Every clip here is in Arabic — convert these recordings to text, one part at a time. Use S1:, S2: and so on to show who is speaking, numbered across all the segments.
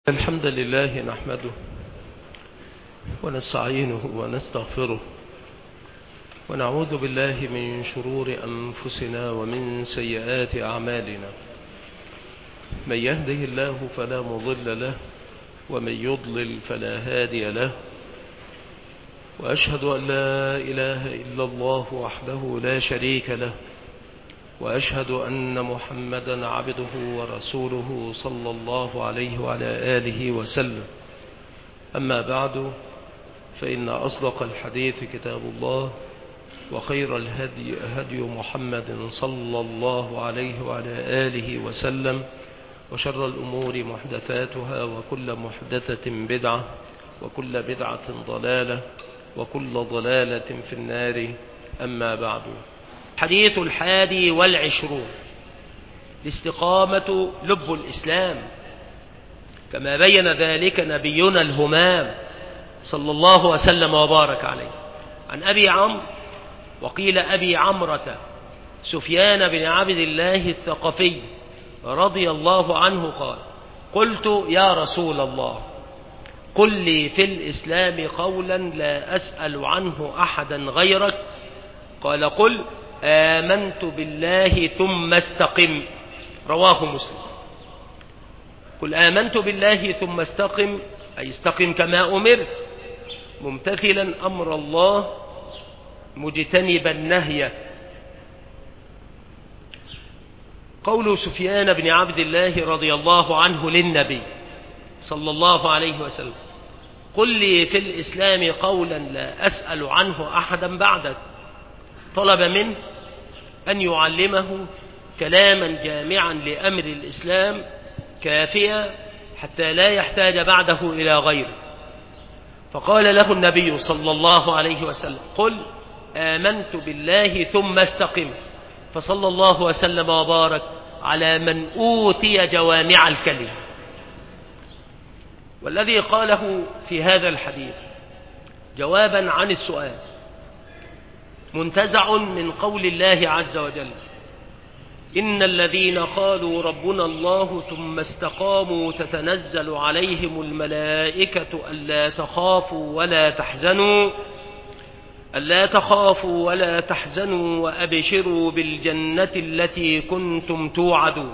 S1: الحمد لله نحمده ونستعينه ونستغفره ونعوذ بالله من شرور أنفسنا ومن سيئات أعمالنا. من يهده الله فلا مضل له ومن يضلل فلا هادي له، وأشهد أن لا إله إلا الله وحده لا شريك له، وأشهد أن محمدا عبده ورسوله صلى الله عليه وعلى آله وسلم. أما بعد، فإن أصدق الحديث كتاب الله، وخير الهدي هدي محمد صلى الله عليه وعلى آله وسلم، وشر الأمور محدثاتها، وكل محدثة بدعة، وكل بدعة ضلالة، وكل ضلالة في النار. أما بعد، حديث 21: الاستقامة لب الإسلام، كما بين ذلك نبينا الهمام صلى الله وسلم وبارك عليه. عن أبي عمرو، وقيل أبي عمرة، سفيان بن عبد الله الثقفي رضي الله عنه قال: قلت يا رسول الله، قل لي في الإسلام قولا لا أسأل عنه أحدا غيرك. قال: قل آمنت بالله ثم استقم. رواه مسلم. قل آمنت بالله ثم استقم، أي استقم كما أمرت، ممتثلا أمر الله مجتنبا النهي. قول سفيان بن عبد الله رضي الله عنه للنبي صلى الله عليه وسلم: قل لي في الإسلام قولا لا أسأل عنه أحدا بعدك، طلب منه أن يعلمه كلاما جامعا لأمر الإسلام كافيا حتى لا يحتاج بعده إلى غيره. فقال له النبي صلى الله عليه وسلم: قل آمنت بالله ثم استقم. فصلى الله وسلم وبارك على من أوتي جوامع الكلم. والذي قاله في هذا الحديث جوابا عن السؤال منتزع من قول الله عز وجل: إن الذين قالوا ربنا الله ثم استقاموا تتنزل عليهم الملائكة ألا تخافوا ولا تحزنوا وأبشروا بالجنة التي كنتم توعدون.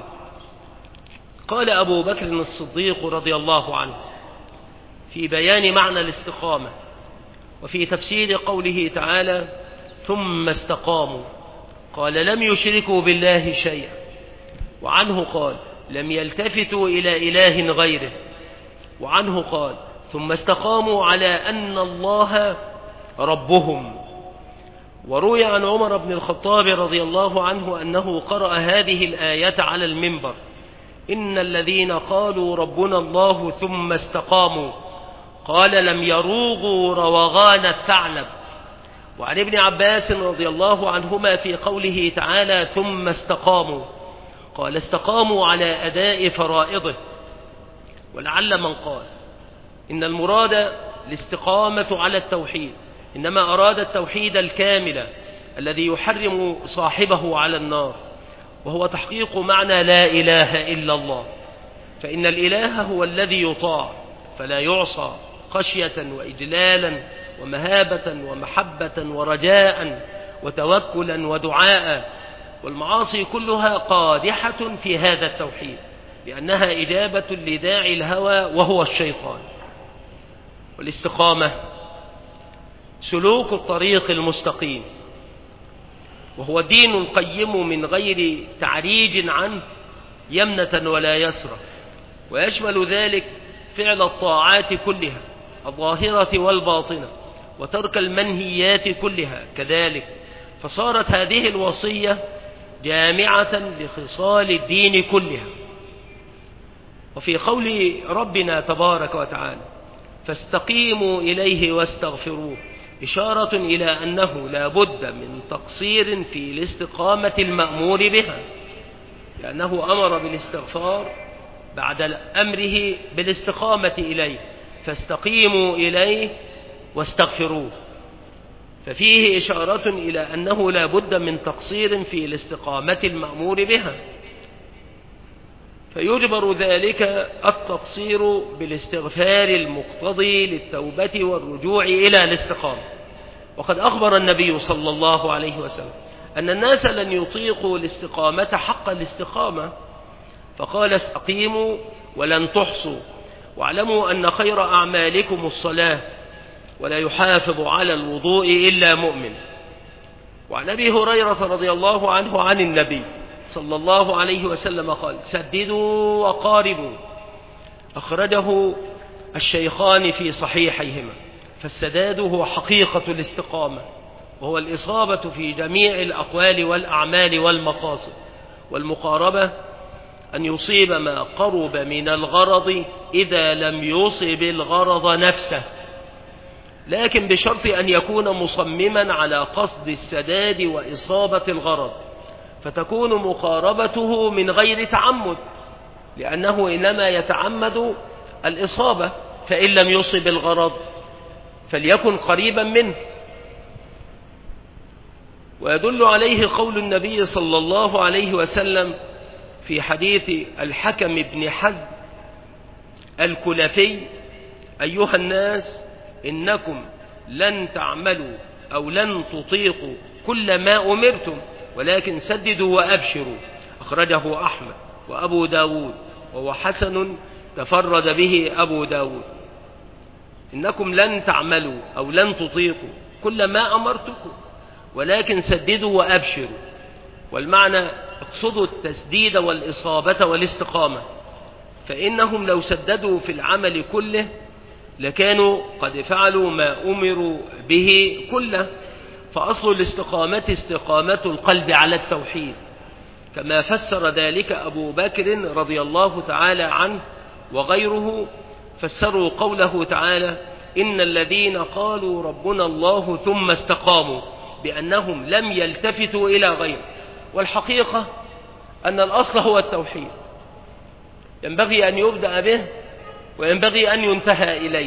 S1: قال أبو بكر الصديق رضي الله عنه في بيان معنى الاستقامة وفي تفسير قوله تعالى: ثم استقاموا، قال: لم يشركوا بالله شيئا. وعنه قال: لم يلتفتوا إلى إله غيره. وعنه قال: ثم استقاموا على أن الله ربهم. وروي عن عمر بن الخطاب رضي الله عنه أنه قرأ هذه الآية على المنبر: إن الذين قالوا ربنا الله ثم استقاموا، قال: لم يروغوا روغان الثعلب. وعن ابن عباس رضي الله عنهما في قوله تعالى: ثم استقاموا، قال: استقاموا على أداء فرائضه. ولعل من قال إن المراد الاستقامة على التوحيد إنما أراد التوحيد الكامل الذي يحرم صاحبه على النار، وهو تحقيق معنى لا إله إلا الله. فإن الإله هو الذي يطاع فلا يعصى، خشية وإجلالا ومهابة ومحبة ورجاء وتوكلا ودعاء. والمعاصي كلها قادحة في هذا التوحيد، لأنها إجابة لداعي الهوى وهو الشيطان. والاستقامة سلوك الطريق المستقيم، وهو الدين القيم من غير تعريج عنه يمنة ولا يسرى، ويشمل ذلك فعل الطاعات كلها الظاهرة والباطنة، وترك المنهيات كلها كذلك. فصارت هذه الوصية جامعة لخصال الدين كلها. وفي قول ربنا تبارك وتعالى: فاستقيموا إليه واستغفروه، إشارة إلى أنه لا بد من تقصير في الاستقامة المأمور بها، لأنه أمر بالاستغفار بعد أمره بالاستقامة إليه، فاستقيموا إليه واستغفروه. ففيه إشارة إلى أنه لا بد من تقصير في الاستقامة المأمور بها. فيجبر ذلك التقصير بالاستغفار المقتضي للتوبة والرجوع إلى الاستقامة. وقد أخبر النبي صلى الله عليه وسلم أن الناس لن يطيقوا الاستقامة حق الاستقامة، فقال: استقيموا ولن تحصوا، واعلموا أن خير أعمالكم الصلاة، ولا يحافظ على الوضوء إلا مؤمن. وعن أبي هريرة رضي الله عنه عن النبي صلى الله عليه وسلم قال: سددوا وقاربوا. أخرجه الشيخان في صحيحيهما. فالسداد هو حقيقة الاستقامة، وهو الإصابة في جميع الأقوال والأعمال والمقاصد. والمقاربة أن يصيب ما قرب من الغرض إذا لم يصب الغرض نفسه، لكن بشرط أن يكون مصمما على قصد السداد وإصابة الغرض، فتكون مقاربته من غير تعمد، لأنه إنما يتعمد الإصابة، فإن لم يصب الغرض فليكن قريبا منه. ويدل عليه قول النبي صلى الله عليه وسلم في حديث الحكم بن حزم الكلفي: أيها الناس، إنكم لن تعملوا أو لن تطيقوا كل ما أمرتم، ولكن سددوا وأبشروا. أخرجه أحمد وأبو داود، وهو حسن تفرد به أبو داود. إنكم لن تعملوا أو لن تطيقوا كل ما أمرتكم، ولكن سددوا وأبشروا. والمعنى اقصدوا التسديد والإصابة والاستقامة، فإنهم لو سددوا في العمل كله لكانوا قد فعلوا ما أمروا به كله. فأصل الاستقامة استقامة القلب على التوحيد، كما فسر ذلك أبو بكر رضي الله تعالى عنه وغيره. فسروا قوله تعالى: إن الذين قالوا ربنا الله ثم استقاموا، بأنهم لم يلتفتوا إلى غيره. والحقيقة أن الأصل هو التوحيد، ينبغي أن يبدأ به وينبغي أن ينتهى إليه.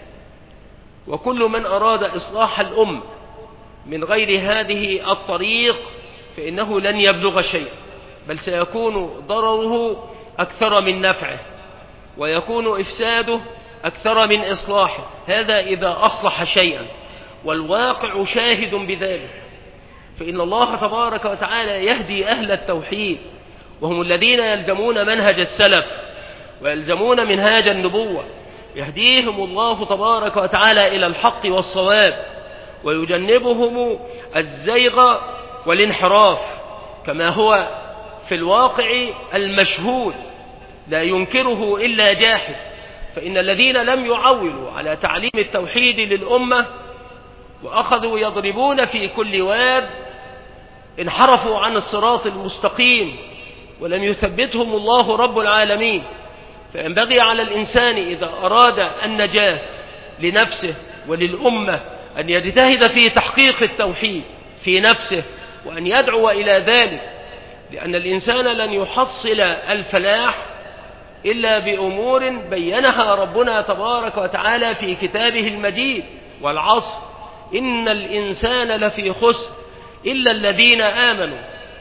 S1: وكل من أراد إصلاح الأمة من غير هذه الطريق فإنه لن يبلغ شيء، بل سيكون ضرره أكثر من نفعه، ويكون إفساده أكثر من إصلاحه. هذا إذا أصلح شيئا، والواقع شاهد بذلك. فإن الله تبارك وتعالى يهدي أهل التوحيد، وهم الذين يلزمون منهج السلف ويلزمون منهاج النبوة، يهديهم الله تبارك وتعالى إلى الحق والصواب، ويجنبهم الزيغ والانحراف، كما هو في الواقع المشهود لا ينكره إلا جاحد. فإن الذين لم يعولوا على تعليم التوحيد للأمة وأخذوا يضربون في كل واد انحرفوا عن الصراط المستقيم، ولم يثبتهم الله رب العالمين. فينبغي على الإنسان إذا أراد النجاة لنفسه وللأمة أن يجتهد في تحقيق التوحيد في نفسه، وأن يدعو إلى ذلك، لأن الإنسان لن يحصل الفلاح إلا بأمور بينها ربنا تبارك وتعالى في كتابه المجيد: والعصر إن الإنسان لفي خسر إلا الذين آمنوا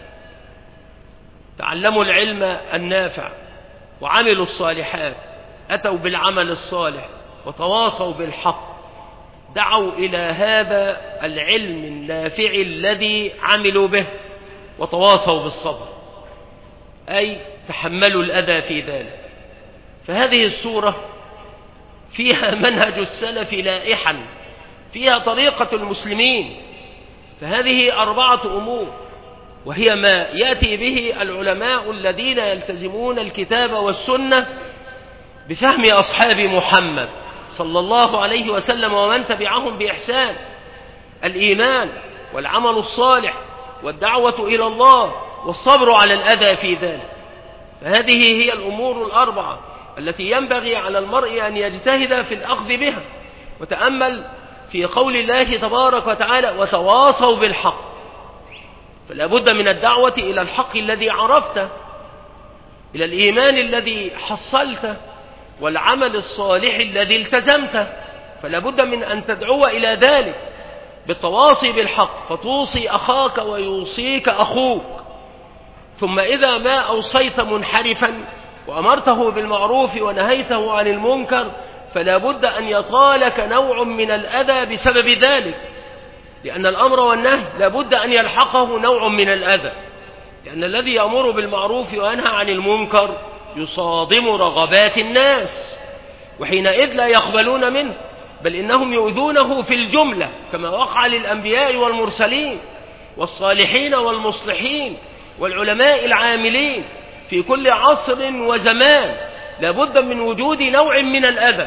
S1: تعلموا العلم النافع وعملوا الصالحات، أتوا بالعمل الصالح وتواصوا بالحق، دعوا إلى هذا العلم النافع الذي عملوا به، وتواصوا بالصبر، أي تحملوا الأذى في ذلك. فهذه السورة فيها منهج السلف لائحا، فيها طريقة المسلمين. فهذه 4 أمور، وهي ما يأتي به العلماء الذين يلتزمون الكتاب والسنة بفهم أصحاب محمد صلى الله عليه وسلم ومن تبعهم بإحسان: الإيمان والعمل الصالح والدعوة إلى الله والصبر على الأذى في ذلك. فهذه هي الأمور 4 التي ينبغي على المرء أن يجتهد في الأخذ بها. وتأمل في قول الله تبارك وتعالى: وتواصوا بالحق. فلا بد من الدعوة إلى الحق الذي عرفته، إلى الإيمان الذي حصلته، والعمل الصالح الذي التزمته. فلا بد من أن تدعو إلى ذلك بالتواصي بالحق، فتوصي أخاك ويوصيك أخوك. ثم إذا ما أوصيت منحرفا وأمرته بالمعروف ونهيته عن المنكر، فلا بد أن يطالك نوع من الأذى بسبب ذلك، لأن الأمر والنهي لا بد أن يلحقه نوع من الأذى، لأن الذي يأمر بالمعروف وينهى عن المنكر يصادم رغبات الناس، وحينئذ لا يقبلون منه، بل إنهم يؤذونه في الجملة كما وقع للأنبياء والمرسلين والصالحين والمصلحين والعلماء العاملين في كل عصر وزمان، لا بد من وجود نوع من الأذى،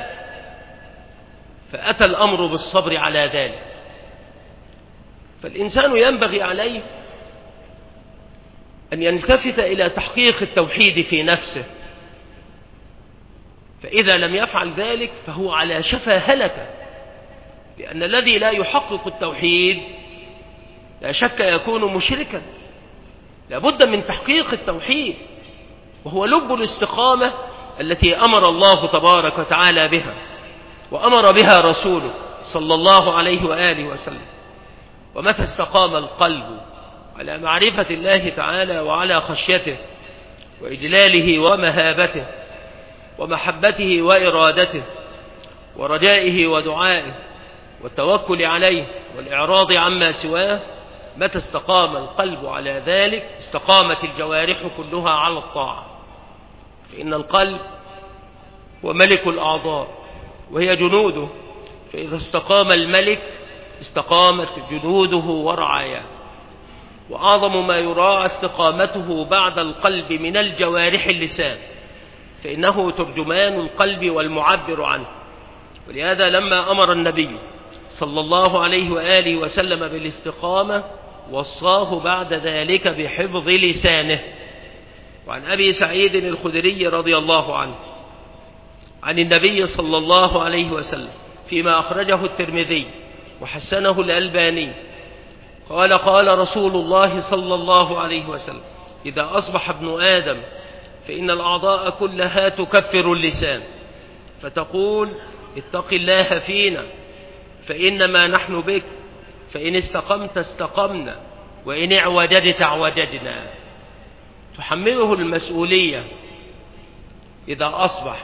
S1: فأتى الأمر بالصبر على ذلك. فالإنسان ينبغي عليه أن يلتفت إلى تحقيق التوحيد في نفسه، فإذا لم يفعل ذلك فهو على شفا هلكة، لأن الذي لا يحقق التوحيد لا شك يكون مشركا. لا بد من تحقيق التوحيد، وهو لب الاستقامة التي أمر الله تبارك وتعالى بها، وأمر بها رسوله صلى الله عليه وآله وسلم. ومتى استقام القلب على معرفة الله تعالى وعلى خشيته وإجلاله ومهابته ومحبته وإرادته ورجائه ودعائه والتوكل عليه والإعراض عما سواه، متى استقام القلب على ذلك استقامت الجوارح كلها على الطاعة، فإن القلب هو ملك الأعضاء وهي جنوده، فإذا استقام الملك استقامت جنوده ورعاياه. وأعظم ما يراعى استقامته بعد القلب من الجوارح اللسان، فإنه ترجمان القلب والمعبر عنه. ولهذا لما أمر النبي صلى الله عليه وآله وسلم بالاستقامة وصاه بعد ذلك بحفظ لسانه. وعن أبي سعيد الخدري رضي الله عنه عن النبي صلى الله عليه وسلم فيما أخرجه الترمذي وحسنه الألباني قال: قال رسول الله صلى الله عليه وسلم: إذا أصبح ابن آدم فإن الأعضاء كلها تكفر اللسان، فتقول: اتق الله فينا فإنما نحن بك، فإن استقمت استقمنا وإن اعوججت اعوججنا. تحمله المسؤولية إذا أصبح،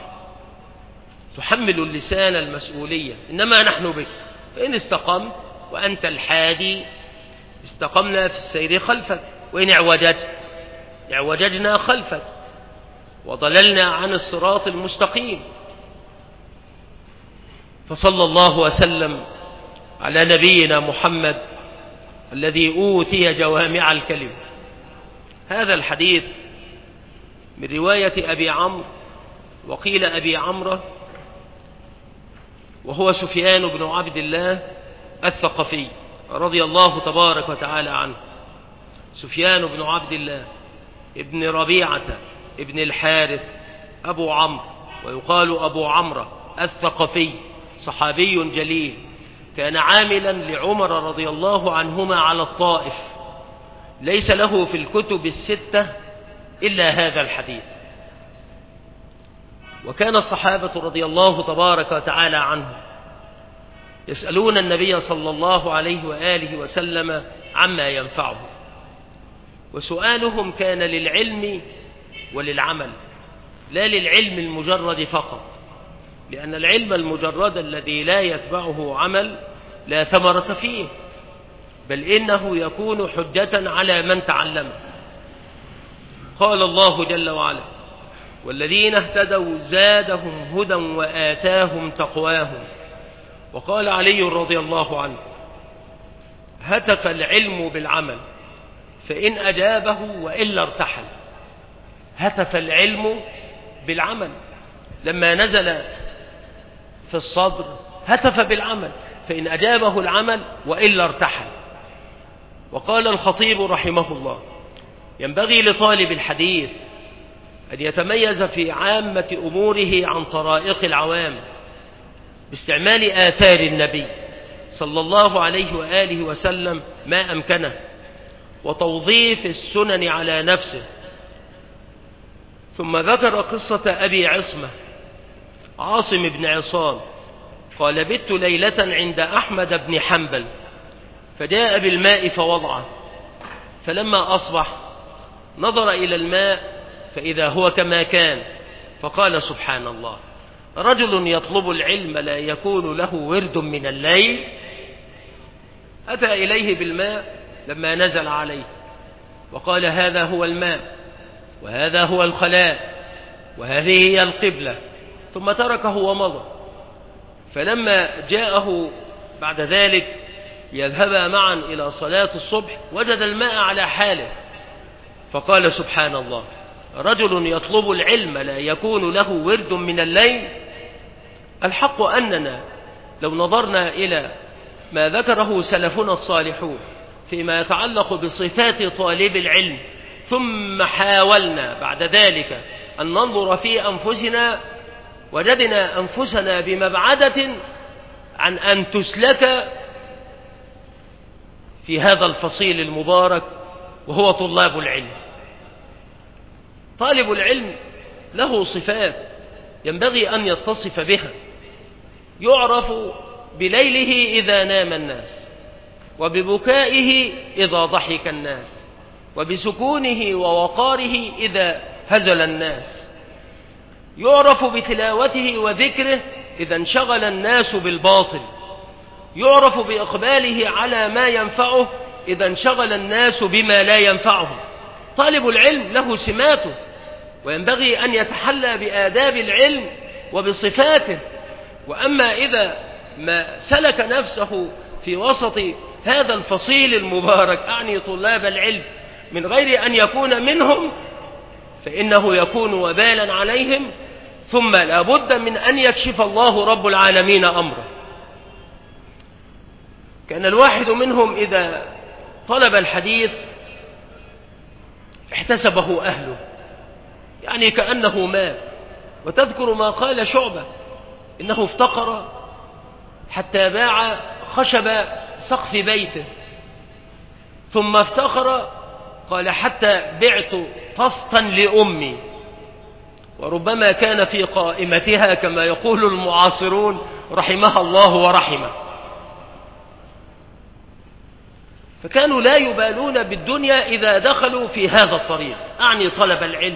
S1: تحمل اللسان المسؤولية، إنما نحن بك، فإن استقمت وأنت الحادي استقمنا في السير خلفك، وإن اعوججت اعوججنا خلفك وضللنا عن الصراط المستقيم. فصلى الله وسلم على نبينا محمد الذي أوتي جوامع الكلم. هذا الحديث من رواية أبي عمرو، وقيل أبي عمرو، وهو سفيان بن عبد الله الثقفي رضي الله تبارك وتعالى عنه. سفيان بن عبد الله ابن ربيعة ابن الحارث أبو عمرو، ويقال أبو عمرو الثقفي، صحابي جليل، كان عاملا لعمر رضي الله عنهما على الطائف، ليس له في الكتب الستة إلا هذا الحديث. وكان الصحابة رضي الله تبارك وتعالى عنهم يسألون النبي صلى الله عليه وآله وسلم عما ينفعه، وسؤالهم كان للعلم وللعمل، لا للعلم المجرد فقط، لأن العلم المجرد الذي لا يتبعه عمل لا ثمرة فيه، بل إنه يكون حجة على من تعلمه. قال الله جل وعلا: والذين اهتدوا زادهم هدى وآتاهم تقواهم. وقال علي رضي الله عنه: هتف العلم بالعمل فإن أجابه وإلا ارتحل. هتف العلم بالعمل، لما نزل في الصدر هتف بالعمل، فإن أجابه العمل وإلا ارتحل. وقال الخطيب رحمه الله: ينبغي لطالب الحديث أن يتميز في عامة أموره عن طرائق العوام باستعمال آثار النبي صلى الله عليه وآله وسلم ما أمكنه، وتوظيف السنن على نفسه. ثم ذكر قصة أبي عصمة عاصم بن عصام قال: بت ليلة عند أحمد بن حنبل فجاء بالماء فوضعه، فلما أصبح نظر إلى الماء فإذا هو كما كان، فقال سبحان الله: رجل يطلب العلم لا يكون له ورد من الليل. أتى إليه بالماء لما نزل عليه وقال: هذا هو الماء وهذا هو الخلاء وهذه هي القبلة، ثم تركه ومضى. فلما جاءه بعد ذلك يذهبا معا إلى صلاة الصبح وجد الماء على حاله، فقال: سبحان الله، رجل يطلب العلم لا يكون له ورد من الليل. الحق أننا لو نظرنا إلى ما ذكره سلفنا الصالحون فيما يتعلق بصفات طالب العلم، ثم حاولنا بعد ذلك أن ننظر في أنفسنا، وجدنا أنفسنا بمبعدة عن أن تسلك في هذا الفصيل المبارك، وهو طلاب العلم. طالب العلم له صفات ينبغي أن يتصف بها. يعرف بليله إذا نام الناس، وببكائه إذا ضحك الناس، وبسكونه ووقاره إذا هزل الناس. يعرف بتلاوته وذكره إذا انشغل الناس بالباطل. يعرف بإقباله على ما ينفعه إذا انشغل الناس بما لا ينفعه. طالب العلم له سماته، وينبغي أن يتحلى بآداب العلم وبصفاته. وأما إذا ما سلك نفسه في وسط هذا الفصيل المبارك، أعني طلاب العلم، من غير أن يكون منهم، فإنه يكون وبالا عليهم، ثم لا بد من أن يكشف الله رب العالمين أمره. كان الواحد منهم إذا طلب الحديث احتسبه أهله، يعني كأنه مات. وتذكر ما قال شعبة: إنه افتقر حتى باع خشب سقف بيته، ثم افتقر قال: حتى بعت طسطا لأمي. وربما كان في قائمتها كما يقول المعاصرون رحمها الله ورحمه. فكانوا لا يبالون بالدنيا إذا دخلوا في هذا الطريق، أعني طلب العلم،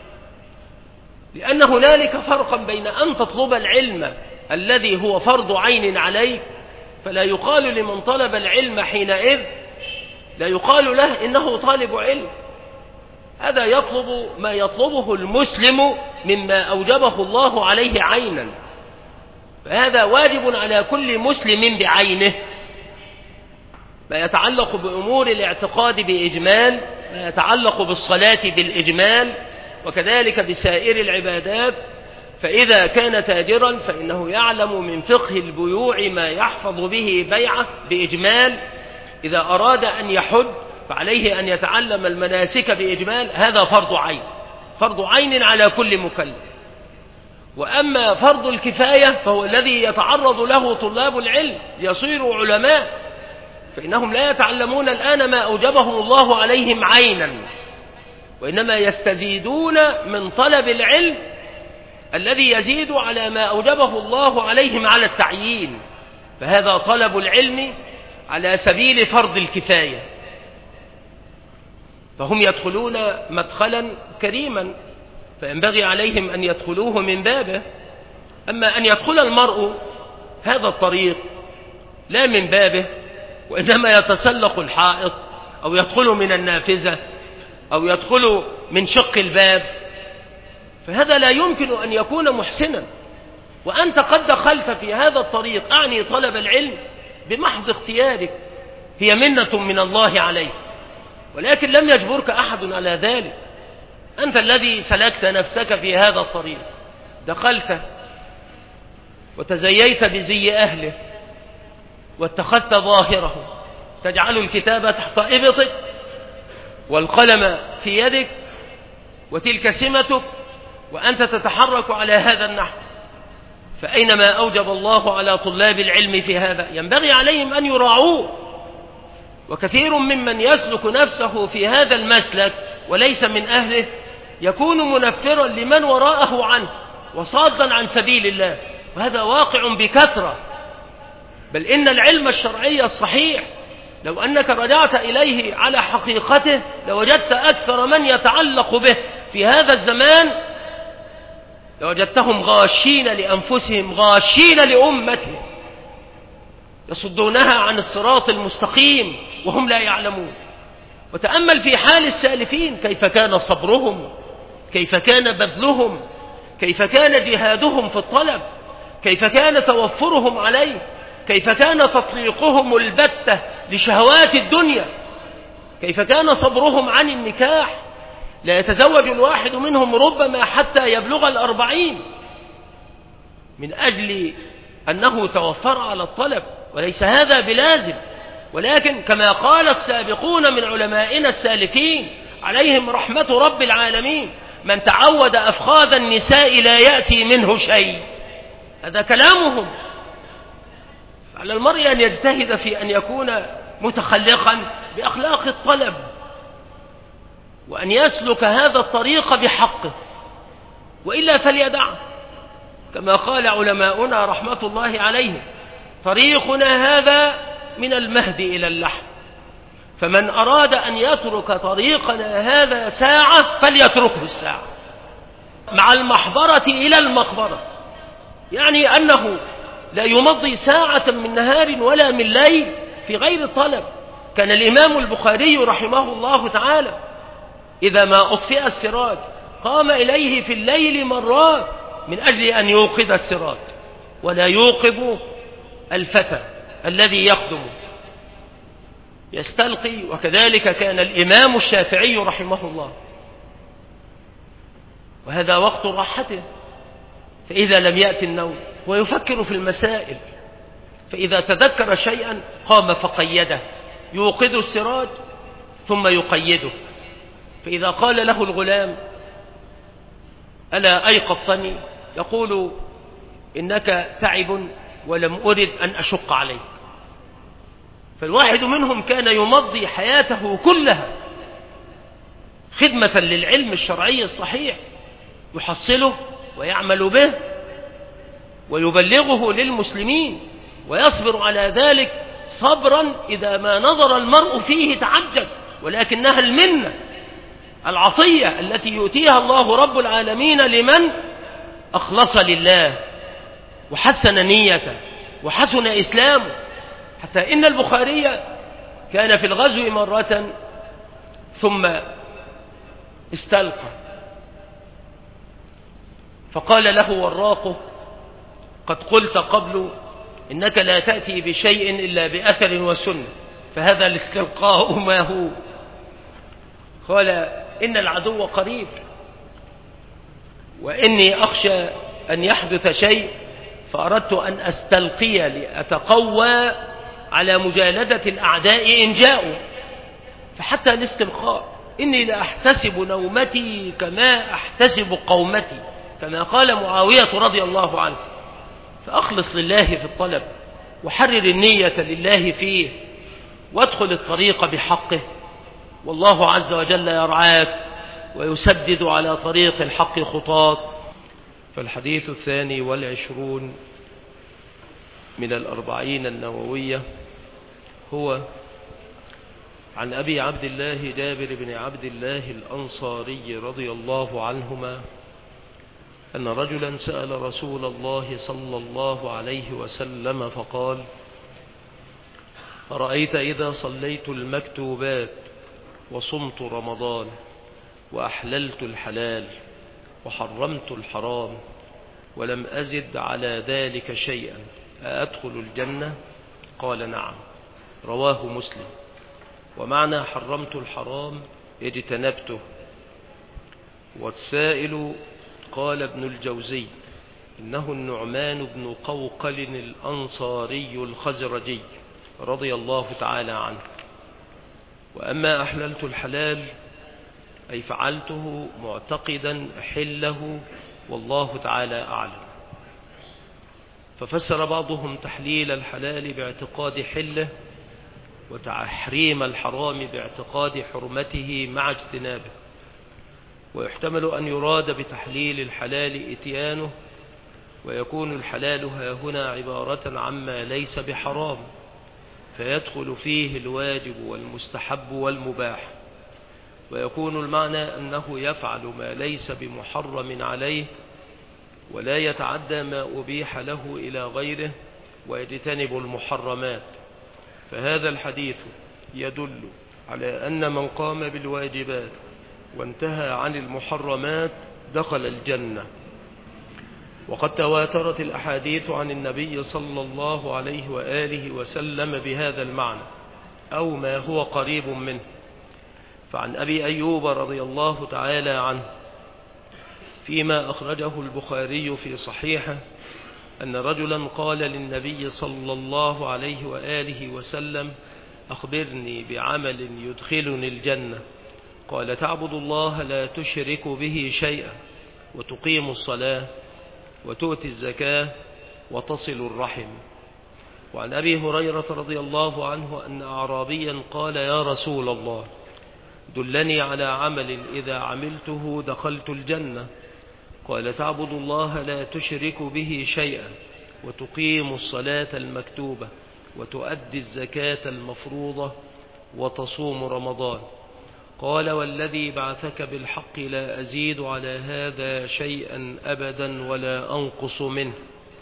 S1: لأن هنالك فرقا بين أن تطلب العلم الذي هو فرض عين عليك، فلا يقال لمن طلب العلم حينئذ، لا يقال له إنه طالب علم. هذا يطلب ما يطلبه المسلم مما أوجبه الله عليه عينا، فهذا واجب على كل مسلم بعينه. ما يتعلق بأمور الاعتقاد بإجمال، ما يتعلق بالصلاة بالإجمال، وكذلك بسائر العبادات. فإذا كان تاجرا فإنه يعلم من فقه البيوع ما يحفظ به بيعه بإجمال. إذا أراد أن يحج فعليه أن يتعلم المناسك بإجمال، هذا فرض عين، فرض عين على كل مكلف. وأما فرض الكفاية فهو الذي يتعرض له طلاب العلم يصيروا علماء، فإنهم لا يتعلمون الآن ما أوجبهم الله عليهم عينا، وإنما يستزيدون من طلب العلم الذي يزيد على ما أوجبه الله عليهم على التعيين. فهذا طلب العلم على سبيل فرض الكفاية، فهم يدخلون مدخلا كريما فينبغي عليهم أن يدخلوه من بابه. أما أن يدخل المرء هذا الطريق لا من بابه، وإنما يتسلق الحائط أو يدخل من النافذة أو يدخل من شق الباب، فهذا لا يمكن أن يكون محسنا. وأنت قد دخلت في هذا الطريق، أعني طلب العلم، بمحض اختيارك، هي منة من الله عليك، ولكن لم يجبرك أحد على ذلك. أنت الذي سلكت نفسك في هذا الطريق، دخلت وتزييت بزي أهله، واتخذت ظاهره، تجعل الكتاب تحت إبطك والقلم في يدك، وتلك سمتك، وأنت تتحرك على هذا النحو. فأينما أوجب الله على طلاب العلم في هذا ينبغي عليهم أن يراعوه. وكثير ممن يسلك نفسه في هذا المسلك وليس من أهله يكون منفرا لمن وراءه عنه وصادا عن سبيل الله، وهذا واقع بكثرة. بل إن العلم الشرعي الصحيح لو أنك رجعت إليه على حقيقته لوجدت أكثر من يتعلق به في هذا الزمان لوجدتهم غاشين لأنفسهم غاشين لأمتهم يصدونها عن الصراط المستقيم وهم لا يعلمون. وتأمل في حال السالفين كيف كان صبرهم، كيف كان بذلهم، كيف كان جهادهم في الطلب، كيف كان توفرهم عليه، كيف كان تطليقهم البتة لشهوات الدنيا، كيف كان صبرهم عن النكاح. لا يتزوج الواحد منهم ربما حتى يبلغ 40 من أجل أنه توفر على الطلب، وليس هذا بلازم. ولكن كما قال السابقون من علمائنا السالفين عليهم رحمة رب العالمين: من تعود أفخاذ النساء لا يأتي منه شيء. هذا كلامهم. على المرء أن يجتهد في أن يكون متخلقا بأخلاق الطلب، وأن يسلك هذا الطريق بحقه، وإلا فليدعه. كما قال علماؤنا رحمة الله عليهم: طريقنا هذا من المهد إلى اللحد، فمن أراد أن يترك طريقنا هذا ساعة فليتركه الساعة، مع المحبرة إلى المقبرة. يعني أنه لا يمضي ساعة من نهار ولا من ليل في غير الطلب. كان الإمام البخاري رحمه الله تعالى إذا ما أطفئ السراج قام إليه في الليل مرات من أجل أن يوقظ السراج ولا يوقظ الفتى الذي يخدم يستلقي. وكذلك كان الإمام الشافعي رحمه الله، وهذا وقت راحته. فإذا لم يأتي النوم ويفكر في المسائل، فإذا تذكر شيئا قام فقيده، يوقظ السراج ثم يقيده. فإذا قال له الغلام: ألا أيقظتني؟ يقول: إنك تعب ولم أرد أن أشق عليك. فالواحد منهم كان يمضي حياته كلها خدمة للعلم الشرعي الصحيح، يحصله ويعمل به ويبلغه للمسلمين، ويصبر على ذلك صبرا إذا ما نظر المرء فيه تعجب، ولكنها المنة العطية التي يؤتيها الله رب العالمين لمن أخلص لله وحسن نيته وحسن إسلامه. حتى إن البخاري كان في الغزو مرة ثم استلقى، فقال له وراقه: قد قلت قبل إنك لا تأتي بشيء إلا بأثر وسنة، فهذا الاستلقاء ما هو؟ قال: إن العدو قريب، وإني أخشى أن يحدث شيء، فأردت أن أستلقي لأتقوى على مجالدة الأعداء إن جاءوا. فحتى الاستلقاء إني لأحتسب نومتي كما أحتسب قومتي، كما قال معاوية رضي الله عنه. فأخلص لله في الطلب، وحرر النية لله فيه، وادخل الطريق بحقه، والله عز وجل يرعاك ويسدد على طريق الحق خطاك. فالحديث 22 من 40 النووية هو عن أبي عبد الله جابر بن عبد الله الأنصاري رضي الله عنهما أن رجلا سأل رسول الله صلى الله عليه وسلم فقال: أرأيت إذا صليت المكتوبات وصمت رمضان وأحللت الحلال وحرمت الحرام ولم أزد على ذلك شيئا أأدخل الجنة؟ قال: نعم. رواه مسلم. ومعنى حرمت الحرام اجتنبته. والسائل قال ابن الجوزي: إنه النعمان بن قوقل الأنصاري الخزرجي رضي الله تعالى عنه. وأما أحللت الحلال أي فعلته معتقدا حله، والله تعالى أعلم. ففسر بعضهم تحليل الحلال باعتقاد حله، وتحريم الحرام باعتقاد حرمته مع اجتنابه. ويحتمل أن يراد بتحليل الحلال إتيانه، ويكون الحلال هاهنا عبارة عما ليس بحرام، فيدخل فيه الواجب والمستحب والمباح. ويكون المعنى أنه يفعل ما ليس بمحرم عليه ولا يتعدى ما أبيح له إلى غيره، ويجتنب المحرمات. فهذا الحديث يدل على أن من قام بالواجبات وانتهى عن المحرمات دخل الجنة. وقد تواترت الأحاديث عن النبي صلى الله عليه وآله وسلم بهذا المعنى أو ما هو قريب منه. فعن أبي أيوب رضي الله تعالى عنه فيما أخرجه البخاري في صحيحه أن رجلا قال للنبي صلى الله عليه وآله وسلم: أخبرني بعمل يدخلني الجنة. قال: تعبد الله لا تشرك به شيئا، وتقيم الصلاة، وتؤتي الزكاة، وتصل الرحم. وعن أبي هريرة رضي الله عنه أن أعرابيا قال: يا رسول الله، دلني على عمل إذا عملته دخلت الجنة. قال: تعبد الله لا تشرك به شيئا، وتقيم الصلاة المكتوبة، وتؤدي الزكاة المفروضة، وتصوم رمضان. قال: والذي بعثك بالحق لا أزيد على هذا شيئا أبدا ولا أنقص منه.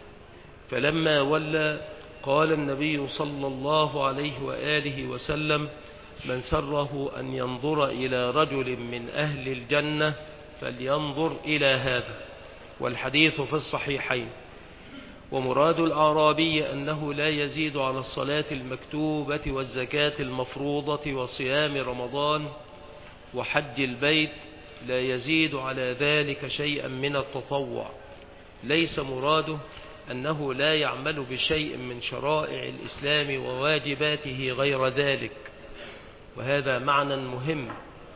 S1: فلما ولى قال النبي صلى الله عليه وآله وسلم: من سره أن ينظر إلى رجل من أهل الجنة فلينظر إلى هذا. والحديث في الصحيحين. ومراد الأعرابي أنه لا يزيد على الصلاة المكتوبة والزكاة المفروضة وصيام رمضان وحج البيت، لا يزيد على ذلك شيئا من التطوع. ليس مراده أنه لا يعمل بشيء من شرائع الإسلام وواجباته غير ذلك. وهذا معنى مهم،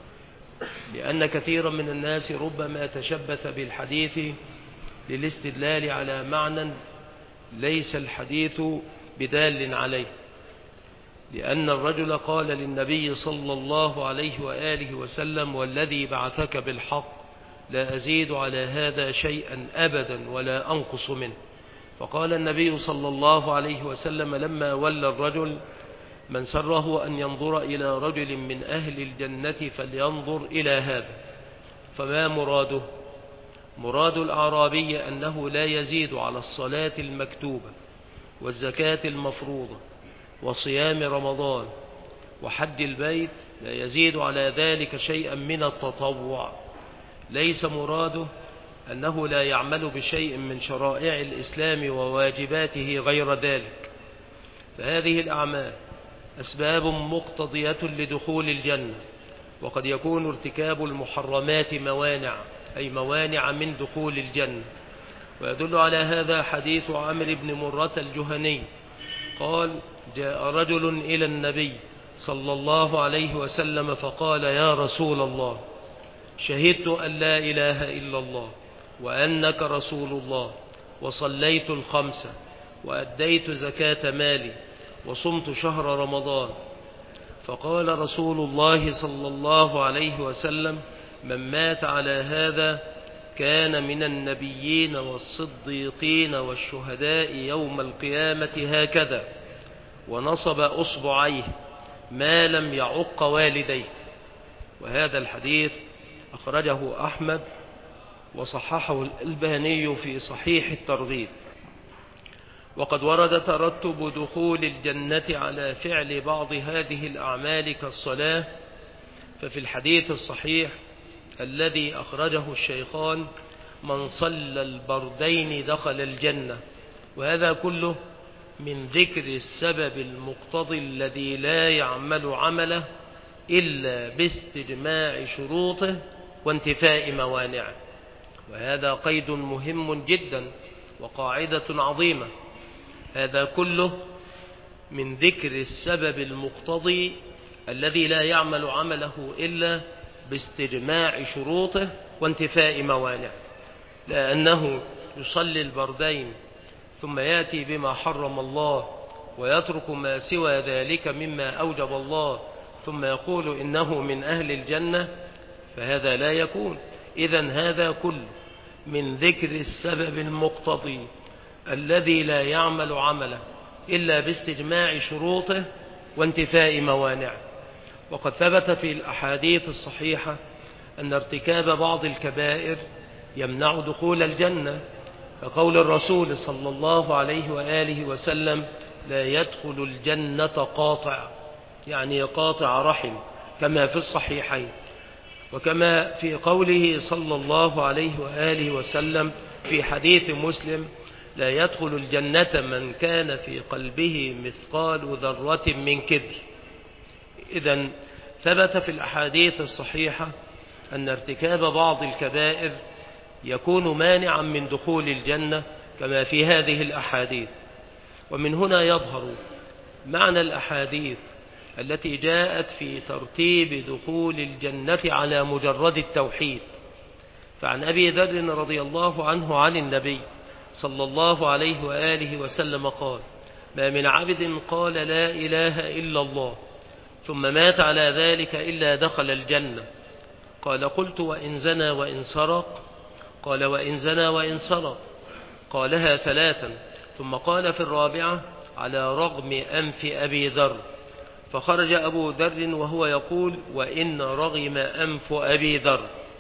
S1: لأن كثيرا من الناس ربما تشبث بالحديث للاستدلال على معنى ليس الحديث بدال عليه. لأن الرجل قال للنبي صلى الله عليه وآله وسلم: والذي بعثك بالحق لا أزيد على هذا شيئا أبدا ولا أنقص منه. فقال النبي صلى الله عليه وسلم لما ولى الرجل: من سره أن ينظر إلى رجل من أهل الجنة فلينظر إلى هذا. فما مراده؟ مراد الأعرابي أنه لا يزيد على الصلاة المكتوبة والزكاة المفروضة وصيام رمضان وحج البيت، لا يزيد على ذلك شيئا من التطوع. ليس مراده أنه لا يعمل بشيء من شرائع الإسلام وواجباته غير ذلك. فهذه الأعمال أسباب مقتضية لدخول الجنة، وقد يكون ارتكاب المحرمات موانع، أي موانع من دخول الجنة. ويدل على هذا حديث عمرو بن مرة الجهني قال: جاء رجل إلى النبي صلى الله عليه وسلم فقال: يا رسول الله، شهدت أن لا إله إلا الله وأنك رسول الله، وصليت الخمس، وأديت زكاة مالي، وصمت شهر رمضان. فقال رسول الله صلى الله عليه وسلم: من مات على هذا كان من النبيين والصديقين والشهداء يوم القيامة هكذا، ونصب أصبعيه ما لم يعق والديه. وهذا الحديث أخرجه أحمد وصححه الألباني في صحيح الترغيب. وقد ورد ترتب دخول الجنة على فعل بعض هذه الأعمال كالصلاة. ففي الحديث الصحيح الذي أخرجه الشيخان: من صلى البردين دخل الجنة. وهذا كله من ذكر السبب المقتضي الذي لا يعمل عمله إلا باستجماع شروطه وانتفاء موانعه. وهذا قيد مهم جدا وقاعدة عظيمة. هذا كله من ذكر السبب المقتضي الذي لا يعمل عمله إلا باستجماع شروطه وانتفاء موانعه. لأنه يصلي البردين ثم يأتي بما حرم الله ويترك ما سوى ذلك مما أوجب الله ثم يقول إنه من أهل الجنة، فهذا لا يكون. إذن هذا كله من ذكر السبب المقتضي الذي لا يعمل عمله إلا باستجماع شروطه وانتفاء موانعه. وقد ثبت في الأحاديث الصحيحة أن ارتكاب بعض الكبائر يمنع دخول الجنة، كقول الرسول صلى الله عليه وآله وسلم: لا يدخل الجنة قاطع، يعني قاطع رحم، كما في الصحيحين. وكما في قوله صلى الله عليه وآله وسلم في حديث مسلم: لا يدخل الجنة من كان في قلبه مثقال ذرة من كبر. إذن ثبت في الأحاديث الصحيحة أن ارتكاب بعض الكبائر يكون مانعا من دخول الجنة كما في هذه الأحاديث. ومن هنا يظهر معنى الأحاديث التي جاءت في ترتيب دخول الجنة على مجرد التوحيد. فعن أبي ذر رضي الله عنه عن النبي صلى الله عليه وآله وسلم قال: ما من عبد قال لا إله إلا الله ثم مات على ذلك إلا دخل الجنة. قال: قلت وإن زنى وإن سرق؟ قال: وإن زنى وإن سرق. قالها ثلاثا، ثم قال في الرابعة: على رغم أنف أبي ذر. فخرج أبو ذر وهو يقول: وإن رغم أنف أبي ذر.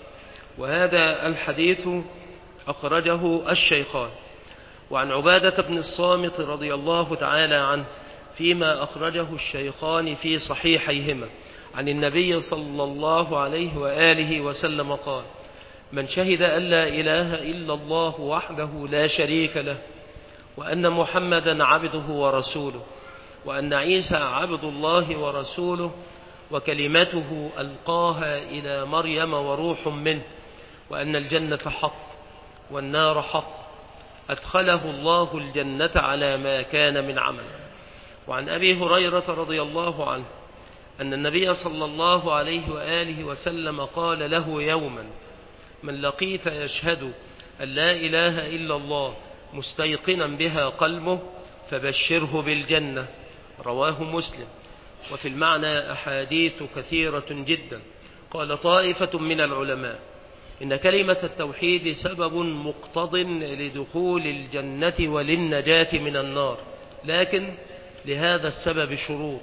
S1: وهذا الحديث أخرجه الشيخان. وعن عبادة بن الصامت رضي الله تعالى عنه فيما أخرجه الشيخان في صحيحيهما عن النبي صلى الله عليه وآله وسلم قال: من شهد أن لا إله إلا الله وحده لا شريك له، وأن محمدا عبده ورسوله، وأن عيسى عبد الله ورسوله، وكلمته ألقاها إلى مريم وروح منه، وأن الجنة حق والنار حق، أدخله الله الجنة على ما كان من عمل. وعن أبي هريرة رضي الله عنه أن النبي صلى الله عليه وآله وسلم قال له يوما: من لقيت يشهد أن لا إله إلا الله مستيقنا بها قلبه فبشره بالجنة. رواه مسلم. وفي المعنى أحاديث كثيرة جدا. قال طائفة من العلماء: إن كلمة التوحيد سبب مقتض لدخول الجنة وللنجاة من النار، لكن لهذا السبب شروط،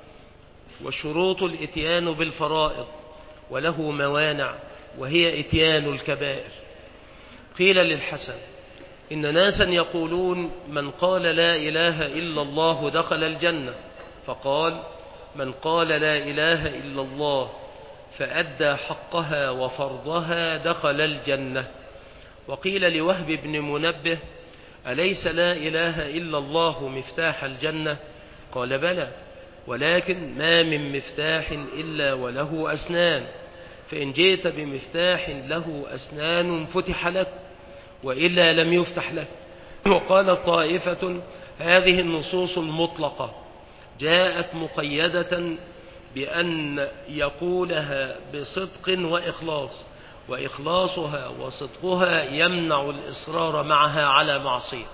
S1: وشروط الإتيان بالفرائض، وله موانع وهي إتيان الكبائر. قيل للحسن: إن ناسا يقولون من قال لا إله إلا الله دخل الجنة، فقال: من قال لا إله إلا الله فأدى حقها وفرضها دخل الجنة. وقيل لوهب بن منبه: أليس لا إله إلا الله مفتاح الجنة؟ قال: بلى، ولكن ما من مفتاح إلا وله أسنان، فإن جئت بمفتاح له أسنان فتح لك، وإلا لم يفتح لك. وقال طائفة: هذه النصوص المطلقة جاءت مقيدة بأن يقولها بصدق وإخلاص، وإخلاصها وصدقها يمنع الإصرار معها على معصية.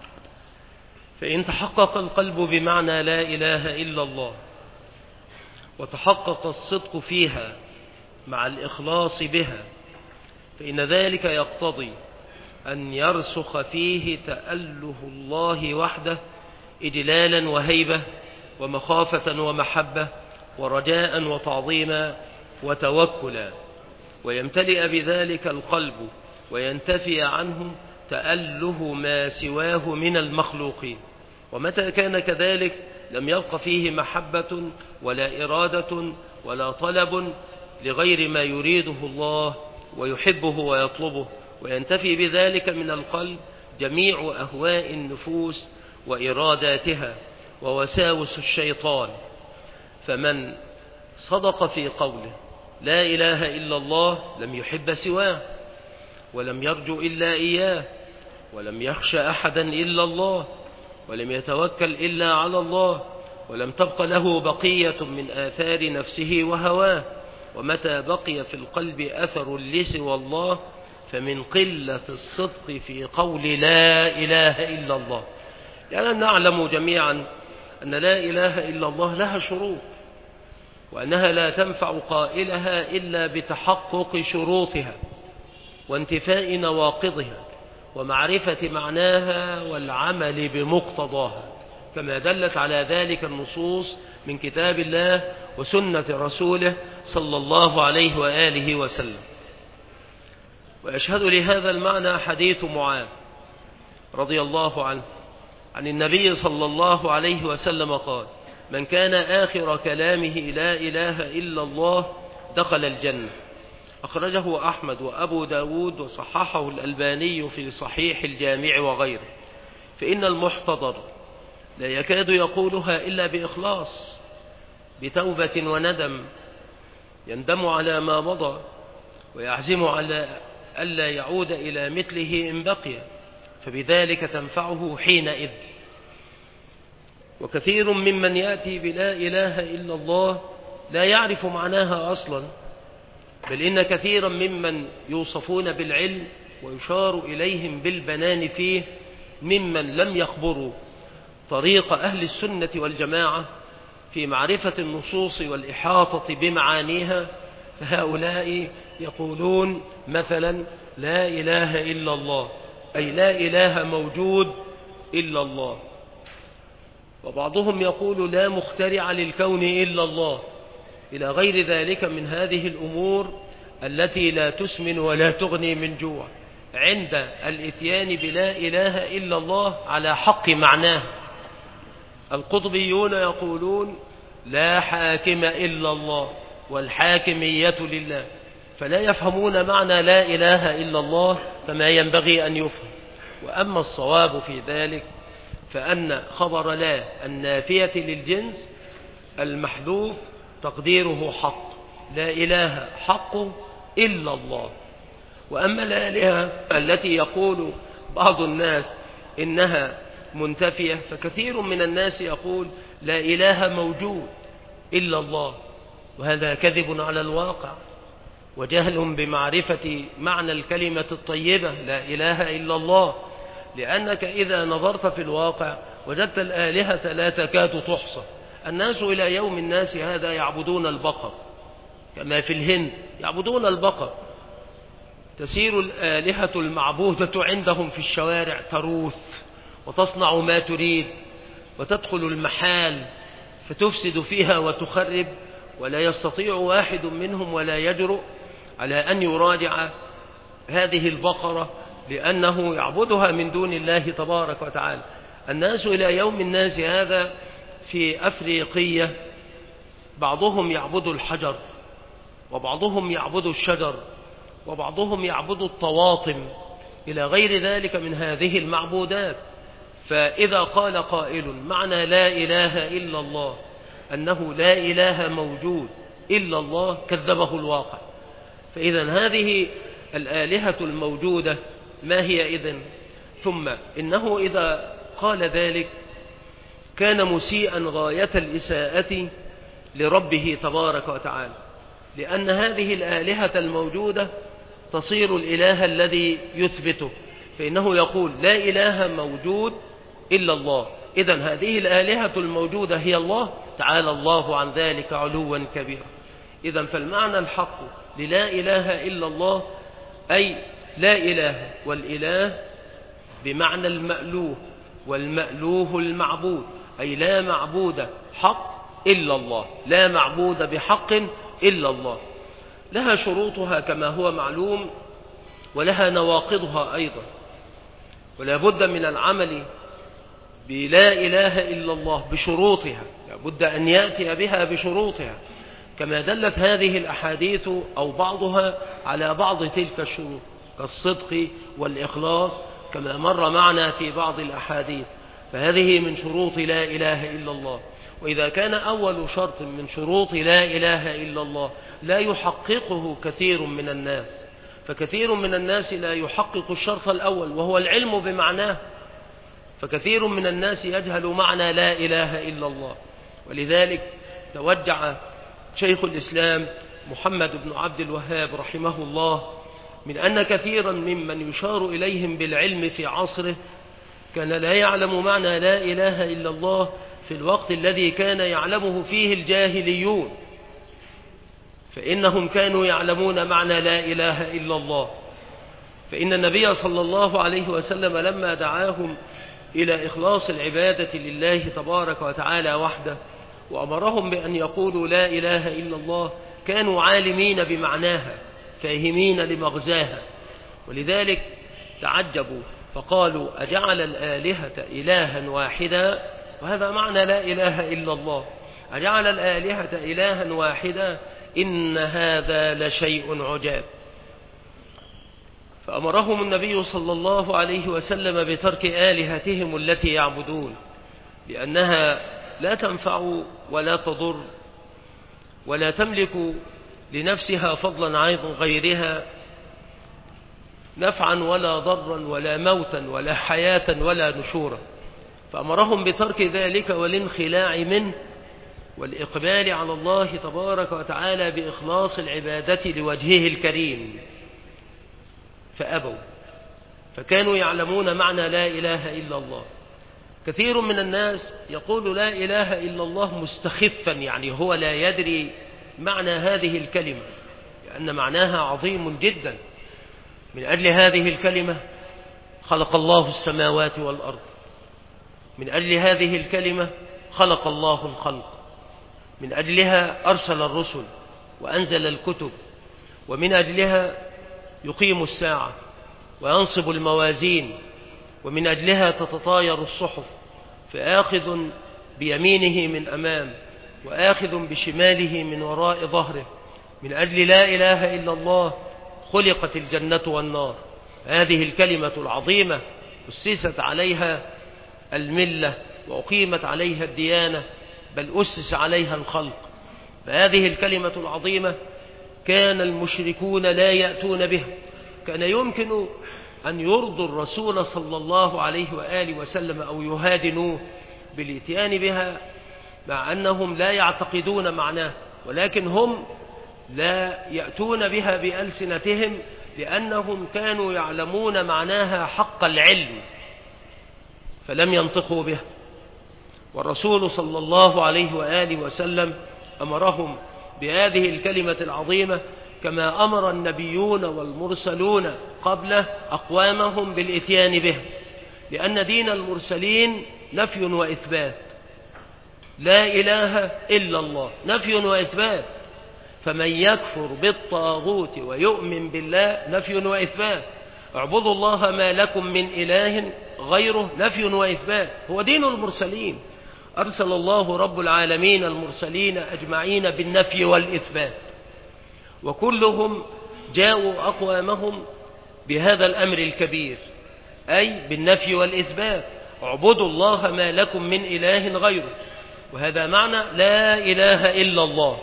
S1: فإن تحقق القلب بمعنى لا إله إلا الله وتحقق الصدق فيها مع الإخلاص بها، فإن ذلك يقتضي أن يرسخ فيه تأله الله وحده إجلالا وهيبة ومخافة ومحبة ورجاء وتعظيما وتوكلا، ويمتلئ بذلك القلب وينتفي عنه تأله ما سواه من المخلوقين. ومتى كان كذلك لم يبق فيه محبة ولا إرادة ولا طلب لغير ما يريده الله ويحبه ويطلبه، وينتفي بذلك من القلب جميع أهواء النفوس وإراداتها ووساوس الشيطان. فمن صدق في قوله لا إله إلا الله لم يحب سواه، ولم يرجو إلا إياه، ولم يخشى أحدا إلا الله، ولم يتوكل إلا على الله، ولم تبق له بقية من آثار نفسه وهواه. ومتى بقي في القلب أثر لسوى الله فمن قلة الصدق في قول لا إله إلا الله. لأننا نعلم جميعا أن لا إله إلا الله لها شروط، وأنها لا تنفع قائلها إلا بتحقق شروطها وانتفاء نواقضها ومعرفة معناها والعمل بمقتضاها، كما دلت على ذلك النصوص من كتاب الله وسنة رسوله صلى الله عليه وآله وسلم. ويشهد لهذا المعنى حديث معاذ رضي الله عنه عن النبي صلى الله عليه وسلم قال: من كان آخر كلامه لا إله إلا الله دخل الجنة. أخرجه أحمد وأبو داود وصححه الألباني في صحيح الجامع وغيره. فإن المحتضر لا يكاد يقولها إلا بإخلاص، بتوبة وندم، يندم على ما مضى ويعزم على ألا يعود إلى مثله إن بقي، فبذلك تنفعه حينئذ. وكثير ممن يأتي بلا إله إلا الله لا يعرف معناها أصلا، بل إن كثيرا ممن يوصفون بالعلم ويشار إليهم بالبنان فيه ممن لم يخبروا طريق أهل السنة والجماعة في معرفة النصوص والإحاطة بمعانيها، فهؤلاء يقولون مثلا: لا إله إلا الله، أي لا إله موجود إلا الله. وبعضهم يقول: لا مخترع للكون إلا الله، إلى غير ذلك من هذه الأمور التي لا تسمن ولا تغني من جوع، عند الإتيان بلا إله إلا الله على حق معناه. القطبيون يقولون: لا حاكم إلا الله والحاكمية لله، فلا يفهمون معنى لا إله إلا الله كما ينبغي أن يفهم. وأما الصواب في ذلك فأن خبر لا النافية للجنس المحذوف تقديره حق، لا إله حق إلا الله. وأما الآلهة التي يقول بعض الناس إنها منتفية، فكثير من الناس يقول: لا إله موجود إلا الله، وهذا كذب على الواقع وجهل بمعرفة معنى الكلمة الطيبة لا إله إلا الله، لأنك إذا نظرت في الواقع وجدت الآلهة لا تكاد تحصى. الناس إلى يوم الناس هذا يعبدون البقر، كما في الهند يعبدون البقر. تسير الآلهة المعبودة عندهم في الشوارع تروث وتصنع ما تريد، وتدخل المحال فتفسد فيها وتخرب، ولا يستطيع واحد منهم ولا يجرؤ على أن يراجع هذه البقرة، لأنه يعبدها من دون الله تبارك وتعالى. الناس إلى يوم الناس هذا في أفريقية بعضهم يعبد الحجر، وبعضهم يعبد الشجر، وبعضهم يعبد الطواطم، إلى غير ذلك من هذه المعبودات. فإذا قال قائل معنى لا إله إلا الله أنه لا إله موجود إلا الله، كذبه الواقع. فإذا هذه الآلهة الموجودة ما هي إذن؟ ثم إنه إذا قال ذلك كان مسيئا غاية الإساءة لربه تبارك وتعالى، لأن هذه الآلهة الموجودة تصير الإله الذي يثبته، فإنه يقول: لا إله موجود إلا الله، إذن هذه الآلهة الموجودة هي الله، تعالى الله عن ذلك علوا كبيرا. إذن فالمعنى الحق للا إله إلا الله أي لا إله، والإله بمعنى المألوه، والمألوه المعبود، أي لا معبود حق إلا الله، لا معبود بحق إلا الله. لها شروطها كما هو معلوم، ولها نواقضها أيضا، ولا بد من العمل بلا إله إلا الله بشروطها، لا بد أن يأتي بها بشروطها، كما دلت هذه الأحاديث أو بعضها على بعض تلك الشروط، كالصدق والإخلاص كما مر معنا في بعض الأحاديث، فهذه من شروط لا إله إلا الله. وإذا كان أول شرط من شروط لا إله إلا الله لا يحققه كثير من الناس، فكثير من الناس لا يحقق الشرط الأول وهو العلم بمعناه، فكثير من الناس يجهل معنى لا إله إلا الله. ولذلك توجع شيخ الإسلام محمد بن عبد الوهاب رحمه الله من أن كثيرا ممن يشار إليهم بالعلم في عصره كان لا يعلم معنى لا إله إلا الله في الوقت الذي كان يعلمه فيه الجاهليون، فإنهم كانوا يعلمون معنى لا إله إلا الله. فإن النبي صلى الله عليه وسلم لما دعاهم إلى إخلاص العبادة لله تبارك وتعالى وحده وأمرهم بأن يقولوا لا إله إلا الله، كانوا عالمين بمعناها فاهمين لمغزاها، ولذلك تعجبوا فقالوا أجعل الآلهة إلها واحدا، وهذا معنى لا إله إلا الله، أجعل الآلهة إلها واحدا إن هذا لشيء عجاب. فأمرهم النبي صلى الله عليه وسلم بترك آلهتهم التي يعبدون، لأنها لا تنفع ولا تضر ولا تملك لنفسها فضلا عن غيرها نفعا ولا ضرا ولا موتا ولا حياة ولا نشورا. فأمرهم بترك ذلك والانخلاع منه والإقبال على الله تبارك وتعالى بإخلاص العبادة لوجهه الكريم، فأبوا، فكانوا يعلمون معنى لا إله إلا الله. كثير من الناس يقول لا إله إلا الله مستخفا، يعني هو لا يدري معنى هذه الكلمة، لأن معناها عظيم جدا. من أجل هذه الكلمة خلق الله السماوات والأرض، من أجل هذه الكلمة خلق الله الخلق، من أجلها أرسل الرسل وأنزل الكتب، ومن أجلها يقيم الساعة وينصب الموازين، ومن أجلها تتطاير الصحف، فآخذ بيمينه من أمام وآخذ بشماله من وراء ظهره. من أجل لا إله إلا الله خلقت الجنة والنار. هذه الكلمة العظيمة أسست عليها الملة وأقيمت عليها الديانة، بل أسس عليها الخلق. فهذه الكلمة العظيمة كان المشركون لا يأتون بها. كان يمكن أن يرضوا الرسول صلى الله عليه وآله وسلم أو يهادنوه بالإتيان بها، مع أنهم لا يعتقدون معناه، ولكن هم لا يأتون بها بألسنتهم لأنهم كانوا يعلمون معناها حق العلم، فلم ينطقوا بها. والرسول صلى الله عليه وآله وسلم أمرهم بهذه الكلمة العظيمة، كما أمر النبيون والمرسلون قبله أقوامهم بالإتيان به، لأن دين المرسلين نفي وإثبات. لا إله إلا الله نفي وإثبات، فمن يكفر بالطاغوت ويؤمن بالله نفي وإثبات. اعبدوا الله ما لكم من إله غيره نفي وإثبات. هو دين المرسلين، أرسل الله رب العالمين المرسلين أجمعين بالنفي والإثبات، وكلهم جاءوا أقوامهم بهذا الأمر الكبير، أي بالنفي والإثبات. اعبدوا الله ما لكم من إله غيره، وهذا معنى لا إله إلا الله.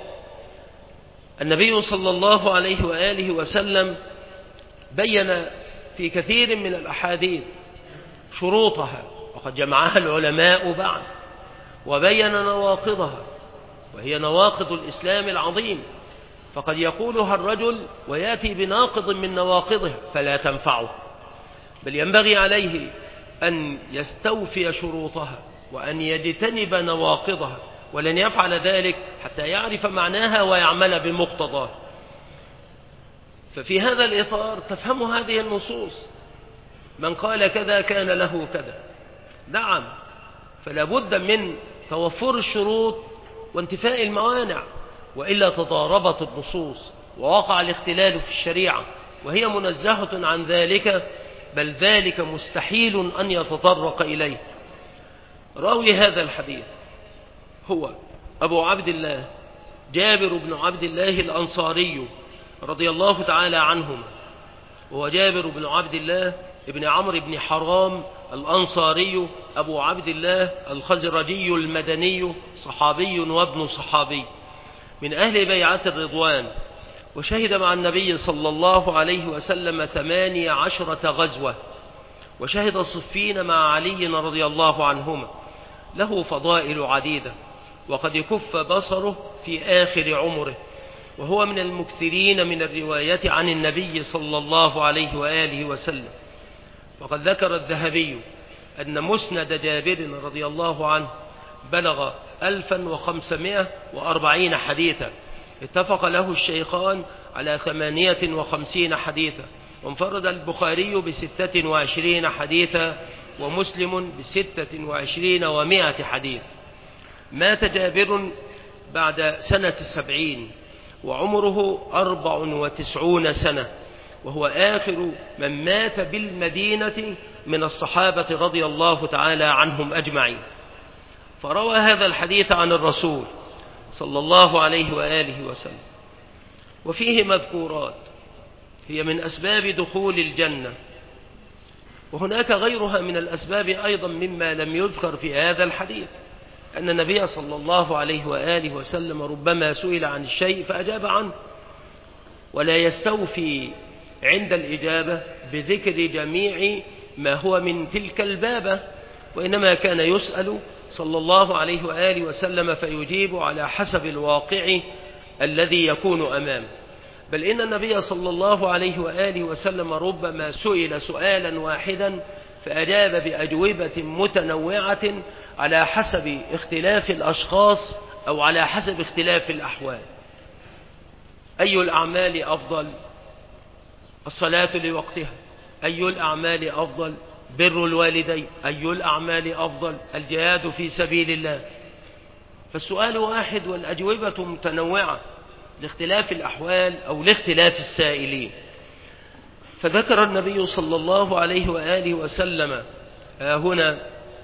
S1: النبي صلى الله عليه وآله وسلم بين في كثير من الأحاديث شروطها، وقد جمعها العلماء بعد، وبين نواقضها، وهي نواقض الإسلام العظيم. فقد يقولها الرجل ويأتي بناقض من نواقضها فلا تنفعه، بل ينبغي عليه أن يستوفي شروطها وأن يجتنب نواقضها، ولن يفعل ذلك حتى يعرف معناها ويعمل بمقتضاه. ففي هذا الإطار تفهم هذه النصوص. من قال كذا كان له كذا، نعم، فلا بد من توفر الشروط وانتفاء الموانع، وإلا تضاربت النصوص ووقع الاختلال في الشريعة، وهي منزهة عن ذلك، بل ذلك مستحيل أن يتطرق إليه. راوي هذا الحديث هو أبو عبد الله جابر بن عبد الله الأنصاري رضي الله تعالى عنهما، وهو جابر بن عبد الله ابن عمرو بن حرام الأنصاري أبو عبد الله الخزرجي المدني، صحابي وابن صحابي من أهل بيعة الرضوان، وشهد مع النبي صلى الله عليه وسلم 18 غزوة، وشهد صفين مع علي رضي الله عنهما. له فضائل عديدة، وقد يكف بصره في آخر عمره، وهو من المكثرين من الرواية عن النبي صلى الله عليه وآله وسلم. وقد ذكر الذهبي أن مسند جابر رضي الله عنه بلغ 1540 حديثا، اتفق له الشيخان على 58 حديثا، وانفرد البخاري ب26 حديثا، ومسلم ب26 و100 حديث. مات جابر بعد سنة 70 وعمره 94 سنة، وهو آخر من مات بالمدينة من الصحابة رضي الله تعالى عنهم أجمعين. فروى هذا الحديث عن الرسول صلى الله عليه وآله وسلم، وفيه مذكورات هي من أسباب دخول الجنة، وهناك غيرها من الأسباب أيضا مما لم يذكر في هذا الحديث، أن النبي صلى الله عليه وآله وسلم ربما سئل عن الشيء فأجاب عنه، ولا يستوفي عند الإجابة بذكر جميع ما هو من تلك البابة، وإنما كان يسأل صلى الله عليه وآله وسلم فيجيب على حسب الواقع الذي يكون أمامه. بل إن النبي صلى الله عليه وآله وسلم ربما سئل سؤالا واحدا فأجاب بأجوبة متنوعة على حسب اختلاف الأشخاص أو على حسب اختلاف الأحوال. أي الأعمال أفضل؟ الصلاة لوقتها. أي الأعمال أفضل؟ بر الوالدين. أي الأعمال أفضل؟ الجهاد في سبيل الله. فالسؤال واحد والأجوبة متنوعة لاختلاف الأحوال أو لاختلاف السائلين. فذكر النبي صلى الله عليه وآله وسلم هنا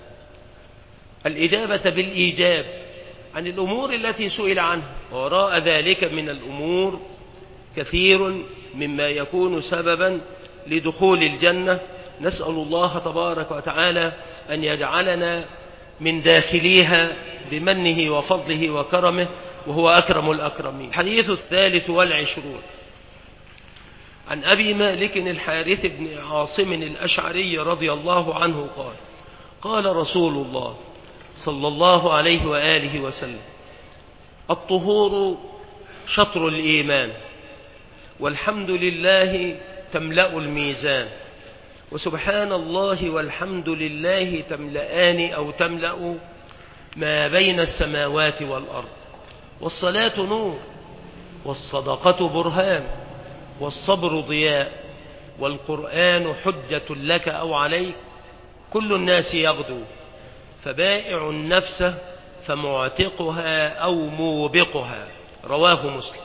S1: الإجابة بالإيجاب عن الأمور التي سئل عنها، وراء ذلك من الأمور كثير مما يكون سببا لدخول الجنة. نسأل الله تبارك وتعالى أن يجعلنا من داخليها بمنه وفضله وكرمه، وهو أكرم الأكرمين. الحديث 23 عن أبي مالك الحارث بن عاصم الأشعري رضي الله عنه قال: قال رسول الله صلى الله عليه وآله وسلم: الطهور شطر الإيمان، والحمد لله تملأ الميزان، وسبحان الله والحمد لله تملأان أو تملأ ما بين السماوات والأرض، والصلاة نور، والصدقة برهان، والصبر ضياء، والقرآن حجة لك أو عليك، كل الناس يغدو، فبائع النفس فمعتقها أو موبقها. رواه مسلم.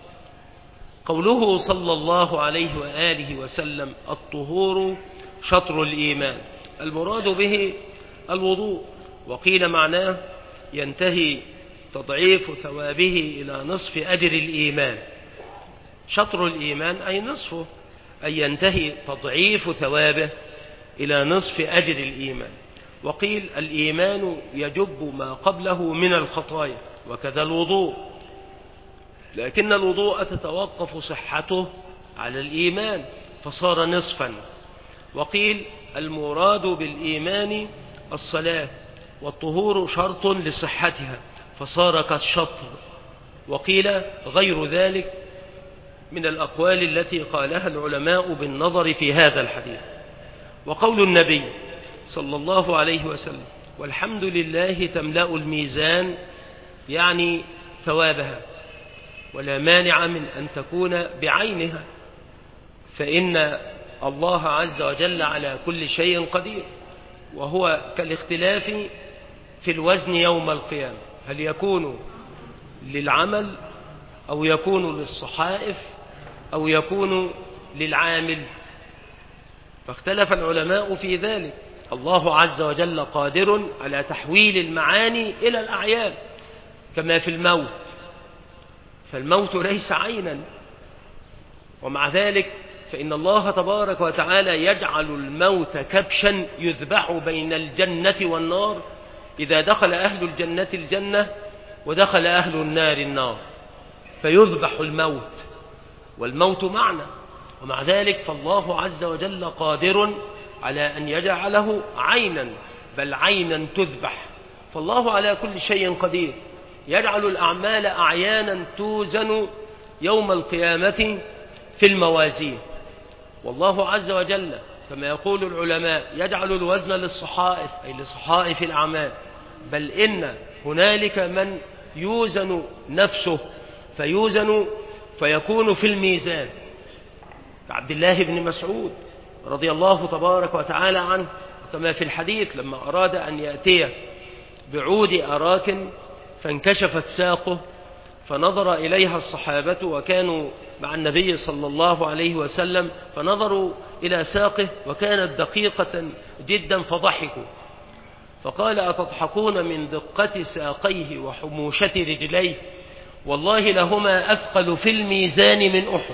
S1: قوله صلى الله عليه وآله وسلم: الطهور شطر الإيمان، المراد به الوضوء، وقيل معناه ينتهي تضعيف ثوابه إلى نصف أجر الإيمان. شطر الإيمان أي نصفه، أي ينتهي تضعيف ثوابه إلى نصف أجر الإيمان. وقيل الإيمان يجب ما قبله من الخطايا، وكذا الوضوء، لكن الوضوء تتوقف صحته على الإيمان فصار نصفا. وقيل المراد بالإيمان الصلاة، والطهور شرط لصحتها فصار كالشطر. وقيل غير ذلك من الأقوال التي قالها العلماء بالنظر في هذا الحديث. وقول النبي صلى الله عليه وسلم: والحمد لله تملأ الميزان، يعني ثوابها، ولا مانع من أن تكون بعينها، فإن الله عز وجل على كل شيء قدير، وهو كالاختلاف في الوزن يوم القيامة، هل يكون للعمل أو يكون للصحائف أو يكون للعامل، فاختلف العلماء في ذلك. الله عز وجل قادر على تحويل المعاني إلى الأعيان، كما في الموت، فالموت ليس عينا، ومع ذلك فإن الله تبارك وتعالى يجعل الموت كبشا يذبح بين الجنة والنار، إذا دخل أهل الجنة الجنة ودخل أهل النار النار، فيذبح الموت، والموت معنى، ومع ذلك فالله عز وجل قادر على أن يجعله عينا، بل عينا تذبح. فالله على كل شيء قدير، يجعل الأعمال أعيانا توزن يوم القيامة في الموازين. والله عز وجل كما يقول العلماء يجعل الوزن للصحائف، أي لصحائف الأعمال، بل إن هنالك من يوزن نفسه فيوزن فيكون في الميزان، كعبد الله بن مسعود رضي الله تبارك وتعالى عنه، كما في الحديث لما أراد أن يأتي بعود أراك فانكشفت ساقه فنظر إليها الصحابة وكانوا مع النبي صلى الله عليه وسلم، فنظروا إلى ساقه وكانت دقيقة جدا فضحكوا، فقال: أتضحكون من دقة ساقيه وحموشة رجليه؟ والله لهما أثقل في الميزان من أحد.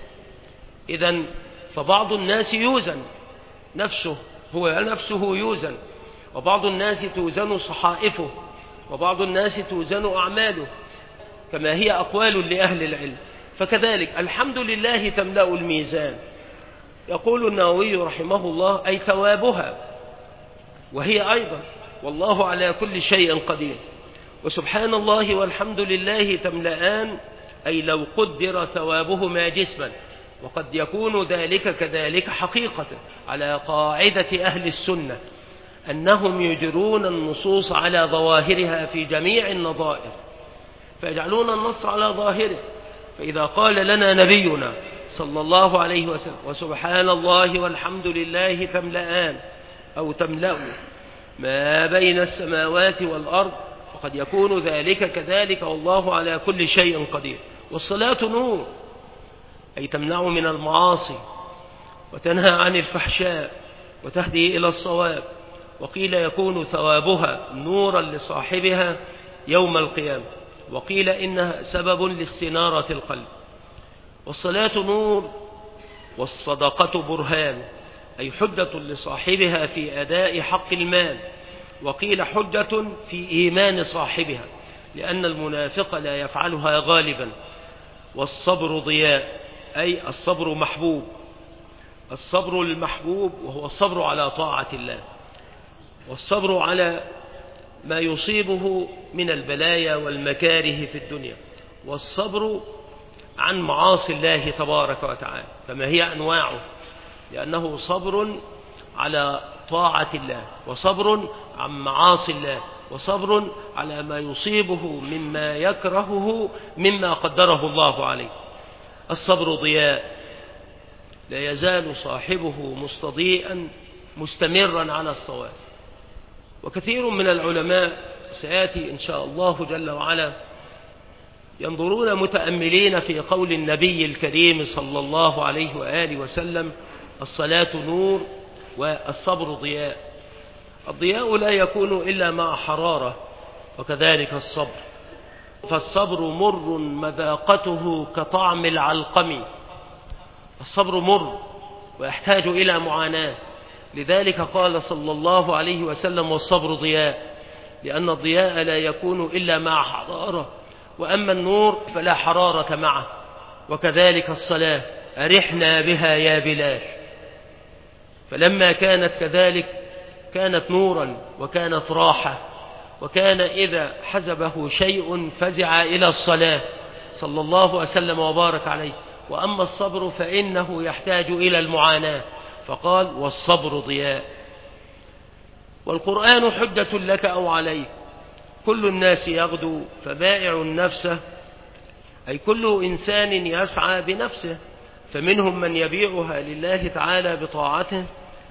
S1: إذن فبعض الناس يوزن نفسه، هو نفسه يوزن، وبعض الناس توزن صحائفه، وبعض الناس توزن أعماله، كما هي أقوال لأهل العلم. فكذلك الحمد لله تملأ الميزان. يقول النووي رحمه الله: أي ثوابها، وهي أيضا والله على كل شيء قدير. وسبحان الله والحمد لله تملأان، أي لو قدر ثوابهما جسما، وقد يكون ذلك كذلك حقيقة على قاعدة أهل السنة أنهم يجرون النصوص على ظواهرها في جميع النظائر، فيجعلون النص على ظاهره. فإذا قال لنا نبينا صلى الله عليه وسلم: وسبحان الله والحمد لله تملأان أو تملأ ما بين السماوات والأرض، فقد يكون ذلك كذلك والله على كل شيء قدير. والصلاة نور، أي تمنع من المعاصي وتنهى عن الفحشاء وتهدي إلى الصواب. وقيل يكون ثوابها نورا لصاحبها يوم القيامة، وقيل إنها سبب لاستنارة القلب. والصلاة نور، والصدقة برهان، أي حجة لصاحبها في أداء حق المال. وقيل حجة في إيمان صاحبها، لأن المنافق لا يفعلها غالبا. والصبر ضياء، أي الصبر محبوب، الصبر المحبوب وهو الصبر على طاعة الله، والصبر على ما يصيبه من البلايا والمكاره في الدنيا، والصبر عن معاصي الله تبارك وتعالى كما هي أنواعه، لأنه صبر على طاعة الله، وصبر عن معاصي الله، وصبر على ما يصيبه مما يكرهه مما قدره الله عليه. الصبر ضياء، لا يزال صاحبه مستضيئا مستمرا على الصواب. وكثير من العلماء سيأتي إن شاء الله جل وعلا ينظرون متأملين في قول النبي الكريم صلى الله عليه وآله وسلم: الصلاة نور والصبر ضياء. الضياء لا يكون إلا مع حرارة، وكذلك الصبر، فالصبر مر مذاقته كطعم العلقم. الصبر مر ويحتاج إلى معاناة، لذلك قال صلى الله عليه وسلم: والصبر ضياء، لأن الضياء لا يكون إلا مع حرارة، وأما النور فلا حرارة معه. وكذلك الصلاة: أرحنا بها يا بلال. فلما كانت كذلك كانت نورا وكانت راحة، وكان إذا حزبه شيء فزع إلى الصلاة صلى الله وسلم وبارك عليه. وأما الصبر فإنه يحتاج إلى المعاناة، فقال: والصبر ضياء. والقرآن حجة لك أو عليك. كل الناس يغدو فبائع نفسه، أي كل إنسان يسعى بنفسه، فمنهم من يبيعها لله تعالى بطاعته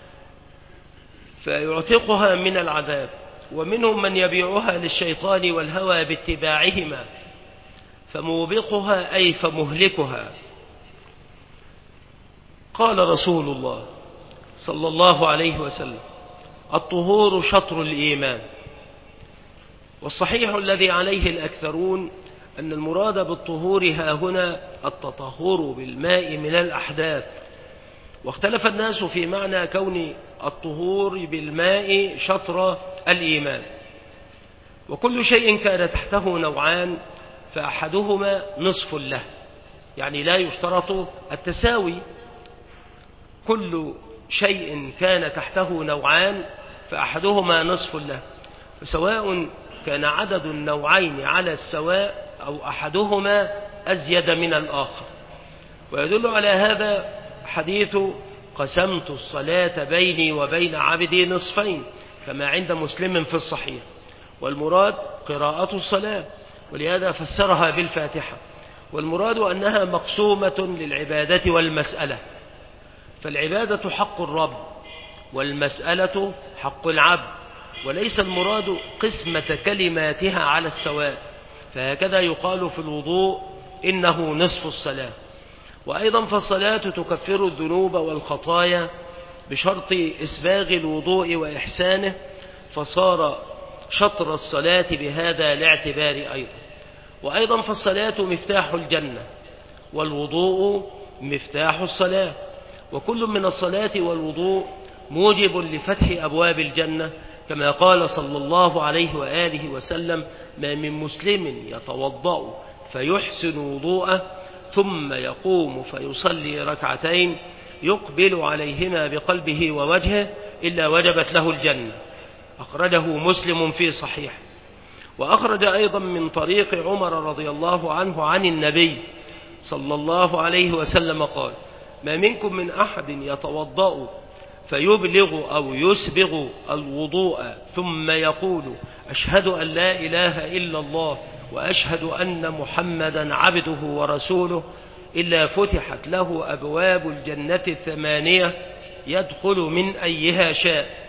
S1: فيعتقها من العذاب، ومنهم من يبيعها للشيطان والهوى باتباعهما فموبقها، أي فمهلكها. قال رسول الله صلى الله عليه وسلم: الطهور شطر الإيمان. والصحيح الذي عليه الأكثرون أن المراد بالطهور ها هنا التطهر بالماء من الأحداث. واختلف الناس في معنى كون الطهور بالماء شطر الإيمان. وكل شيء كان تحته نوعان فأحدهما نصف له، يعني لا يشترط التساوي. كل شيء كان تحته نوعان فأحدهما نصف له، فسواء كان عدد النوعين على السواء أو أحدهما أزيد من الآخر. ويدل على هذا حديث: قسمت الصلاة بيني وبين عبدي نصفين، كما عند مسلم في الصحيح. والمراد قراءة الصلاة، ولهذا فسرها بالفاتحة. والمراد أنها مقسومة للعبادة والمسألة، فالعبادة حق الرب والمسألة حق العبد، وليس المراد قسمة كلماتها على السواء، فهكذا يقال في الوضوء إنه نصف الصلاة. وأيضا فالصلاة تكفر الذنوب والخطايا بشرط إسباغ الوضوء وإحسانه، فصار شطر الصلاة بهذا الاعتبار أيضا. وأيضا فالصلاة مفتاح الجنة والوضوء مفتاح الصلاة، وكل من الصلاة والوضوء موجب لفتح أبواب الجنة، كما قال صلى الله عليه وآله وسلم: ما من مسلم يتوضأ فيحسن وضوءه ثم يقوم فيصلي ركعتين يقبل عليهما بقلبه ووجهه إلا وجبت له الجنة. أخرجه مسلم في صحيح. وأخرج أيضا من طريق عمر رضي الله عنه عن النبي صلى الله عليه وسلم قال: ما منكم من أحد يتوضأ فيبلغ أو يسبغ الوضوء ثم يقول: أشهد أن لا إله إلا الله وأشهد أن محمدا عبده ورسوله، إلا فتحت له أبواب الجنة 8 يدخل من أيها شاء.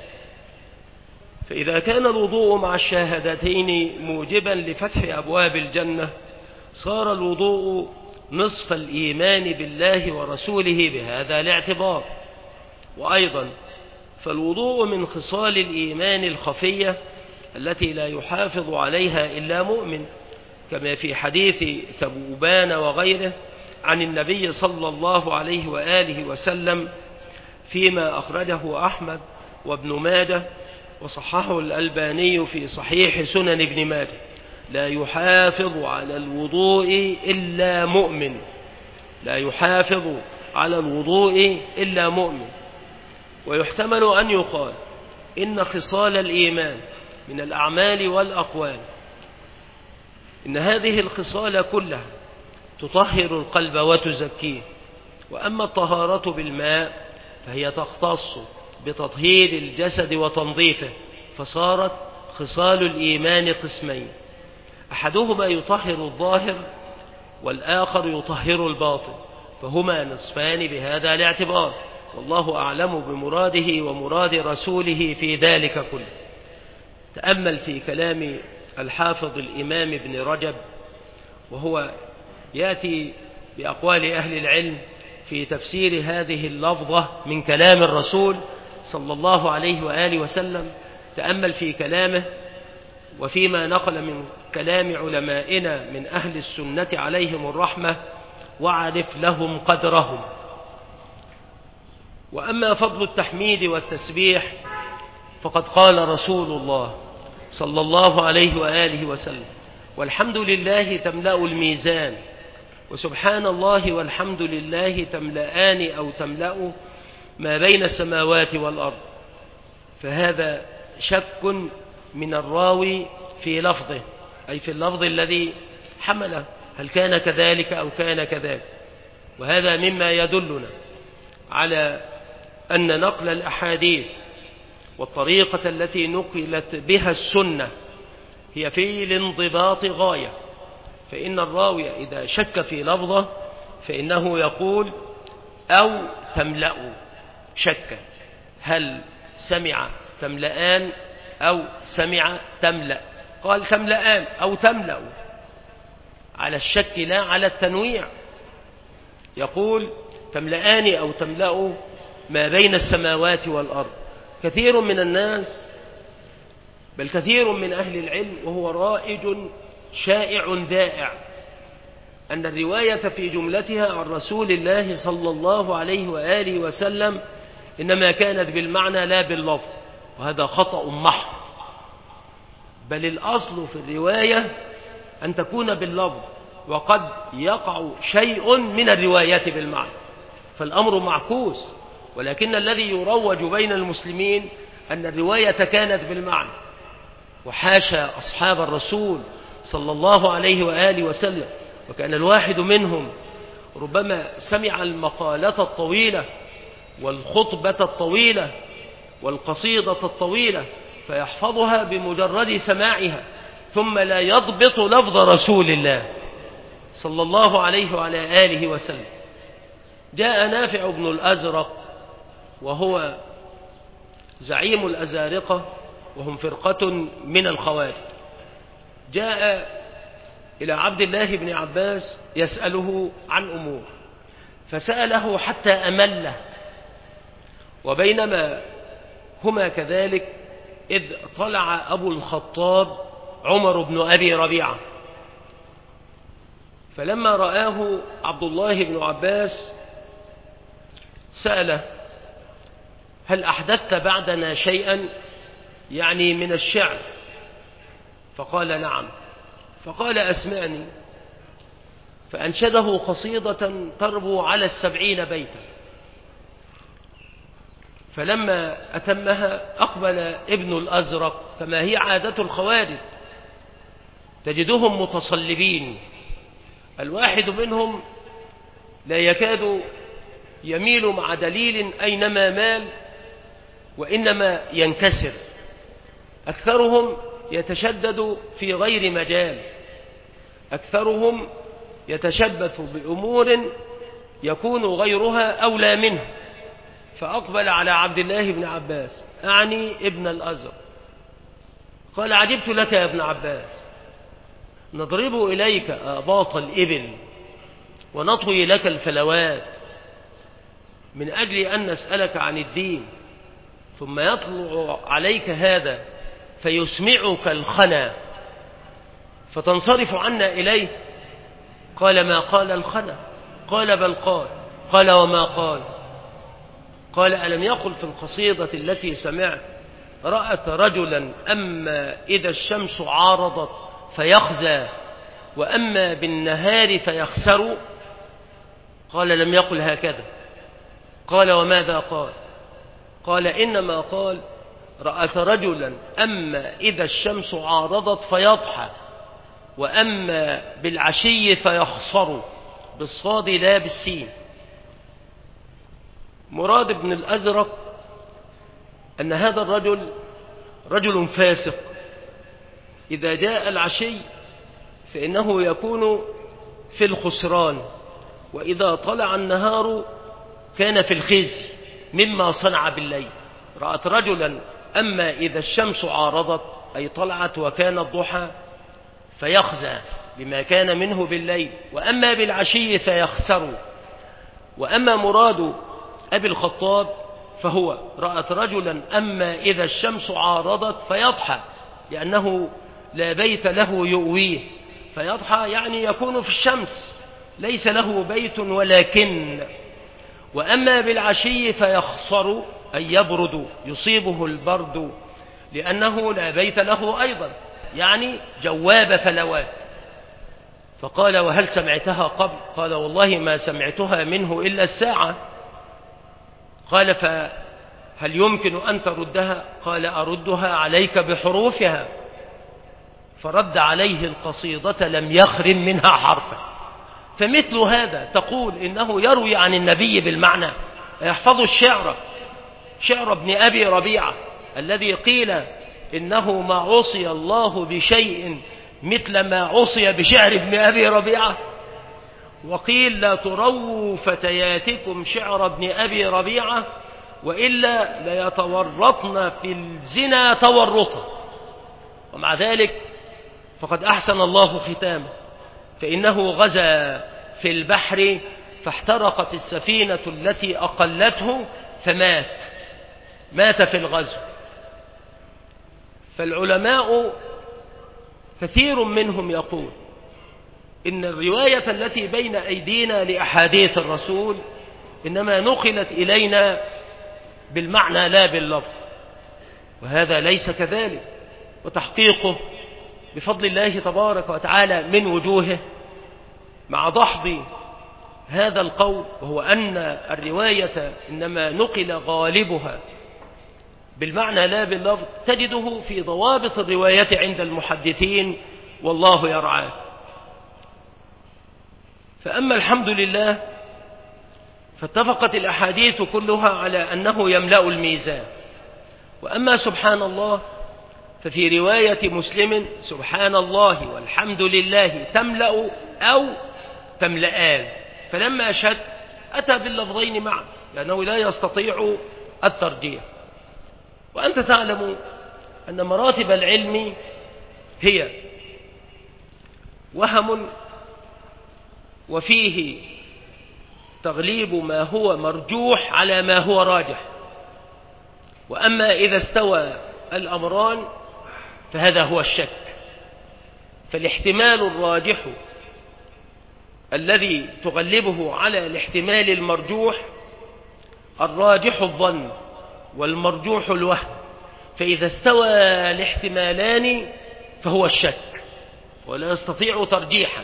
S1: فإذا كان الوضوء مع الشهادتين موجبا لفتح أبواب الجنة، صار الوضوء نصف الإيمان بالله ورسوله بهذا الاعتبار. وأيضا فالوضوء من خصال الإيمان الخفية التي لا يحافظ عليها إلا مؤمن، كما في حديث ثوبان وغيره عن النبي صلى الله عليه وآله وسلم فيما أخرجه أحمد وابن ماجه وصححه الألباني في صحيح سنن ابن ماجه: لا يحافظ على الوضوء إلا مؤمن، لا يحافظ على الوضوء إلا مؤمن. ويحتمل أن يقال إن خصال الإيمان من الأعمال والأقوال، إن هذه الخصال كلها تطهر القلب وتزكيه، وأما الطهارة بالماء فهي تختص بتطهير الجسد وتنظيفه، فصارت خصال الإيمان قسمين: أحدهما يطهر الظاهر والآخر يطهر الباطن، فهما نصفان بهذا الاعتبار، والله أعلم بمراده ومراد رسوله في ذلك كله. تأمل في كلام الحافظ الإمام ابن رجب، وهو يأتي بأقوال أهل العلم في تفسير هذه اللفظة من كلام الرسول صلى الله عليه وآله وسلم. تأمل في كلامه وفيما نقل من كلام علمائنا من أهل السنة عليهم الرحمة، وعرف لهم قدرهم. وأما فضل التحميد والتسبيح فقد قال رسول الله صلى الله عليه وآله وسلم: والحمد لله تملأ الميزان، وسبحان الله والحمد لله تملأان أو تملأ ما بين السماوات والأرض. فهذا شك من الراوي في لفظه، أي في اللفظ الذي حمله، هل كان كذلك أو كان كذلك. وهذا مما يدلنا على أن نقل الأحاديث والطريقة التي نقلت بها السنة هي في الانضباط غاية. فإن الراوي إذا شك في لفظه فإنه يقول: أو تملأ، شك هل سمع تملأان أو سمع تملأ، قال تملأان أو تملأ، على الشك لا على التنويع. يقول تملأان أو تملأ ما بين السماوات والأرض. كثير من الناس، بل كثير من أهل العلم، وهو رائج شائع ذائع، أن الرواية في جملتها عن رسول الله صلى الله عليه وآله وسلم إنما كانت بالمعنى لا باللفظ، وهذا خطأ محض. بل الأصل في الرواية أن تكون باللفظ، وقد يقع شيء من الروايات بالمعنى، فالأمر معكوس. ولكن الذي يروج بين المسلمين أن الرواية كانت بالمعنى، وحاشا أصحاب الرسول صلى الله عليه وآله وسلم. وكان الواحد منهم ربما سمع المقالة الطويلة والخطبة الطويلة والقصيدة الطويلة فيحفظها بمجرد سماعها، ثم لا يضبط لفظ رسول الله صلى الله عليه وعلى آله وسلم. جاء نافع بن الأزرق، وهو زعيم الأزارقة، وهم فرقة من الخوارج، جاء إلى عبد الله بن عباس يسأله عن أمور، فسأله حتى أمله. وبينما هما كذلك إذ طلع أبو الخطاب عمر بن أبي ربيعة، فلما رآه عبد الله بن عباس سأله: هل أحدثت بعدنا شيئا، يعني من الشعر؟ فقال: نعم. فقال: أسمعني. فأنشده قصيدة تربو على 70 بيتا. فلما أتمها أقبل ابن الأزرق، كما هي عادة الخوارج، تجدهم متصلبين، الواحد منهم لا يكاد يميل مع دليل أينما مال، وإنما ينكسر. أكثرهم يتشدد في غير مجال، أكثرهم يتشبث بأمور يكون غيرها أولى منه. فأقبل على عبد الله بن عباس، أعني ابن الأزرق، قال: عجبت لك يا ابن عباس، نضرب إليك آباط الإبل ونطوي لك الفلوات من أجل أن نسألك عن الدين، ثم يطلع عليك هذا فيسمعك الخنا فتنصرف عنا إليه. قال: ما قال الخنا؟ قال: بل قال. قال: وما قال؟ قال: ألم يقل في القصيدة التي سمعت: رأت رجلا أما إذا الشمس عارضت فيخزى، وأما بالنهار فيخسر؟ قال: لم يقل هكذا. قال: وماذا قال؟ قال: إنما قال: رأت رجلا أما إذا الشمس عارضت فيضحى، وأما بالعشي فيخسر، بالصاد لا بالسين. مراد ابن الأزرق أن هذا الرجل رجل فاسق، إذا جاء العشي فإنه يكون في الخسران، وإذا طلع النهار كان في الخزي مما صنع بالليل. رأت رجلا أما إذا الشمس عارضت، أي طلعت وكان الضحى، فيخزى بما كان منه بالليل، وأما بالعشي فيخسر. وأما مراد أبي الخطاب فهو: رأت رجلا أما إذا الشمس عارضت فيضحى، لأنه لا بيت له يؤويه، فيضحى يعني يكون في الشمس، ليس له بيت ولكن. وأما بالعشي فيخسر، أي يبرد، يصيبه البرد، لأنه لا بيت له أيضا، يعني جواب فلوات. فقال: وهل سمعتها قبل؟ قال: والله ما سمعتها منه إلا الساعة. قال: فهل يمكن أن تردها؟ قال: أردها عليك بحروفها. فرد عليه القصيدة لم يخرم منها حرفا. فمثل هذا تقول إنه يروي عن النبي بالمعنى، يحفظ الشعر، شعر ابن أبي ربيعة الذي قيل إنه ما عصي الله بشيء مثل ما عصي بشعر ابن أبي ربيعة، وقيل: لا ترووا فتياتكم شعر ابن أبي ربيعة وإلا ليتورطن في الزنا تورطا. ومع ذلك فقد أحسن الله ختامه، فإنه غزا في البحر فاحترقت السفينة التي أقلته مات في الغزو. فالعلماء كثير منهم يقول إن الرواية التي بين أيدينا لأحاديث الرسول إنما نقلت إلينا بالمعنى لا باللفظ، وهذا ليس كذلك، وتحقيقه بفضل الله تبارك وتعالى من وجوهه، مع دحض هذا القول، وهو أن الرواية إنما نقل غالبها بالمعنى لا باللفظ، تجده في ضوابط الرواية عند المحدثين، والله يرعاه. فأما الحمد لله فاتفقت الأحاديث كلها على أنه يملأ الميزان. وأما سبحان الله ففي رواية مسلم: سبحان الله والحمد لله تملأ أو تملأان. فلما شك أتى باللفظين معا، لأنه لا يستطيع الترجيح. وأنت تعلم أن مراتب العلم هي وهم وفيه تغليب ما هو مرجوح على ما هو راجح. وأما إذا استوى الأمران فهذا هو الشك. فالاحتمال الراجح الذي تغلبه على الاحتمال المرجوح، الراجح الظن والمرجوح الوهم، فإذا استوى الاحتمالان فهو الشك ولا يستطيع ترجيحا.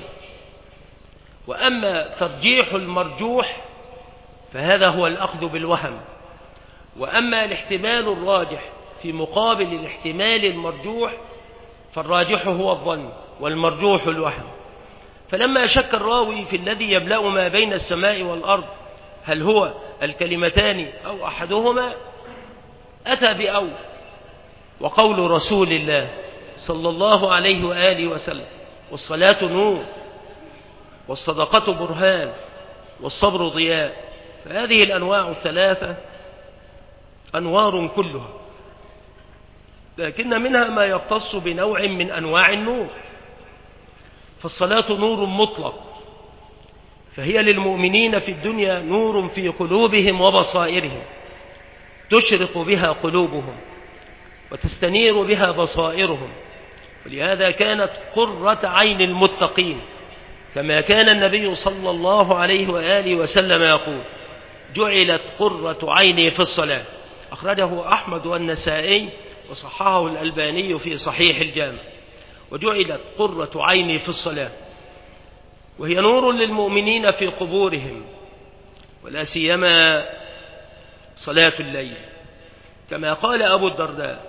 S1: وأما ترجيح المرجوح فهذا هو الأخذ بالوهم. وأما الاحتمال الراجح في مقابل الاحتمال المرجوح فالراجح هو الظن والمرجوح الوهم. فلما شك الراوي في الذي يملأ ما بين السماء والأرض هل هو الكلمتان أو أحدهما، أتى بأو. وقول رسول الله صلى الله عليه وآله وسلم: والصلاة نور والصدقة برهان والصبر ضياء. فهذه الأنواع الثلاثة أنوار كلها، لكن منها ما يختص بنوع من أنواع النور. فالصلاة نور مطلق، فهي للمؤمنين في الدنيا نور في قلوبهم وبصائرهم، تشرق بها قلوبهم وتستنير بها بصائرهم. ولهذا كانت قرة عين المتقين، كما كان النبي صلى الله عليه وآله وسلم يقول: جعلت قرة عيني في الصلاة. أخرجه أحمد والنسائي وصححه الألباني في صحيح الجامع. وجعلت قرة عيني في الصلاة، وهي نور للمؤمنين في قبورهم، ولا سيما صلاة الليل، كما قال أبو الدرداء: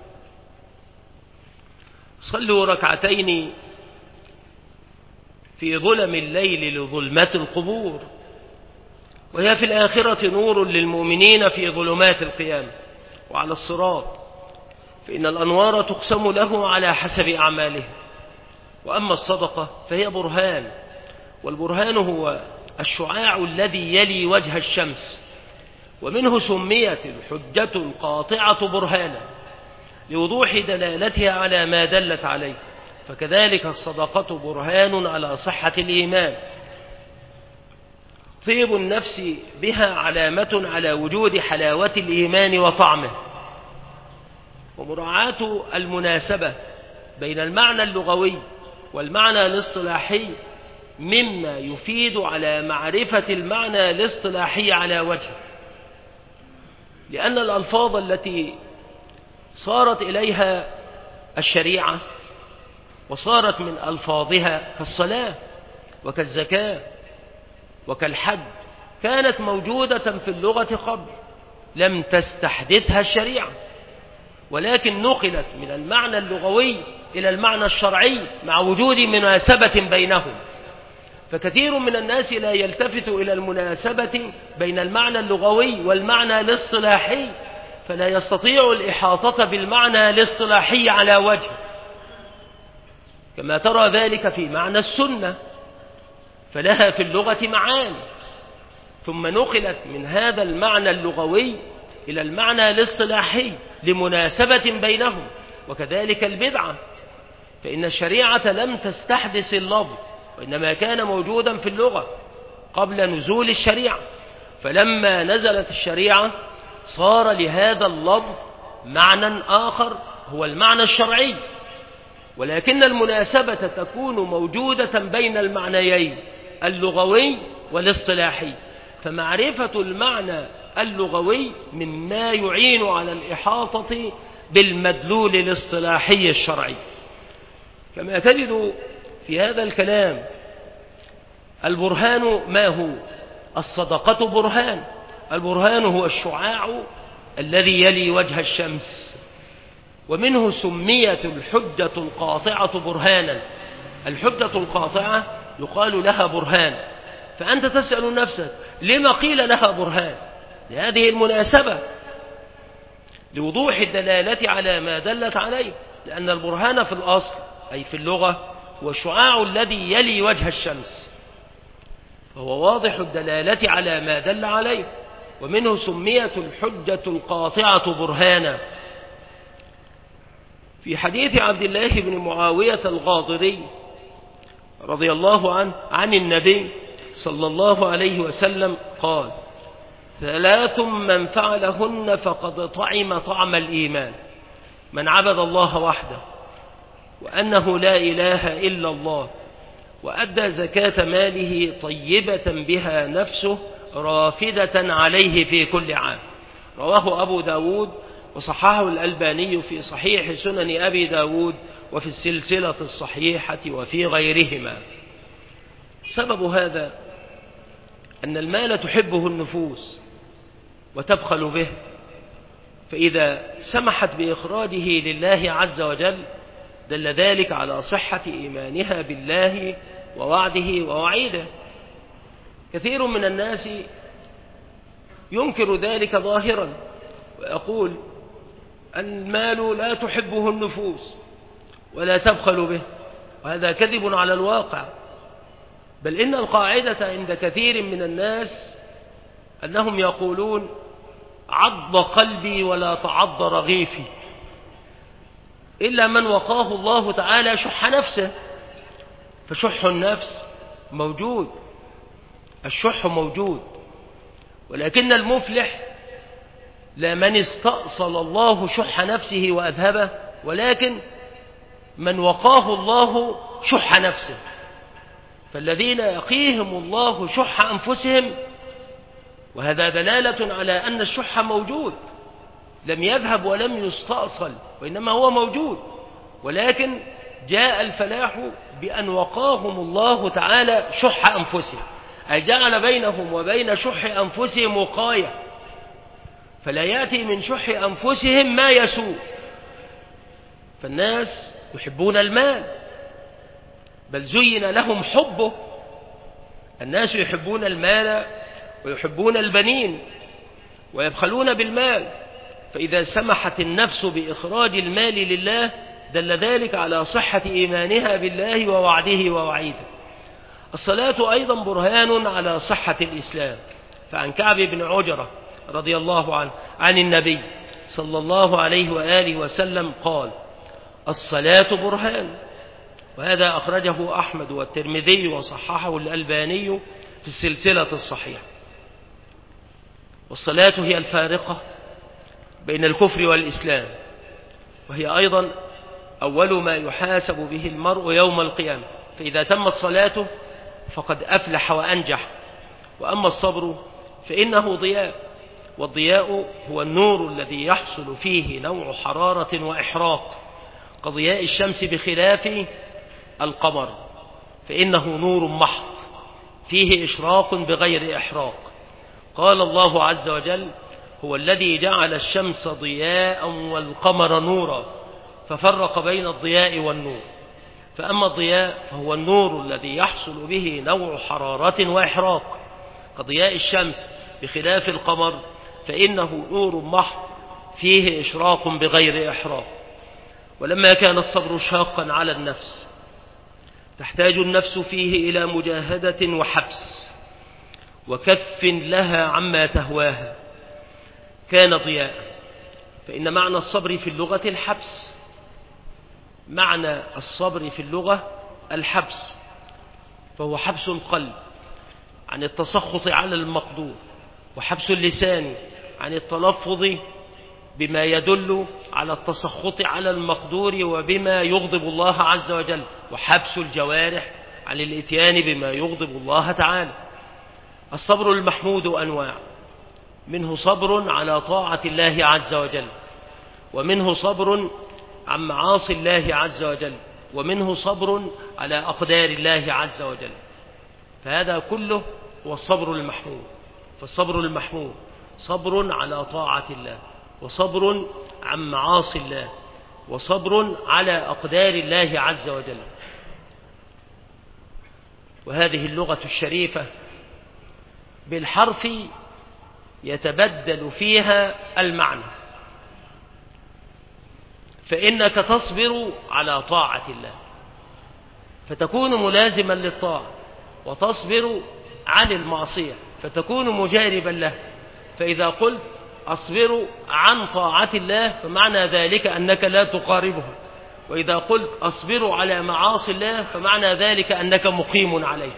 S1: صلوا ركعتين في ظلم الليل لظلمة القبور. وهي في الآخرة نور للمؤمنين في ظلمات القيامة وعلى الصراط، فإن الأنوار تقسم له على حسب أعماله. وأما الصدقة فهي برهان، والبرهان هو الشعاع الذي يلي وجه الشمس، ومنه سميت الحجة القاطعة برهانا لوضوح دلالتها على ما دلت عليه. فكذلك الصدقة برهان على صحة الإيمان، طيب النفس بها علامة على وجود حلاوة الإيمان وطعمه. ومراعاة المناسبة بين المعنى اللغوي والمعنى الاصطلاحي مما يفيد على معرفة المعنى الاصطلاحي على وجهه، لأن الألفاظ التي صارت إليها الشريعة وصارت من ألفاظها كالصلاة وكالزكاة وكالحج كانت موجودة في اللغة قبل، لم تستحدثها الشريعة، ولكن نقلت من المعنى اللغوي إلى المعنى الشرعي مع وجود مناسبة بينهم. فكثير من الناس لا يلتفت إلى المناسبة بين المعنى اللغوي والمعنى الاصطلاحي، فلا يستطيع الإحاطة بالمعنى الاصطلاحي على وجه، كما ترى ذلك في معنى السنة، فلها في اللغة معاني، ثم نقلت من هذا المعنى اللغوي إلى المعنى الاصطلاحي لمناسبة بينهم. وكذلك البدعة، فإن الشريعة لم تستحدث اللفظ، وإنما كان موجودا في اللغة قبل نزول الشريعة، فلما نزلت الشريعة صار لهذا اللفظ معنى آخر هو المعنى الشرعي، ولكن المناسبة تكون موجودة بين المعنيين اللغوي والاصطلاحي. فمعرفة المعنى اللغوي مما يعين على الإحاطة بالمدلول الاصطلاحي الشرعي. كما تجد في هذا الكلام البرهان ما هو؟ الصدقة برهان. البرهان هو الشعاع الذي يلي وجه الشمس، ومنه سميت الحجة القاطعة برهانا. الحجة القاطعة يقال لها برهان، فأنت تسأل نفسك لما قيل لها برهان؟ لهذه المناسبة، لوضوح الدلالة على ما دلت عليه، لأن البرهان في الأصل أي في اللغة هو الشعاع الذي يلي وجه الشمس، فهو واضح الدلالة على ما دل عليه، ومنه سميت الحجة القاطعة برهانا. في حديث عبد الله بن معاوية الغاضري رضي الله عنه عن النبي صلى الله عليه وسلم قال: 3 من فعلهن فقد طعم طعم الإيمان: من عبد الله وحده، وأنه لا إله إلا الله، وأدى زكاة ماله طيبة بها نفسه رافدة عليه في كل عام. رواه أبو داود وصححه الألباني في صحيح سنن أبي داود وفي السلسلة الصحيحة وفي غيرهما. سبب هذا أن المال تحبه النفوس وتبخل به، فإذا سمحت بإخراجه لله عز وجل دل ذلك على صحة إيمانها بالله ووعده ووعيده. كثير من الناس ينكر ذلك ظاهرا ويقول: المال لا تحبه النفوس ولا تبخل به، وهذا كذب على الواقع. بل إن القاعدة عند كثير من الناس أنهم يقولون: عض قلبي ولا تعض رغيفي، إلا من وقاه الله تعالى شح نفسه. فشح النفس موجود، الشح موجود، ولكن المفلح لا من استأصل الله شح نفسه وأذهبه، ولكن من وقاه الله شح نفسه. فالذين يقيهم الله شح أنفسهم، وهذا دلالة على أن الشح موجود، لم يذهب ولم يستأصل، وإنما هو موجود، ولكن جاء الفلاح بأن وقاهم الله تعالى شح أنفسهم، أي جعل بينهم وبين شح أنفسهم وقاية، فلا يأتي من شح أنفسهم ما يسوء. فالناس يحبون المال، بل زين لهم حبه. الناس يحبون المال ويحبون البنين ويبخلون بالمال، فإذا سمحت النفس بإخراج المال لله دل ذلك على صحة إيمانها بالله ووعده ووعيده. الصلاة أيضا برهان على صحة الإسلام، فعن كعب بن عجرة رضي الله عنه عن النبي صلى الله عليه وآله وسلم قال: الصلاة برهان. وهذا أخرجه أحمد والترمذي وصححه الألباني في السلسلة الصحيحة. والصلاة هي الفارقة بين الكفر والإسلام، وهي أيضا أول ما يحاسب به المرء يوم القيامة، فإذا تمت صلاته فقد أفلح وأنجح. وأما الصبر فإنه ضياء، والضياء هو النور الذي يحصل فيه نوع حرارة وإحراق، كضياء الشمس بخلاف القمر، فإنه نور محض فيه إشراق بغير إحراق. قال الله عز وجل: هو الذي جعل الشمس ضياء والقمر نورا، ففرق بين الضياء والنور. فأما الضياء فهو النور الذي يحصل به نوع حرارة وإحراق، كضياء الشمس بخلاف القمر، فإنه نور محض فيه إشراق بغير إحراق. ولما كان الصبر شاقا على النفس تحتاج النفس فيه إلى مجاهدة وحبس وكف لها عما تهواها، كان ضياء. فإن معنى الصبر في اللغة الحبس، معنى الصبر في اللغة الحبس، فهو حبس القلب عن التسخط على المقدور، وحبس اللسان عن التلفظ بما يدل على التسخط على المقدور وبما يغضب الله عز وجل، وحبس الجوارح عن الاتيان بما يغضب الله تعالى. الصبر المحمود أنواع، منه صبر على طاعة الله عز وجل، ومنه صبر عن معاصي الله عز وجل، ومنه صبر على أقدار الله عز وجل. فهذا كله هو الصبر المحمود. فالصبر المحمود صبر على طاعة الله، وصبر عن معاصي الله، وصبر على أقدار الله عز وجل. وهذه اللغة الشريفة بالحرف يتبدل فيها المعنى، فإنك تصبر على طاعة الله فتكون ملازما للطاعة، وتصبر عن المعصية فتكون مجانبا له. فإذا قلت أصبر عن طاعة الله فمعنى ذلك أنك لا تقاربها، وإذا قلت أصبر على معاصي الله فمعنى ذلك أنك مقيم عليه،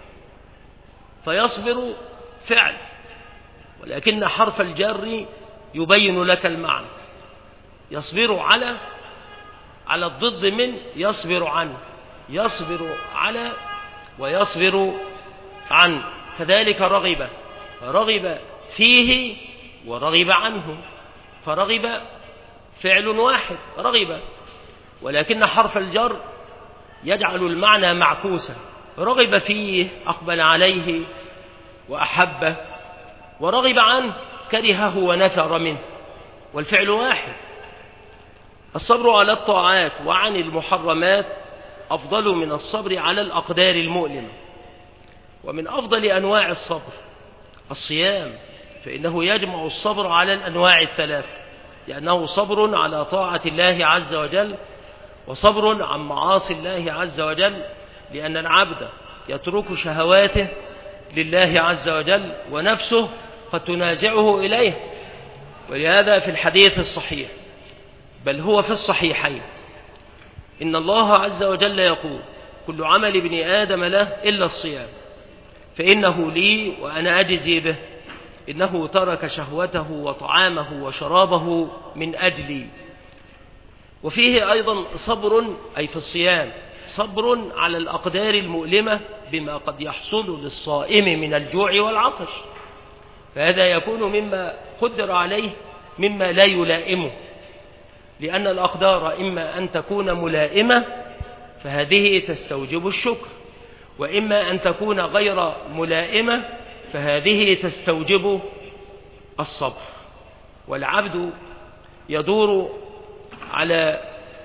S1: فيصبر فعل، ولكن حرف الجر يبين لك المعنى. يصبر على الضد من يصبر عنه، يصبر على ويصبر عنه. كذلك رغب فيه ورغب عنه، فرغب فعل واحد رغب، ولكن حرف الجر يجعل المعنى معكوسا. رغب فيه أقبل عليه وأحبه، ورغب عنه كرهه ونفر منه، والفعل واحد. الصبر على الطاعات وعن المحرمات أفضل من الصبر على الأقدار المؤلمة. ومن أفضل أنواع الصبر الصيام، فإنه يجمع الصبر على الأنواع الثلاث، لأنه صبر على طاعة الله عز وجل، وصبر عن معاصي الله عز وجل، لأن العبد يترك شهواته لله عز وجل ونفسه قد تنازعه إليه. ولهذا في الحديث الصحيح، بل هو في الصحيحين، إن الله عز وجل يقول: كل عمل ابن آدم له إلا الصيام فإنه لي وأنا أجزي به، إنه ترك شهوته وطعامه وشرابه من أجلي. وفيه أيضا صبر، أي في الصيام صبر على الأقدار المؤلمة بما قد يحصل للصائم من الجوع والعطش، فهذا يكون مما قدر عليه مما لا يلائمه، لأن الأقدار إما أن تكون ملائمة فهذه تستوجب الشكر، وإما أن تكون غير ملائمة فهذه تستوجب الصبر. والعبد يدور على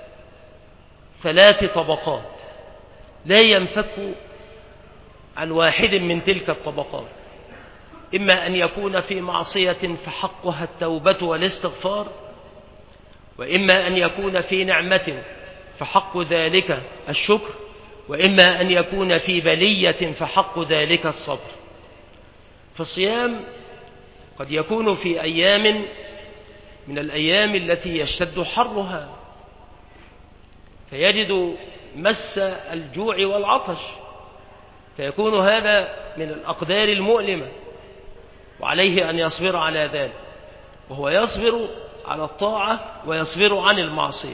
S1: 3 طبقات لا ينفك عن واحد من تلك الطبقات، إما أن يكون في معصية فحقها التوبة والاستغفار، وإما أن يكون في نعمة فحق ذلك الشكر، وإما أن يكون في بلية فحق ذلك الصبر. فالصيام قد يكون في أيام من الأيام التي يشتد حرها فيجد مس الجوع والعطش، فيكون هذا من الأقدار المؤلمة، وعليه أن يصبر على ذلك، وهو يصبر على الطاعة ويصبر عن المعصية.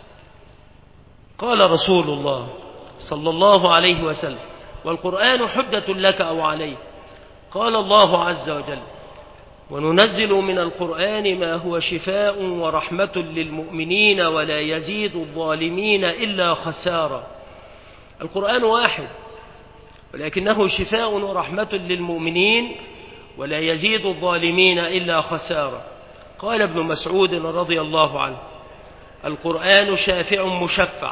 S1: قال رسول الله صلى الله عليه وسلم: والقرآن حجة لك أو عليك. قال الله عز وجل: وننزل من القرآن ما هو شفاء ورحمة للمؤمنين ولا يزيد الظالمين إلا خسارا. القرآن واحد، ولكنه شفاء ورحمة للمؤمنين ولا يزيد الظالمين إلا خسارا. قال ابن مسعود رضي الله عنه: القرآن شافع مشفع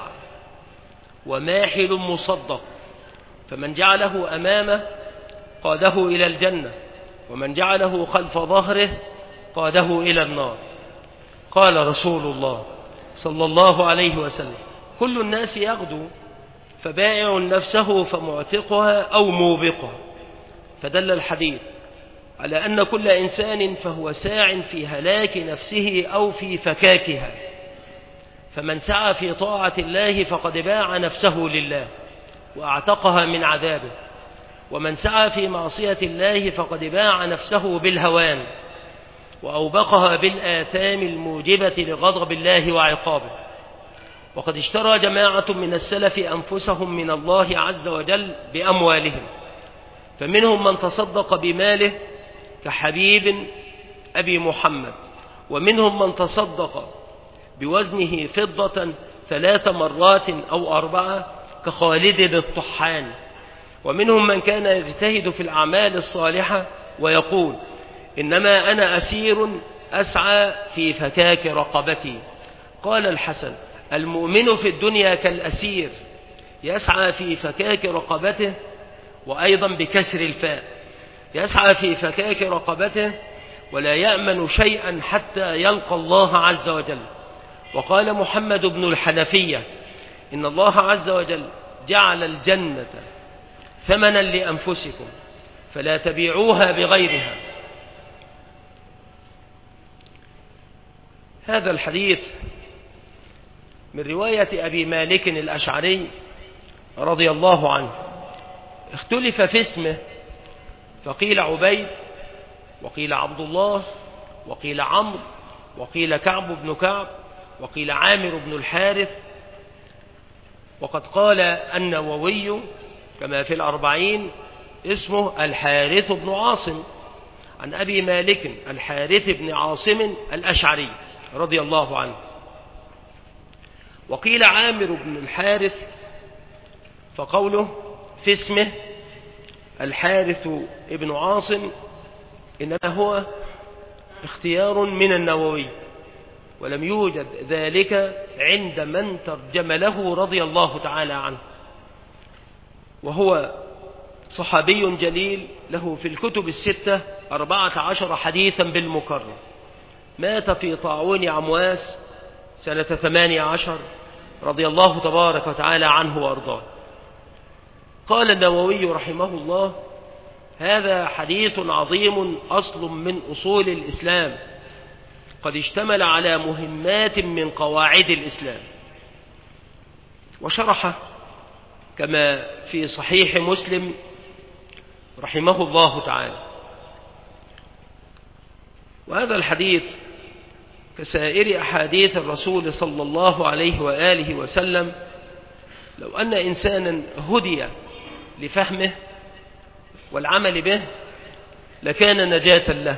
S1: وماحل مصدق، فمن جعله أمامه قاده إلى الجنة، ومن جعله خلف ظهره قاده إلى النار. قال رسول الله صلى الله عليه وسلم: كل الناس يغدو فبائع نفسه فمعتقها أو موبقها. فدل الحديث على أن كل إنسان فهو ساع في هلاك نفسه أو في فكاكها، فمن سعى في طاعة الله فقد باع نفسه لله وأعتقها من عذابه، ومن سعى في معصية الله فقد باع نفسه بالهوان وأوبقها بالآثام الموجبة لغضب الله وعقابه. وقد اشترى جماعة من السلف أنفسهم من الله عز وجل بأموالهم، فمنهم من تصدق بماله كحبيب أبي محمد، ومنهم من تصدق بوزنه فضة 3 مرات أو 4 كخالد الطحان، ومنهم من كان يجتهد في الأعمال الصالحة ويقول: إنما أنا أسير أسعى في فكاك رقبتي. قال الحسن: المؤمن في الدنيا كالأسير يسعى في فكاك رقبته، وأيضا بكسر الفاء، يسعى في فكاك رقبته ولا يأمن شيئا حتى يلقى الله عز وجل. وقال محمد بن الحنفية: إن الله عز وجل جعل الجنة ثمنا لأنفسكم فلا تبيعوها بغيرها. هذا الحديث من رواية أبي مالك الأشعري رضي الله عنه، اختلف في اسمه، فقيل عبيد، وقيل عبد الله، وقيل عمرو، وقيل كعب بن كعب، وقيل عامر بن الحارث. وقد قال النووي كما في الأربعين اسمه الحارث بن عاصم، عن أبي مالك الحارث بن عاصم الأشعري رضي الله عنه. وقيل عامر بن الحارث، فقوله في اسمه الحارث بن عاصم إنما هو اختيار من النووي، ولم يوجد ذلك عند من ترجم له رضي الله تعالى عنه، وهو صحابي جليل له في الكتب الستة 14 حديثا بالمكرر، مات في طاعون عمواس سنة 18 رضي الله تبارك وتعالى عنه وأرضاه. قال النووي رحمه الله: هذا حديث عظيم أصل من أصول الإسلام، قد اشتمل على مهمات من قواعد الإسلام. وشرح كما في صحيح مسلم رحمه الله تعالى. وهذا الحديث كسائر أحاديث الرسول صلى الله عليه وآله وسلم، لو أن إنسانا هدي لفهمه والعمل به لكان نجاة له.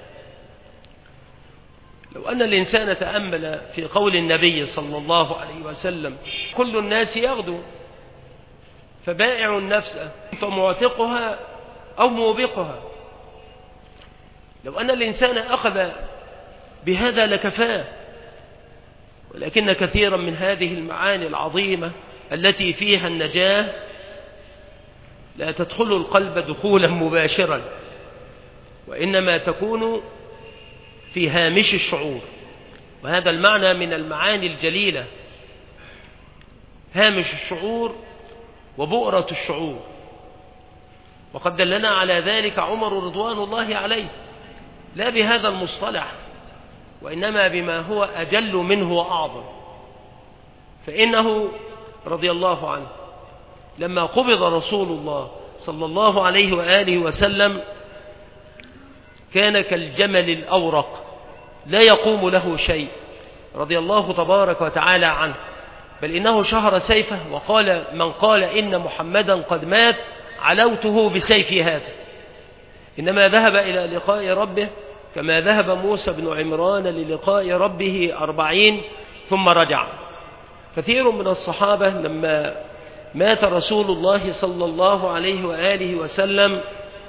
S1: لو أن الإنسان تأمل في قول النبي صلى الله عليه وسلم: كل الناس يغدو، فبائع النفس فمعتقها أو موبقها، لو أن الإنسان أخذ بهذا لكفاه. ولكن كثيرا من هذه المعاني العظيمة التي فيها النجاة لا تدخل القلب دخولا مباشرا، وإنما تكون في هامش الشعور. وهذا المعنى من المعاني الجليلة، هامش الشعور وبؤرة الشعور. وقد دلنا على ذلك عمر رضوان الله عليه، لا بهذا المصطلح وإنما بما هو أجل منه وأعظم. فإنه رضي الله عنه لما قبض رسول الله صلى الله عليه وآله وسلم كان كالجمل الأورق لا يقوم له شيء رضي الله تبارك وتعالى عنه، بل إنه شهر سيفه وقال: من قال إن محمدا قد مات علوته بسيفي هذا. إنما ذهب إلى لقاء ربه كما ذهب موسى بن عمران للقاء ربه 40 ثم رجع. كثير من الصحابة لما مات رسول الله صلى الله عليه وآله وسلم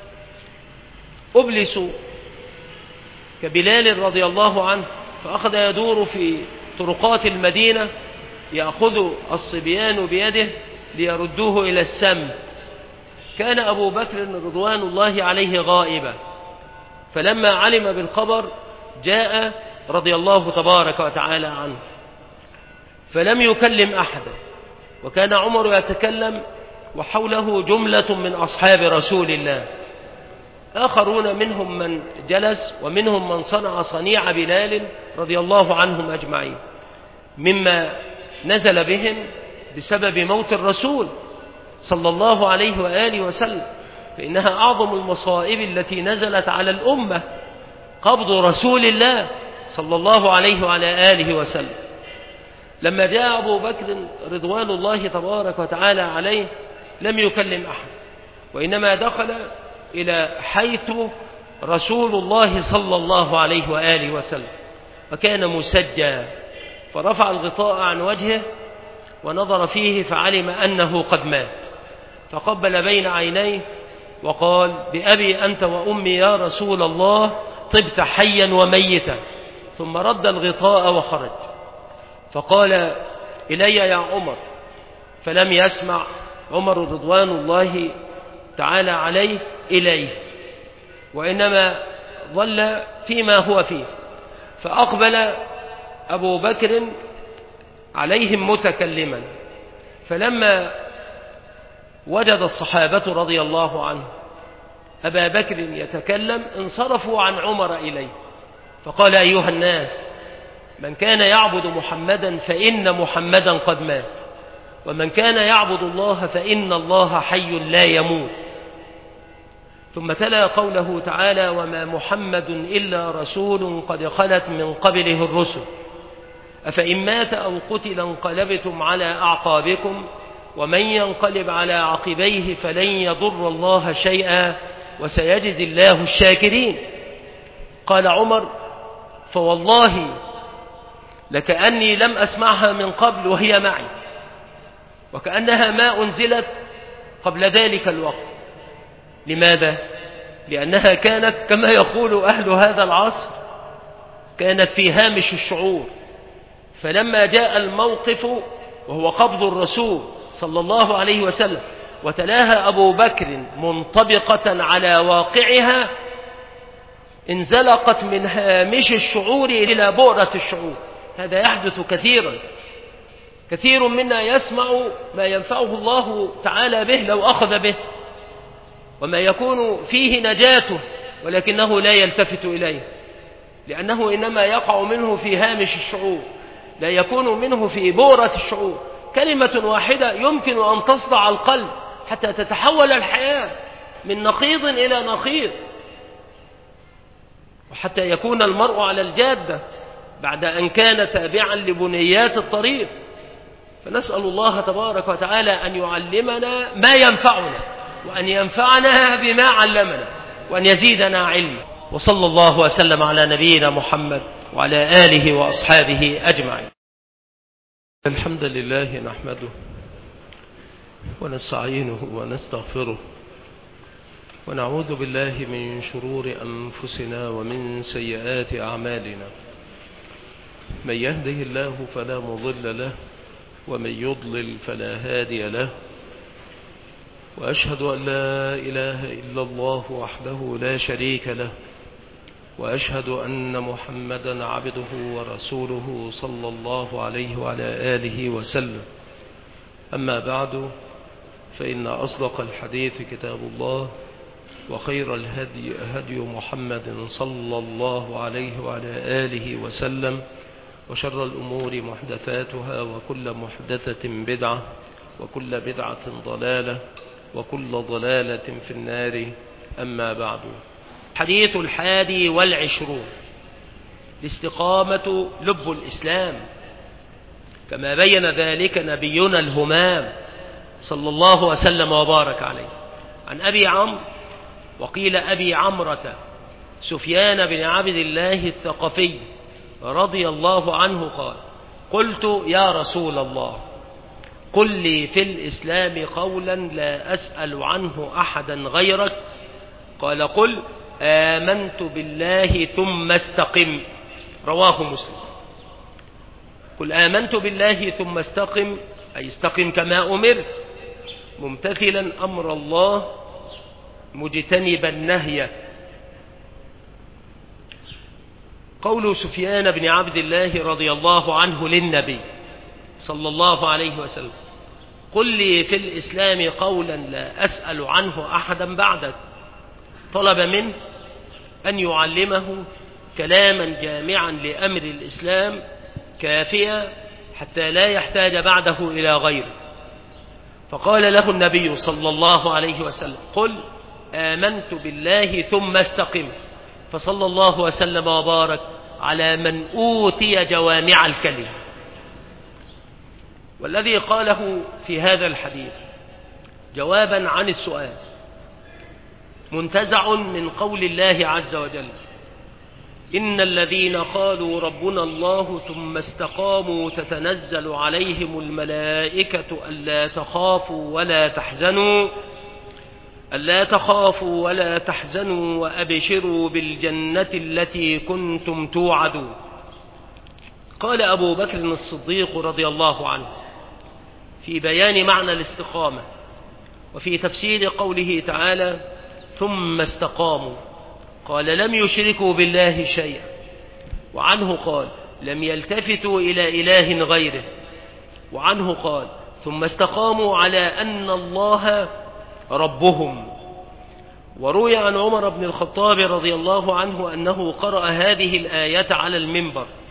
S1: أبلسوا، كبلال رضي الله عنه، فأخذ يدور في طرقات المدينة يأخذ الصبيان بيده ليردوه إلى السم. كان أبو بكر رضوان الله عليه غائبا، فلما علم بالخبر جاء رضي الله تبارك وتعالى عنه فلم يكلم أحدا. وكان عمر يتكلم وحوله جملة من أصحاب رسول الله، آخرون منهم من جلس ومنهم من صنع صنيع بلال رضي الله عنهم أجمعين، مما نزل بهم بسبب موت الرسول صلى الله عليه وآله وسلم. فإنها أعظم المصائب التي نزلت على الأمة، قبض رسول الله صلى الله عليه وعلى آله وسلم. لما جاء أبو بكر رضوان الله تبارك وتعالى عليه لم يكلم أحد، وإنما دخل إلى حيث رسول الله صلى الله عليه وآله وسلم، وكان مسجى، فرفع الغطاء عن وجهه ونظر فيه فعلم أنه قد مات، فقبل بين عينيه وقال: بأبي أنت وأمي يا رسول الله، طبت حيا وميتا. ثم رد الغطاء وخرج، فقال: إلي يا عمر، فلم يسمع عمر رضوان الله تعالى عليه إليه، وإنما ظل فيما هو فيه. فأقبل أبو بكر عليهم متكلما، فلما وجد الصحابة رضي الله عنه أبا بكر يتكلم انصرفوا عن عمر إليه، فقال: أيها الناس، من كان يعبد محمدا فإن محمدا قد مات، ومن كان يعبد الله فإن الله حي لا يموت. ثم تلا قوله تعالى: وما محمد إلا رسول قد خلت من قبله الرسل أفإن مات أو قتل انقلبتم على أعقابكم ومن ينقلب على عقبيه فلن يضر الله شيئا وسيجزي الله الشاكرين. قال عمر: فوالله لكأني لم أسمعها من قبل وهي معي، وكأنها ما أنزلت قبل ذلك الوقت. لماذا؟ لأنها كانت كما يقول أهل هذا العصر كانت في هامش الشعور، فلما جاء الموقف وهو قبض الرسول صلى الله عليه وسلم وتلاها أبو بكر منطبقة على واقعها انزلقت من هامش الشعور إلى بؤرة الشعور. هذا يحدث كثيرا، كثير منا يسمع ما ينفعه الله تعالى به لو أخذ به، وما يكون فيه نجاته، ولكنه لا يلتفت إليه، لأنه إنما يقع منه في هامش الشعور، لا يكون منه في بؤرة الشعور. كلمة واحدة يمكن أن تصدع القلب حتى تتحول الحياة من نقيض إلى نقيض، وحتى يكون المرء على الجادة بعد أن كان تابعا لبنيات الطريق. فنسأل الله تبارك وتعالى أن يعلمنا ما ينفعنا، وأن ينفعنا بما علمنا، وأن يزيدنا علما. وصلى الله وسلم على نبينا محمد وعلى آله وأصحابه أجمعين. الحمد لله نحمده ونستعينه ونستغفره، ونعوذ بالله من شرور أنفسنا ومن سيئات أعمالنا. من يهده الله فلا مضل له، ومن يضلل فلا هادي له، وأشهد أن لا إله إلا الله وحده لا شريك له، وأشهد أن محمدا عبده ورسوله صلى الله عليه وعلى آله وسلم. أما بعد، فإن أصدق الحديث كتاب الله، وخير الهدي هدي محمد صلى الله عليه وعلى آله وسلم، وشر الأمور محدثاتها، وكل محدثة بدعة، وكل بدعة ضلالة، وكل ضلالة في النار. أما بعد. حديث 21، الاستقامة لب الإسلام، كما بين ذلك نبينا الهمام صلى الله وسلم وبارك عليه. عن أبي عمرو، وقيل أبي عمرة، سفيان بن عبد الله الثقفي رضي الله عنه قال: قلت يا رسول الله قل لي في الإسلام قولا لا أسأل عنه أحدا غيرك. قال: قل آمنت بالله ثم استقم. رواه مسلم. قل آمنت بالله ثم استقم، أي استقم كما أمرت، ممتثلا أمر الله مجتنبا النهي. قول سفيان بن عبد الله رضي الله عنه للنبي صلى الله عليه وسلم: قل لي في الإسلام قولا لا أسأل عنه أحدا بعدك، طلب منه أن يعلمه كلاما جامعا لأمر الإسلام كافيا حتى لا يحتاج بعده إلى غيره. فقال له النبي صلى الله عليه وسلم: قل آمنت بالله ثم استقم. فصلى الله وسلم وبارك على من أوتي جوامع الكلم. والذي قاله في هذا الحديث جوابا عن السؤال منتزع من قول الله عز وجل: إن الذين قالوا ربنا الله ثم استقاموا تتنزل عليهم الملائكة ألا تخافوا ولا تحزنوا وأبشروا بالجنة التي كنتم توعدون. قال أبو بكر الصديق رضي الله عنه في بيان معنى الاستقامة وفي تفسير قوله تعالى: ثم استقاموا، قال: لم يشركوا بالله شيئا. وعنه قال: لم يلتفتوا إلى إله غيره. وعنه قال: ثم استقاموا على أن الله ربهم. وروي عن عمر بن الخطاب رضي الله عنه أنه قرأ هذه الآية على المنبر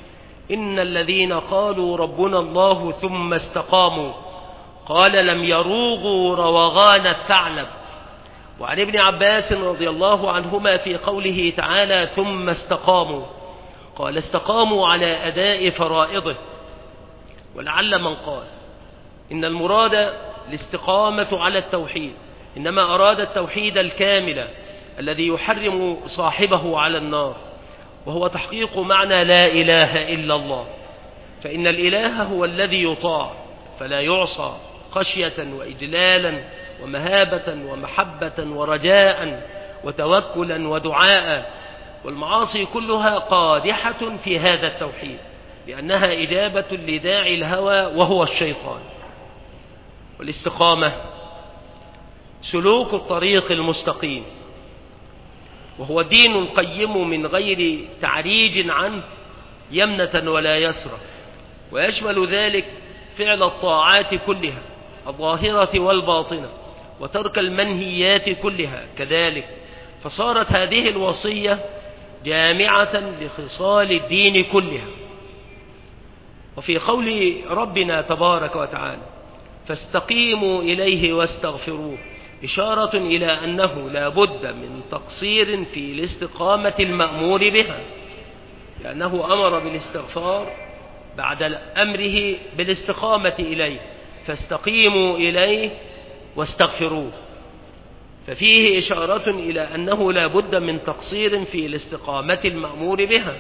S1: إن الذين قالوا ربنا الله ثم استقاموا قال لم يروغوا روغان الثعلب. وعن ابن عباس رضي الله عنهما في قوله تعالى ثم استقاموا قال استقاموا على أداء فرائضه. ولعل من قال إن المراد الاستقامة على التوحيد إنما أراد التوحيد الكامل الذي يحرم صاحبه على النار، وهو تحقيق معنى لا إله إلا الله، فإن الإله هو الذي يطاع فلا يعصى خشية وإجلالا ومهابة ومحبة ورجاء وتوكلا ودعاء، والمعاصي كلها قادحة في هذا التوحيد لأنها إجابة لداعي الهوى وهو الشيطان. والاستقامة سلوك الطريق المستقيم، وهو الدين القيم من غير تعريج عنه يمنة ولا يسرى، ويشمل ذلك فعل الطاعات كلها الظاهرة والباطنة وترك المنهيات كلها كذلك، فصارت هذه الوصية جامعة لخصال الدين كلها. وفي قول ربنا تبارك وتعالى فاستقيموا إليه واستغفروه إشارة إلى أنه لا بد من تقصير في الاستقامة المأمور بها، لأنه أمر بالاستغفار بعد أمره بالاستقامة إليه، فاستقيموا إليه واستغفروه، ففيه إشارة إلى أنه لا بد من تقصير في الاستقامة المأمور بها،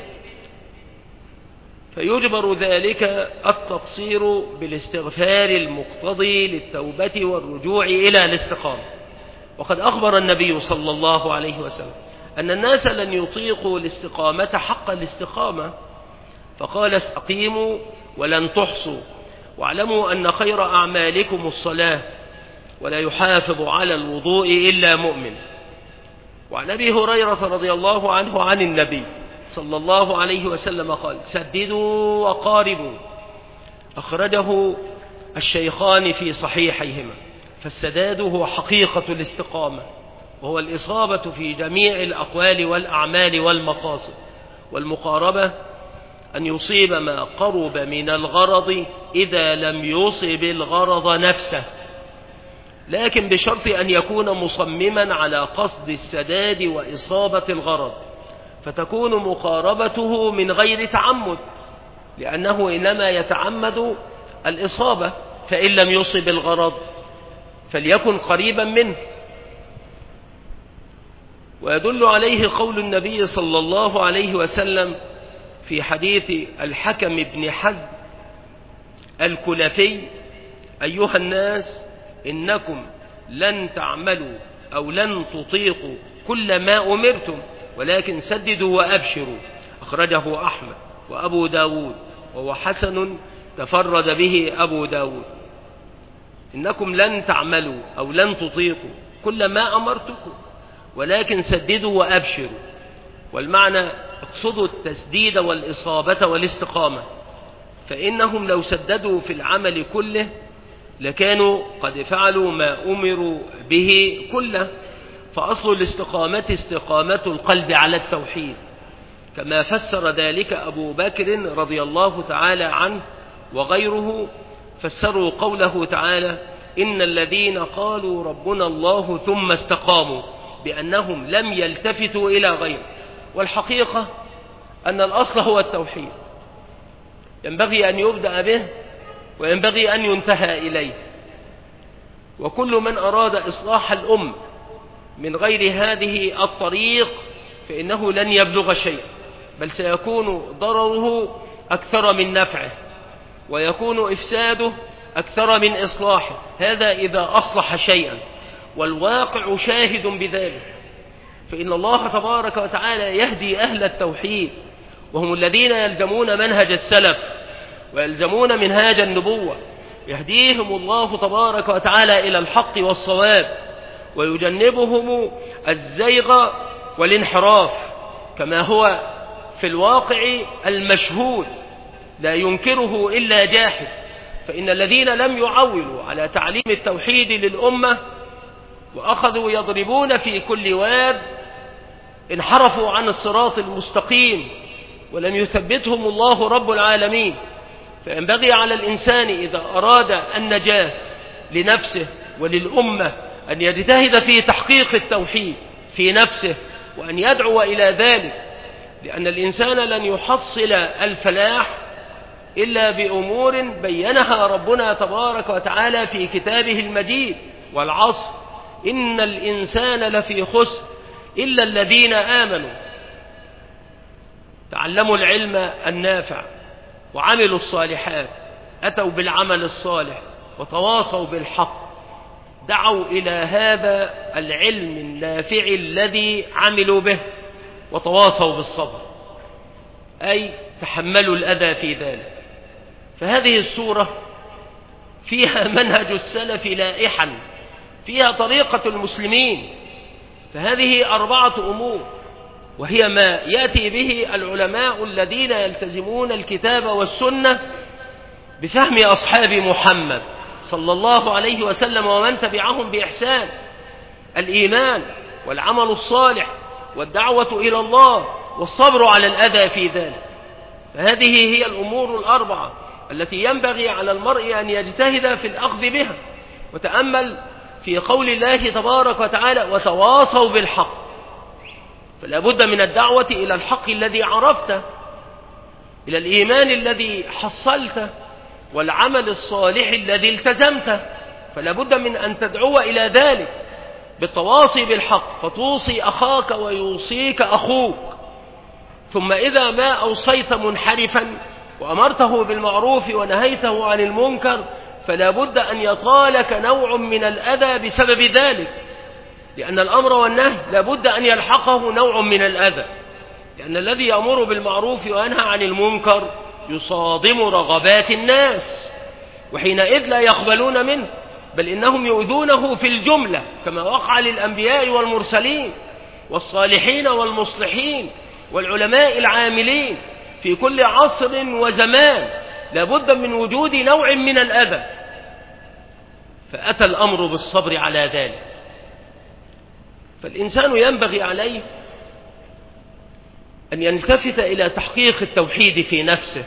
S1: فيجبر ذلك التقصير بالاستغفار المقتضي للتوبة والرجوع إلى الاستقامة. وقد أخبر النبي صلى الله عليه وسلم أن الناس لن يطيقوا الاستقامة حق الاستقامة، فقال استقيموا ولن تحصوا، واعلموا أن خير أعمالكم الصلاة ولا يحافظ على الوضوء إلا مؤمن. وعن أبي هريرة رضي الله عنه عن النبي صلى الله عليه وسلم قال سددوا وقاربوا، أخرجه الشيخان في صحيحيهما. فالسداد هو حقيقة الاستقامة، وهو الإصابة في جميع الأقوال والأعمال والمقاصد، والمقاربة أن يصيب ما قرب من الغرض إذا لم يصب الغرض نفسه، لكن بشرط أن يكون مصمما على قصد السداد وإصابة الغرض، فتكون مقاربته من غير تعمد، لأنه إنما يتعمد الإصابة، فإن لم يصب الغرض فليكن قريبا منه. ويدل عليه قول النبي صلى الله عليه وسلم في حديث الحكم بن حزم الكلفي أيها الناس إنكم لن تعملوا أو لن تطيقوا كل ما أمرتم ولكن سددوا وأبشروا، أخرجه أحمد وأبو داود وهو حسن تفرد به أبو داود. إنكم لن تعملوا أو لن تطيقوا كل ما أمرتكم ولكن سددوا وأبشروا، والمعنى اقصدوا التسديد والإصابة والاستقامة، فإنهم لو سددوا في العمل كله لكانوا قد فعلوا ما أمروا به كله. فأصل الاستقامة استقامة القلب على التوحيد، كما فسر ذلك أبو بكر رضي الله تعالى عنه وغيره، فسروا قوله تعالى إن الذين قالوا ربنا الله ثم استقاموا بأنهم لم يلتفتوا إلى غيره. والحقيقة أن الأصل هو التوحيد، ينبغي أن يبدأ به وينبغي أن ينتهى إليه، وكل من أراد إصلاح الأمة من غير هذه الطريق فإنه لن يبلغ شيء، بل سيكون ضرره أكثر من نفعه ويكون إفساده أكثر من إصلاحه، هذا إذا أصلح شيئا، والواقع شاهد بذلك. فإن الله تبارك وتعالى يهدي أهل التوحيد وهم الذين يلزمون منهج السلف ويلزمون منهاج النبوة، يهديهم الله تبارك وتعالى إلى الحق والصواب ويجنبهم الزيغ والانحراف، كما هو في الواقع المشهود لا ينكره إلا جاحد. فإن الذين لم يعولوا على تعليم التوحيد للأمة وأخذوا يضربون في كل واد انحرفوا عن الصراط المستقيم ولم يثبتهم الله رب العالمين. فينبغي على الإنسان إذا أراد النجاة لنفسه وللأمة أن يجتهد في تحقيق التوحيد في نفسه وأن يدعو إلى ذلك، لأن الإنسان لن يحصل الفلاح إلا بأمور بينها ربنا تبارك وتعالى في كتابه المجيد. والعصر إن الإنسان لفي خسر إلا الذين آمنوا تعلموا العلم النافع وعملوا الصالحات أتوا بالعمل الصالح وتواصوا بالحق، دعوا إلى هذا العلم النافع الذي عملوا به وتواصوا بالصبر، أي تحملوا الأذى في ذلك. فهذه السورة فيها منهج السلف لائحا، فيها طريقة المسلمين. فهذه 4 أمور، وهي ما يأتي به العلماء الذين يلتزمون الكتاب والسنة بفهم أصحاب محمد صلى الله عليه وسلم ومن تبعهم بإحسان: الإيمان والعمل الصالح والدعوة إلى الله والصبر على الأذى في ذلك. فهذه هي الأمور 4 التي ينبغي على المرء أن يجتهد في الأخذ بها. وتأمل في قول الله تبارك وتعالى: وتواصوا بالحق. فلا بد من الدعوة إلى الحق الذي عرفته، إلى الإيمان الذي حصلته، والعمل الصالح الذي التزمته. فلا بد من أن تدعو إلى ذلك بالتواصي بالحق، فتوصي أخاك ويوصيك أخوك. ثم إذا ما أوصيت منحرفا وأمرته بالمعروف ونهيته عن المنكر، فلا بد أن يطالك نوع من الأذى بسبب ذلك، لأن الأمر والنهي لا بد أن يلحقه نوع من الأذى، لأن الذي يأمر بالمعروف وينهى عن المنكر يصادم رغبات الناس، وحينئذ لا يقبلون منه، بل إنهم يؤذونه في الجملة كما وقع للأنبياء والمرسلين والصالحين والمصلحين والعلماء العاملين في كل عصر وزمان. لا بد من وجود نوع من الأذى، فأتى الأمر بالصبر على ذلك. فالإنسان ينبغي عليه أن يلتفت إلى تحقيق التوحيد في نفسه،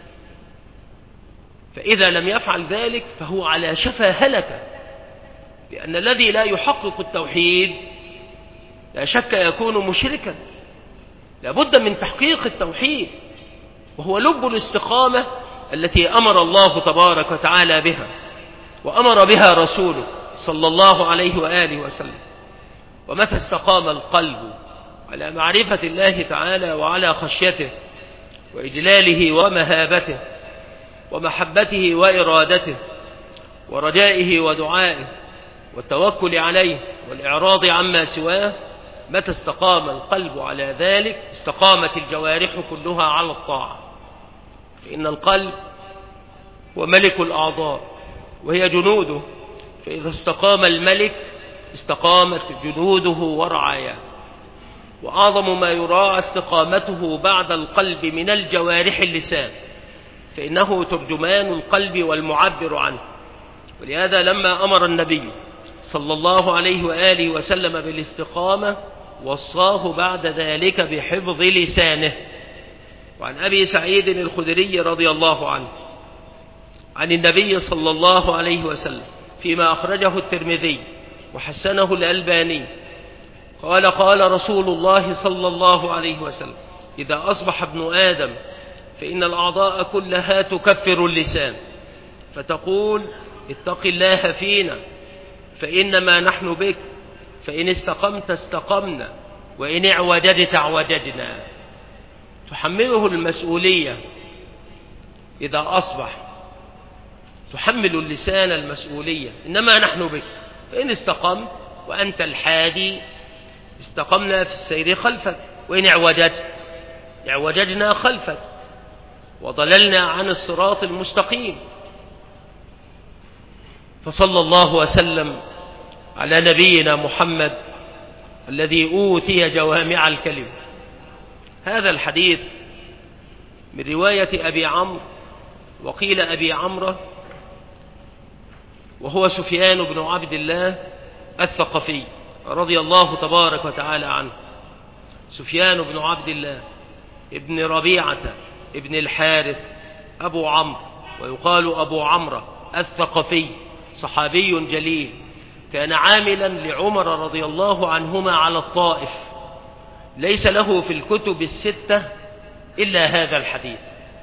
S1: فإذا لم يفعل ذلك فهو على شفا هلكة، لأن الذي لا يحقق التوحيد لا شك يكون مشركا. لا بد من تحقيق التوحيد، وهو لب الاستقامة التي أمر الله تبارك وتعالى بها وأمر بها رسوله صلى الله عليه وآله وسلم. ومتى استقام القلب على معرفة الله تعالى وعلى خشيته وإجلاله ومهابته ومحبته وإرادته ورجائه ودعائه والتوكل عليه والإعراض عما سواه، متى استقام القلب على ذلك استقامت الجوارح كلها على الطاعة. فإن القلب هو ملك الأعضاء وهي جنوده، فإذا استقام الملك استقامت جنوده ورعاياه. وأعظم ما يراعى استقامته بعد القلب من الجوارح اللسان، فإنه ترجمان القلب والمعبر عنه. ولهذا لما أمر النبي صلى الله عليه وآله وسلم بالاستقامة وصاه بعد ذلك بحفظ لسانه. وعن أبي سعيد الخدري رضي الله عنه عن النبي صلى الله عليه وسلم فيما أخرجه الترمذي وحسنه الألباني قال: قال رسول الله صلى الله عليه وسلم: إذا أصبح ابن آدم فإن الأعضاء كلها تكفر اللسان، فتقول: اتق الله فينا فإنما نحن بك، فإن استقمت استقمنا وإن اعوججت اعوججنا. تحمله المسؤولية إذا أصبح، تحمل اللسان المسؤولية، إنما نحن بك، فإن استقمت وأنت الحادي استقمنا في السير خلفك، وإن اعوججت اعوججنا خلفك وضللنا عن الصراط المستقيم. فصلى الله وسلم على نبينا محمد الذي أوتي جوامع الكلم. هذا الحديث من رواية أبي عمرو، وقيل أبي عمرة، وهو سفيان بن عبد الله الثقفي رضي الله تبارك وتعالى عنه. سفيان بن عبد الله ابن ربيعة ابن الحارث أبو عمرو، ويقال أبو عمرو الثقفي، صحابي جليل، كان عاملا لعمر رضي الله عنهما على الطائف، ليس له في الكتب الستة إلا هذا الحديث.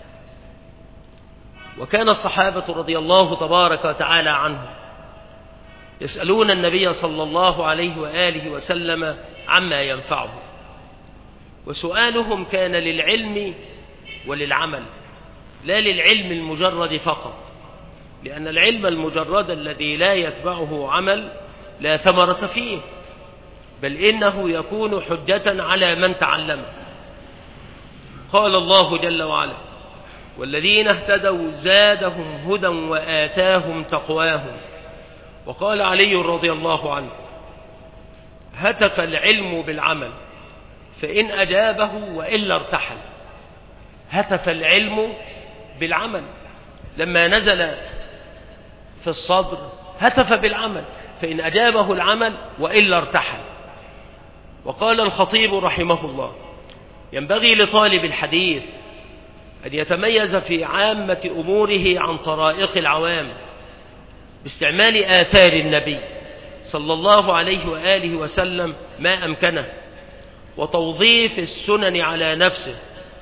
S1: وكان الصحابة رضي الله تبارك وتعالى عنهم يسألون النبي صلى الله عليه وآله وسلم عما ينفعه، وسؤالهم كان للعلم وللعمل، لا للعلم المجرد فقط، لأن العلم المجرد الذي لا يتبعه عمل لا ثمرة فيه، بل إنه يكون حجة على من تعلم. قال الله جل وعلا: والذين اهتدوا زادهم هدى وآتاهم تقواهم. وقال علي رضي الله عنه: هتف العلم بالعمل فإن أجابه وإلا ارتحل. هتف العلم بالعمل، لما نزل في الصدر هتف بالعمل، فإن أجابه العمل وإلا ارتحل. وقال الخطيب رحمه الله: ينبغي لطالب الحديث أن يتميز في عامة أموره عن طرائق العوام باستعمال آثار النبي صلى الله عليه وآله وسلم ما أمكنه، وتوظيف السنن على نفسه.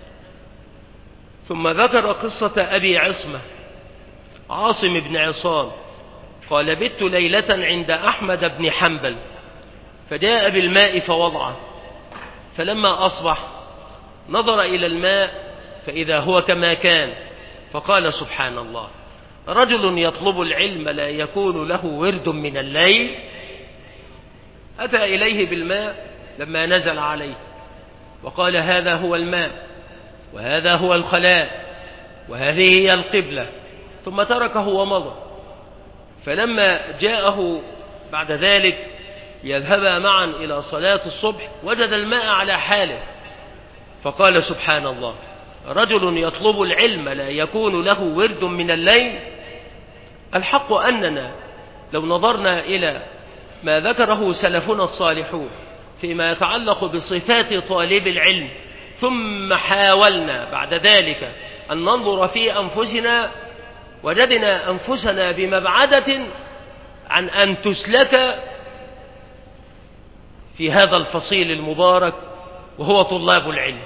S1: ثم ذكر قصة أبي عصمة عاصم بن عصام قال: بت ليلة عند أحمد بن حنبل فجاء بالماء فوضعه، فلما أصبح نظر إلى الماء فإذا هو كما كان، فقال: سبحان الله، رجل يطلب العلم لا يكون له ورد من الليل. أتى إليه بالماء لما نزل عليه وقال: هذا هو الماء، وهذا هو الخلاء، وهذه هي القبلة، ثم تركه ومضى. فلما جاءه بعد ذلك يذهبا معا إلى صلاة الصبح وجد الماء على حاله، فقال: سبحان الله، رجل يطلب العلم لا يكون له ورد من الليل. الحق أننا لو نظرنا إلى ما ذكره سلفنا الصالحون فيما يتعلق بصفات طالب العلم، ثم حاولنا بعد ذلك أن ننظر في أنفسنا، وجدنا أنفسنا بمبعدة عن أن تسلك في هذا الفصيل المبارك، وهو طلاب العلم.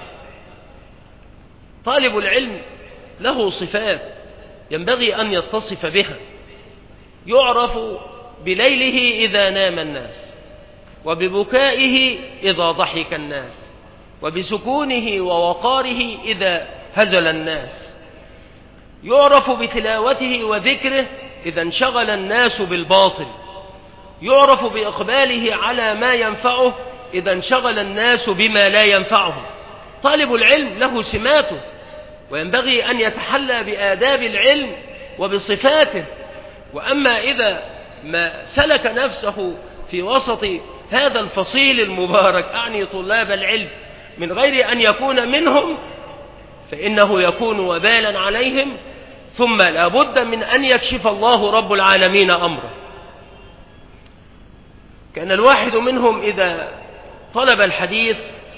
S1: طالب العلم له صفات ينبغي أن يتصف بها، يعرف بليله إذا نام الناس، وببكائه إذا ضحك الناس، وبسكونه ووقاره إذا هزل الناس، يعرف بتلاوته وذكره إذا انشغل الناس بالباطل، يعرف بإقباله على ما ينفعه إذا انشغل الناس بما لا ينفعهم. طالب العلم له سماته، وينبغي أن يتحلى بآداب العلم وبصفاته. وأما إذا ما سلك نفسه في وسط هذا الفصيل المبارك، أعني طلاب العلم، من غير أن يكون منهم، فإنه يكون وبالا عليهم، ثم لا بد من أن يكشف الله رب العالمين أمره. كان الواحد منهم إذا طلب الحديث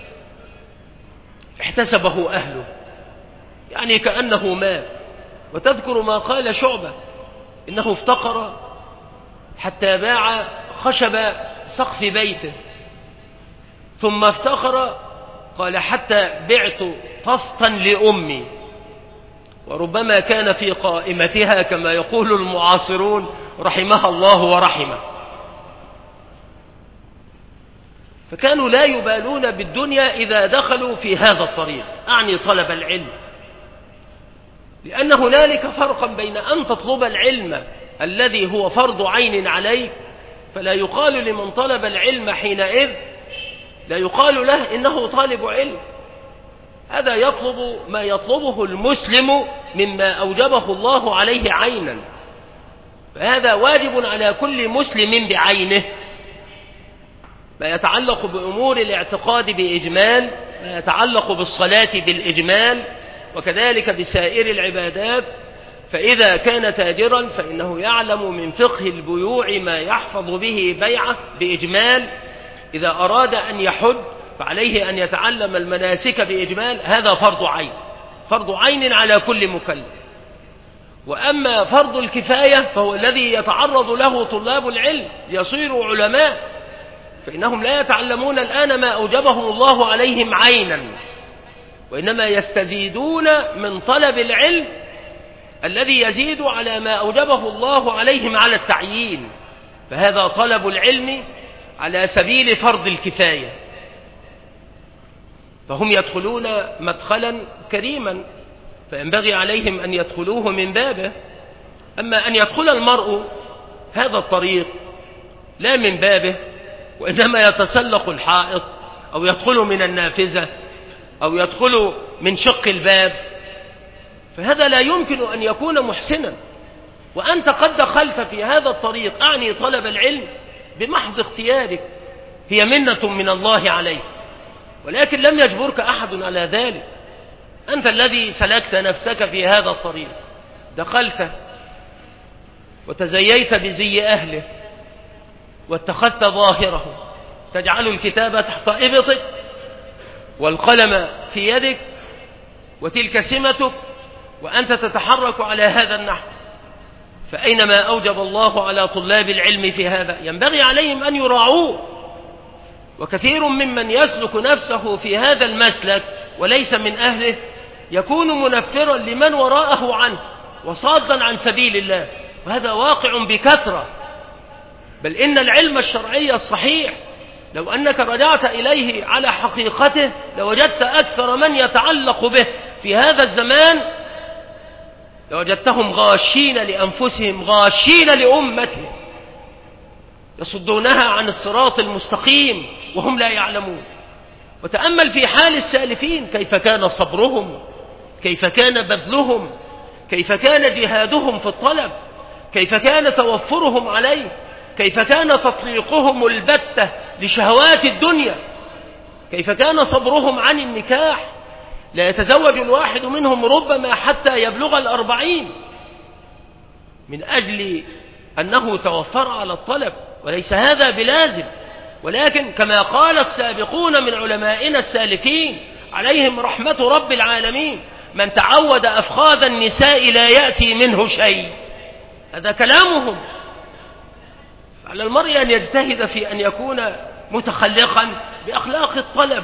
S1: احتسبه أهله، يعني كأنه مات. وتذكر ما قال شعبة: إنه افتقر حتى باع خشب سقف بيته، ثم افتقر قال: حتى بعت طسطا لأمي. وربما كان في قائمتها كما يقول المعاصرون رحمها الله ورحمه. فكانوا لا يبالون بالدنيا إذا دخلوا في هذا الطريق، أعني طلب العلم، لأن هنالك فرقا بين أن تطلب العلم الذي هو فرض عين عليك، فلا يقال لمن طلب العلم حينئذ، لا يقال له إنه طالب علم، هذا يطلب ما يطلبه المسلم مما أوجبه الله عليه عينا، فهذا واجب على كل مسلم بعينه، ما يتعلق بأمور الاعتقاد بإجمال، ما يتعلق بالصلاة بالإجمال، وكذلك بسائر العبادات. فإذا كان تاجرا فإنه يعلم من فقه البيوع ما يحفظ به بيعه بإجمال. إذا أراد أن يحج فعليه أن يتعلم المناسك بإجمال، هذا فرض عين، فرض عين على كل مكلف. وأما فرض الكفاية فهو الذي يتعرض له طلاب العلم ليصيروا علماء، فإنهم لا يتعلمون الآن ما أوجبه الله عليهم عينا، وإنما يستزيدون من طلب العلم الذي يزيد على ما أوجبه الله عليهم على التعيين، فهذا طلب العلم على سبيل فرض الكفاية. فهم يدخلون مدخلا كريما فينبغي عليهم أن يدخلوه من بابه. أما أن يدخل المرء هذا الطريق لا من بابه، وإنما يتسلق الحائط أو يدخل من النافذة أو يدخل من شق الباب، فهذا لا يمكن أن يكون محسنا. وأنت قد دخلت في هذا الطريق، أعني طلب العلم، بمحض اختيارك، هي منة من الله عليك، ولكن لم يجبرك أحد على ذلك، أنت الذي سلكت نفسك في هذا الطريق، دخلت وتزييت بزي أهله واتخذت ظاهره، تجعل الكتاب تحت إبطك والقلم في يدك وتلك سمتك، وأنت تتحرك على هذا النحو. فأينما أوجب الله على طلاب العلم في هذا ينبغي عليهم أن يراعوه. وكثير ممن يسلك نفسه في هذا المسلك وليس من أهله يكون منفرا لمن وراءه عنه وصادا عن سبيل الله، وهذا واقع بكثرة. بل إن العلم الشرعي الصحيح لو أنك رجعت إليه على حقيقته لوجدت أكثر من يتعلق به في هذا الزمان لوجدتهم غاشين لأنفسهم غاشين لأمتهم، يصدونها عن الصراط المستقيم وهم لا يعلمون. وتأمل في حال السالفين، كيف كان صبرهم، كيف كان بذلهم، كيف كان جهادهم في الطلب، كيف كان توفرهم عليه، كيف كان تطليقهم البتة لشهوات الدنيا، كيف كان صبرهم عن النكاح. لا يتزوج الواحد منهم ربما حتى يبلغ 40 من أجل أنه توفر على الطلب، وليس هذا بلازم. ولكن كما قال السابقون من علمائنا السالفين عليهم رحمة رب العالمين: من تعود أفخاذ النساء لا يأتي منه شيء. هذا كلامهم. على المرء أن يجتهد في أن يكون متخلقا بأخلاق الطلب،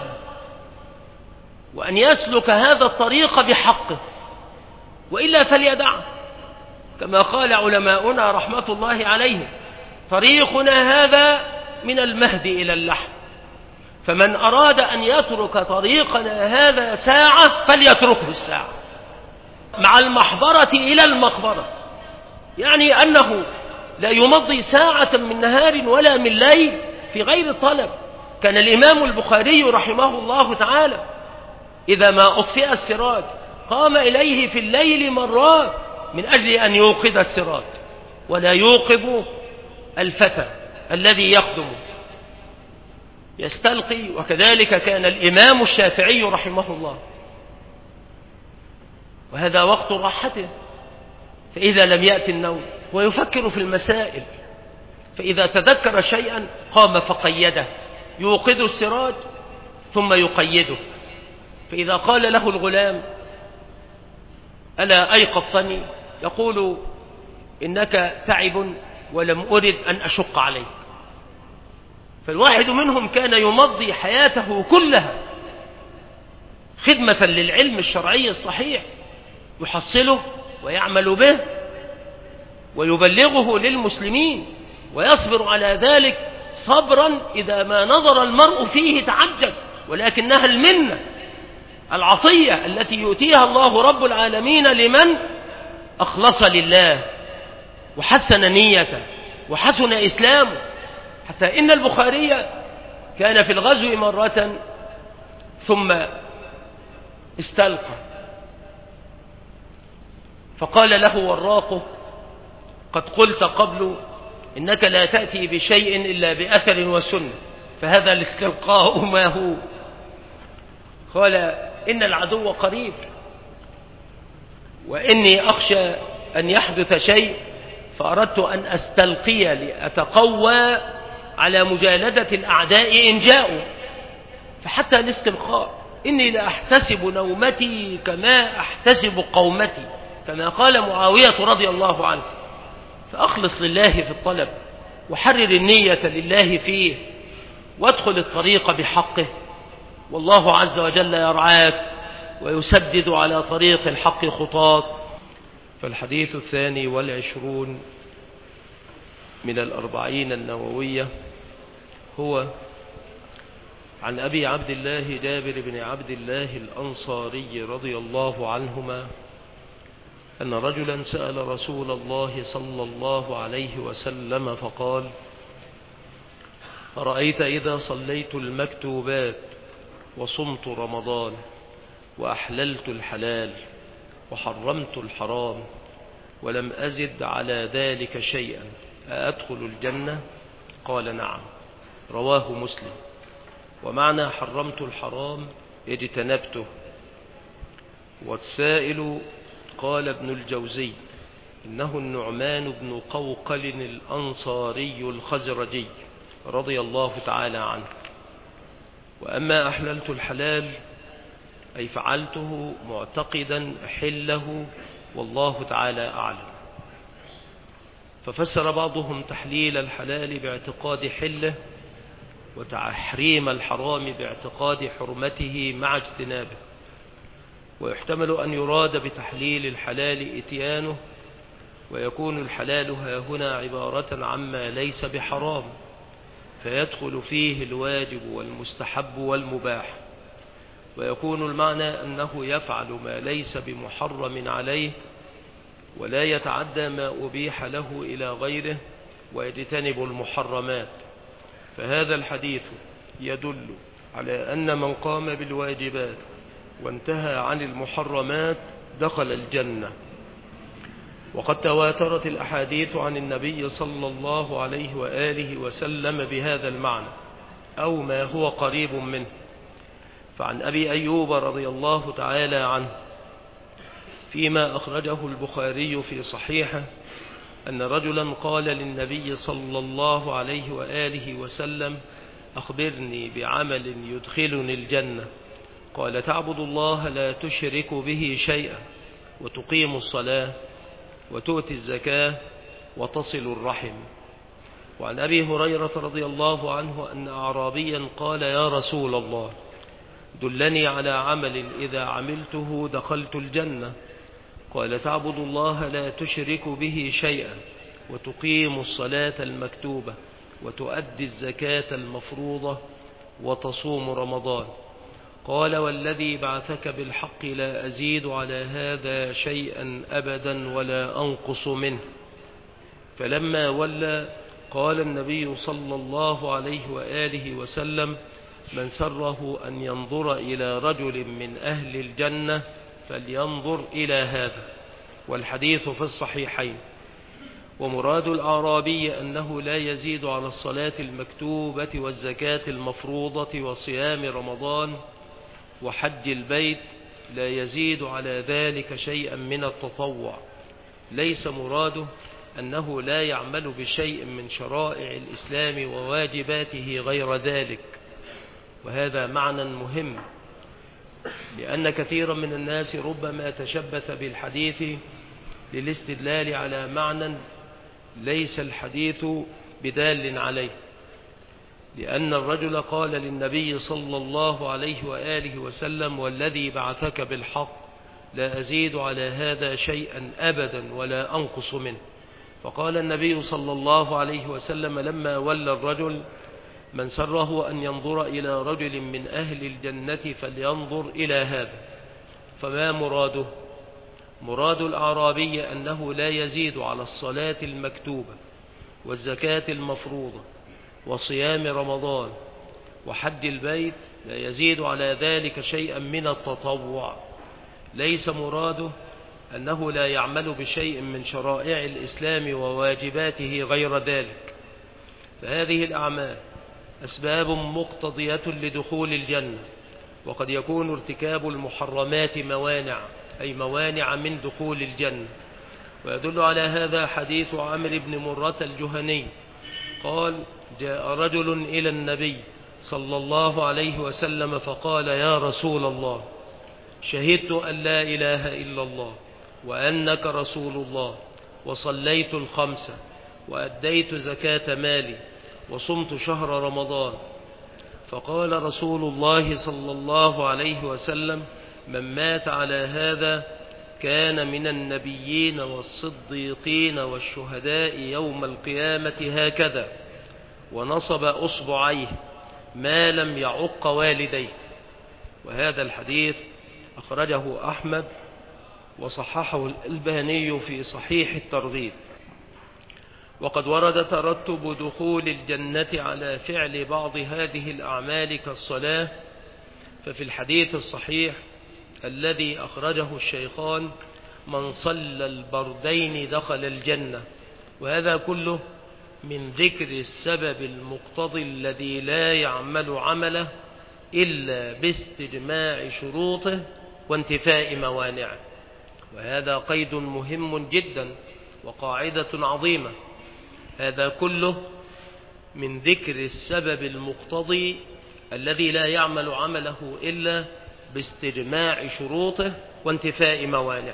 S1: وأن يسلك هذا الطريق بحقه، وإلا فليدعه. كما قال علماؤنا رحمة الله عليهم: طريقنا هذا من المهد إلى اللحد، فمن أراد أن يترك طريقنا هذا ساعة فليتركه الساعة، مع المحبرة إلى المقبرة، يعني أنه لا يمضي ساعة من نهار ولا من ليل في غير الطلب. كان الإمام البخاري رحمه الله تعالى إذا ما أطفئ السراج قام إليه في الليل مرات من أجل أن يوقظ السراج ولا يوقظ الفتى الذي يخدم يستلقي. وكذلك كان الإمام الشافعي رحمه الله، وهذا وقت راحته. فإذا لم يأتي النوم ويفكر في المسائل، فإذا تذكر شيئا قام فقيده، يوقظ السراج ثم يقيده. فإذا قال له الغلام: ألا أيقظتني؟ يقول: إنك تعب ولم أرد أن أشق عليك. فالواحد منهم كان يمضي حياته كلها خدمة للعلم الشرعي الصحيح، يحصله ويعمل به ويبلغه للمسلمين، ويصبر على ذلك صبرا إذا ما نظر المرء فيه تعجب، ولكنها المنة العطية التي يؤتيها الله رب العالمين لمن أخلص لله وحسن نيته وحسن إسلامه. حتى إن البخاري كان في الغزو مرة ثم استلقى، فقال له وراقه: قد قلت قبل إنك لا تأتي بشيء إلا بأثر وسنة، فهذا الاستلقاء ما هو؟ قال: إن العدو قريب، وإني أخشى أن يحدث شيء، فأردت أن أستلقي لأتقوى على مجالدة الأعداء إن جاءوا. فحتى الاسترخاء، إني لأحتسب نومتي كما أحتسب قومتي، كما قال معاوية رضي الله عنه. فأخلص لله في الطلب، وحرر النية لله فيه، وادخل الطريق بحقه، والله عز وجل يرعاك ويسدد على طريق الحق خطاك. فالحديث 22 من 40 النووية هو عن أبي عبد الله جابر بن عبد الله الأنصاري رضي الله عنهما أن رجلا سأل رسول الله صلى الله عليه وسلم فقال: أرأيت إذا صليت المكتوبات وصمت رمضان وأحللت الحلال وحرمت الحرام ولم أزد على ذلك شيئا أأدخل الجنة؟ قال: نعم. رواه مسلم. ومعنى حرمت الحرام اجتنبته. والسائل قال ابن الجوزي: إنه النعمان بن قوقل الأنصاري الخزرجي رضي الله تعالى عنه. وأما أحللت الحلال أي فعلته معتقدا حله، والله تعالى أعلم. ففسر بعضهم تحليل الحلال باعتقاد حله، وتحريم الحرام باعتقاد حرمته مع اجتنابه. ويحتمل أن يراد بتحليل الحلال إتيانه، ويكون الحلال هاهنا عبارة عما ليس بحرام، فيدخل فيه الواجب والمستحب والمباح. ويكون المعنى أنه يفعل ما ليس بمحرم عليه، ولا يتعدى ما أبيح له إلى غيره، ويجتنب المحرمات. فهذا الحديث يدل على أن من قام بالواجبات وانتهى عن المحرمات دخل الجنة. وقد تواترت الأحاديث عن النبي صلى الله عليه وآله وسلم بهذا المعنى أو ما هو قريب منه. فعن أبي أيوب رضي الله تعالى عنه فيما أخرجه البخاري في صحيحه أن رجلا قال للنبي صلى الله عليه وآله وسلم: أخبرني بعمل يدخلني الجنة. قال: تعبد الله لا تشرك به شيئا، وتقيم الصلاة، وتؤتي الزكاة، وتصل الرحم. وعن أبي هريرة رضي الله عنه أن أعرابيا قال: يا رسول الله، دلني على عمل إذا عملته دخلت الجنة. قال: تعبد الله لا تشرك به شيئا، وتقيم الصلاة المكتوبة، وتؤدي الزكاة المفروضة، وتصوم رمضان. قال: والذي بعثك بالحق لا أزيد على هذا شيئا أبدا ولا أنقص منه. فلما ولى قال النبي صلى الله عليه وآله وسلم: من سره أن ينظر إلى رجل من أهل الجنة فلينظر إلى هذا. والحديث في الصحيحين. ومراد الأعرابي أنه لا يزيد على الصلاة المكتوبة والزكاة المفروضة وصيام رمضان وحج البيت، لا يزيد على ذلك شيئا من التطوع. ليس مراده أنه لا يعمل بشيء من شرائع الإسلام وواجباته غير ذلك. وهذا معنى مهم، لأن كثيرا من الناس ربما تشبث بالحديث للاستدلال على معنى ليس الحديث بدال عليه. لأن الرجل قال للنبي صلى الله عليه وآله وسلم: والذي بعثك بالحق لا أزيد على هذا شيئا أبدا ولا أنقص منه. فقال النبي صلى الله عليه وسلم لما ولى الرجل: من سره أن ينظر إلى رجل من أهل الجنة فلينظر إلى هذا. فما مراده؟ مراد الأعرابي أنه لا يزيد على الصلاة المكتوبة والزكاة المفروضة وصيام رمضان وحج البيت، لا يزيد على ذلك شيئا من التطوع. ليس مراده أنه لا يعمل بشيء من شرائع الإسلام وواجباته غير ذلك. فهذه الأعمال أسباب مقتضية لدخول الجنة، وقد يكون ارتكاب المحرمات موانع، أي موانع من دخول الجنة. ويدل على هذا حديث عمرو بن مرة الجهني قال: جاء رجل إلى النبي صلى الله عليه وسلم فقال: يا رسول الله، شهدت أن لا إله إلا الله وأنك رسول الله، وصليت الخمس، وأديت زكاة مالي، وصمت شهر رمضان. فقال رسول الله صلى الله عليه وسلم: من مات على هذا كان من النبيين والصديقين والشهداء يوم القيامة هكذا، ونصب أصبعيه ما لم يعق والديه. وهذا الحديث أخرجه أحمد وصححه الألباني في صحيح الترغيب. وقد ورد ترتب دخول الجنة على فعل بعض هذه الأعمال كالصلاة، ففي الحديث الصحيح الذي أخرجه الشيخان: من صلى البردين دخل الجنة. وهذا كله من ذكر السبب المقتضي الذي لا يعمل عمله إلا باستجماع شروطه وانتفاء موانعه. وهذا قيد مهم جدا وقاعدة عظيمة. هذا كله من ذكر السبب المقتضي الذي لا يعمل عمله إلا باستجماع شروطه وانتفاء موانعه،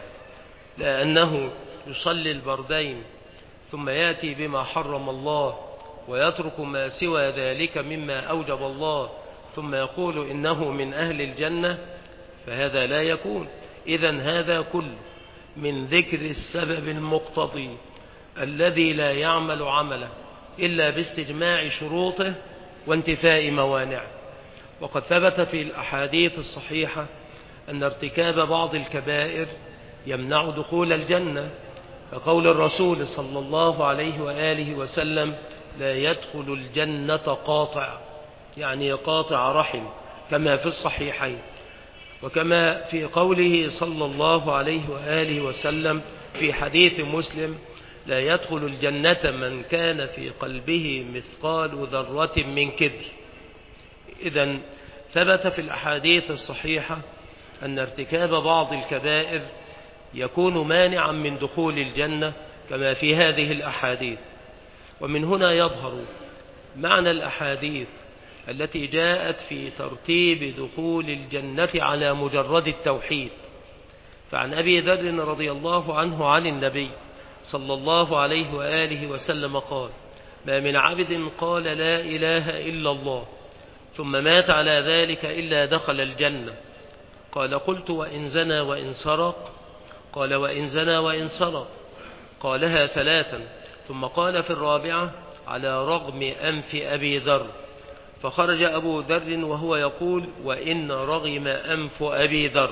S1: لأنه يصلي البردين ثم يأتي بما حرم الله ويترك ما سوى ذلك مما أوجب الله ثم يقول إنه من أهل الجنة، فهذا لا يكون. إذن هذا كله من ذكر السبب المقتضي الذي لا يعمل عمله إلا باستجماع شروطه وانتفاء موانعه. وقد ثبت في الأحاديث الصحيحة أن ارتكاب بعض الكبائر يمنع دخول الجنة، كقول الرسول صلى الله عليه وآله وسلم: لا يدخل الجنة قاطع، يعني قاطع رحم، كما في الصحيحين. وكما في قوله صلى الله عليه وآله وسلم في حديث مسلم: لا يدخل الجنة من كان في قلبه مثقال ذرة من كبر. إذن ثبت في الأحاديث الصحيحة أن ارتكاب بعض الكبائر يكون مانعا من دخول الجنة كما في هذه الأحاديث. ومن هنا يظهر معنى الأحاديث التي جاءت في ترتيب دخول الجنة على مجرد التوحيد. فعن أبي ذر رضي الله عنه عن النبي صلى الله عليه وآله وسلم قال: ما من عبد قال لا إله إلا الله ثم مات على ذلك إلا دخل الجنة. قال: قلت وإن زنى وإن سرق؟ قال: وإن زنى وإن سرق. قالها ثلاثا، ثم قال في الرابعة: على رغم أنف أبي ذر. فخرج أبو ذر وهو يقول: وإن رغم أنف أبي ذر.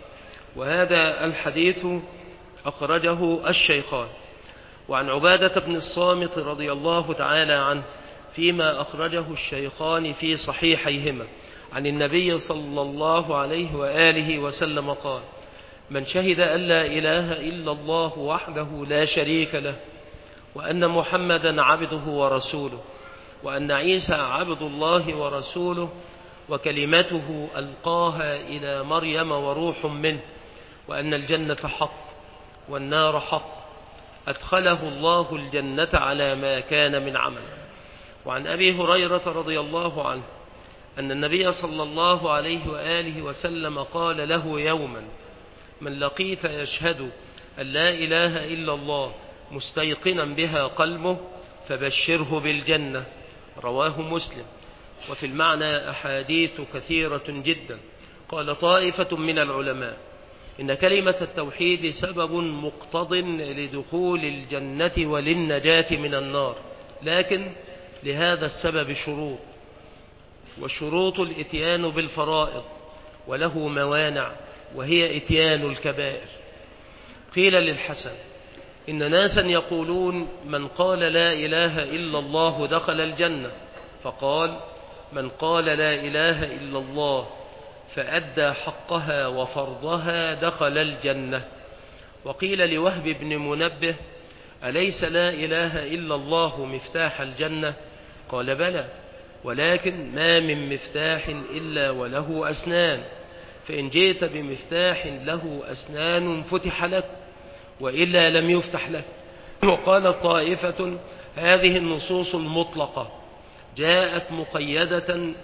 S1: وهذا الحديث أخرجه الشيخان. وعن عبادة بن الصامت رضي الله تعالى عنه فيما أخرجه الشيخان في صحيحيهما عن النبي صلى الله عليه وآله وسلم قال: من شهد أن لا إله إلا الله وحده لا شريك له، وأن محمدا عبده ورسوله، وأن عيسى عبد الله ورسوله، وكلمته ألقاها إلى مريم وروح منه، وأن الجنة حق والنار حق، أدخله الله الجنة على ما كان من عمل. وعن أبي هريرة رضي الله عنه أن النبي صلى الله عليه وآله وسلم قال له يوما: من لقيت يشهد أن لا إله إلا الله مستيقنا بها قلبه فبشره بالجنة. رواه مسلم. وفي المعنى أحاديث كثيرة جدا. قال طائفة من العلماء: إن كلمة التوحيد سبب مقتض لدخول الجنة وللنجاة من النار، لكن لهذا السبب شروط، والشروط الإتيان بالفرائض، وله موانع وهي إتيان الكبائر. قيل للحسن: إن ناسا يقولون من قال لا إله إلا الله دخل الجنة، فقال: من قال لا إله إلا الله فأدى حقها وفرضها دخل الجنة. وقيل لوهب بن منبه: أليس لا إله إلا الله مفتاح الجنة؟ قال: بلى، ولكن ما من مفتاح إلا وله أسنان، فإن جئت بمفتاح له أسنان فتح لك، وإلا لم يفتح لك. وقال طائفة: هذه النصوص المطلقة جاءت مقيدة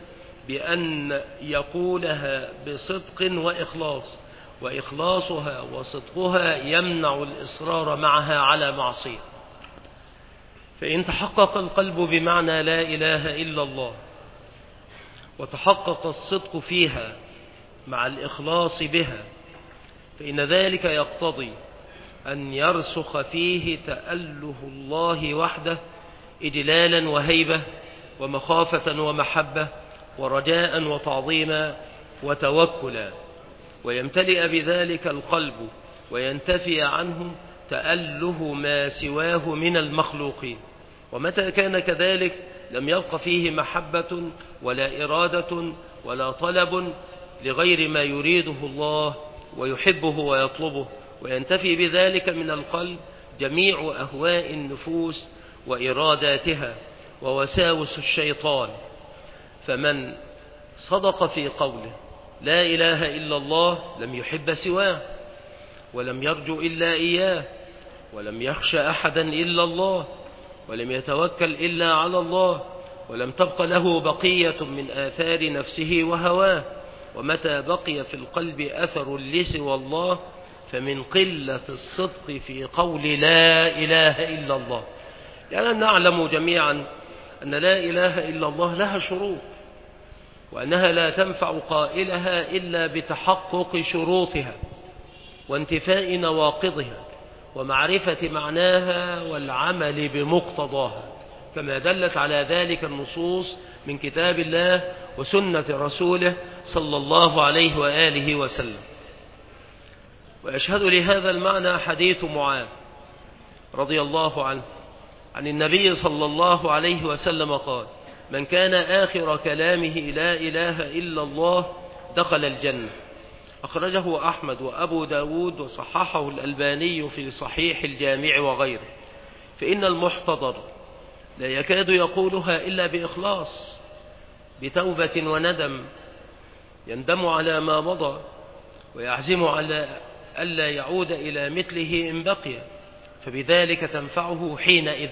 S1: بأن يقولها بصدق وإخلاص، وإخلاصها وصدقها يمنع الإصرار معها على معصية. فإن تحقق القلب بمعنى لا إله إلا الله وتحقق الصدق فيها مع الإخلاص بها، فإن ذلك يقتضي أن يرسخ فيه تأله الله وحده إجلالا وهيبة ومخافة ومحبة ورجاء وتعظيما وتوكلا، ويمتلئ بذلك القلب وينتفي عنه تأله ما سواه من المخلوقين. ومتى كان كذلك لم يبق فيه محبة ولا إرادة ولا طلب لغير ما يريده الله ويحبه ويطلبه، وينتفي بذلك من القلب جميع أهواء النفوس وإراداتها ووساوس الشيطان. فمن صدق في قوله لا إله إلا الله لم يحب سواه، ولم يرجو إلا إياه، ولم يخش أحدا إلا الله، ولم يتوكل إلا على الله، ولم تبق له بقية من آثار نفسه وهواه. ومتى بقي في القلب أثر لسوى الله فمن قلة الصدق في قول لا إله إلا الله. لأننا نعلم جميعا أن لا إله إلا الله لها شروط، وأنها لا تنفع قائلها إلا بتحقق شروطها وانتفاء نواقضها ومعرفة معناها والعمل بمقتضاها، كما دلت على ذلك النصوص من كتاب الله وسنة رسوله صلى الله عليه وآله وسلم. وأشهد لهذا المعنى حديث معاذ رضي الله عنه عن النبي صلى الله عليه وسلم قال: من كان آخر كلامه لا إله إلا الله دخل الجنة. أخرجه أحمد وأبو داود وصححه الألباني في صحيح الجامع وغيره. فإن المحتضر لا يكاد يقولها إلا بإخلاص، بتوبة وندم، يندم على ما مضى ويعزم على ألا يعود إلى مثله إن بقي، فبذلك تنفعه حينئذ.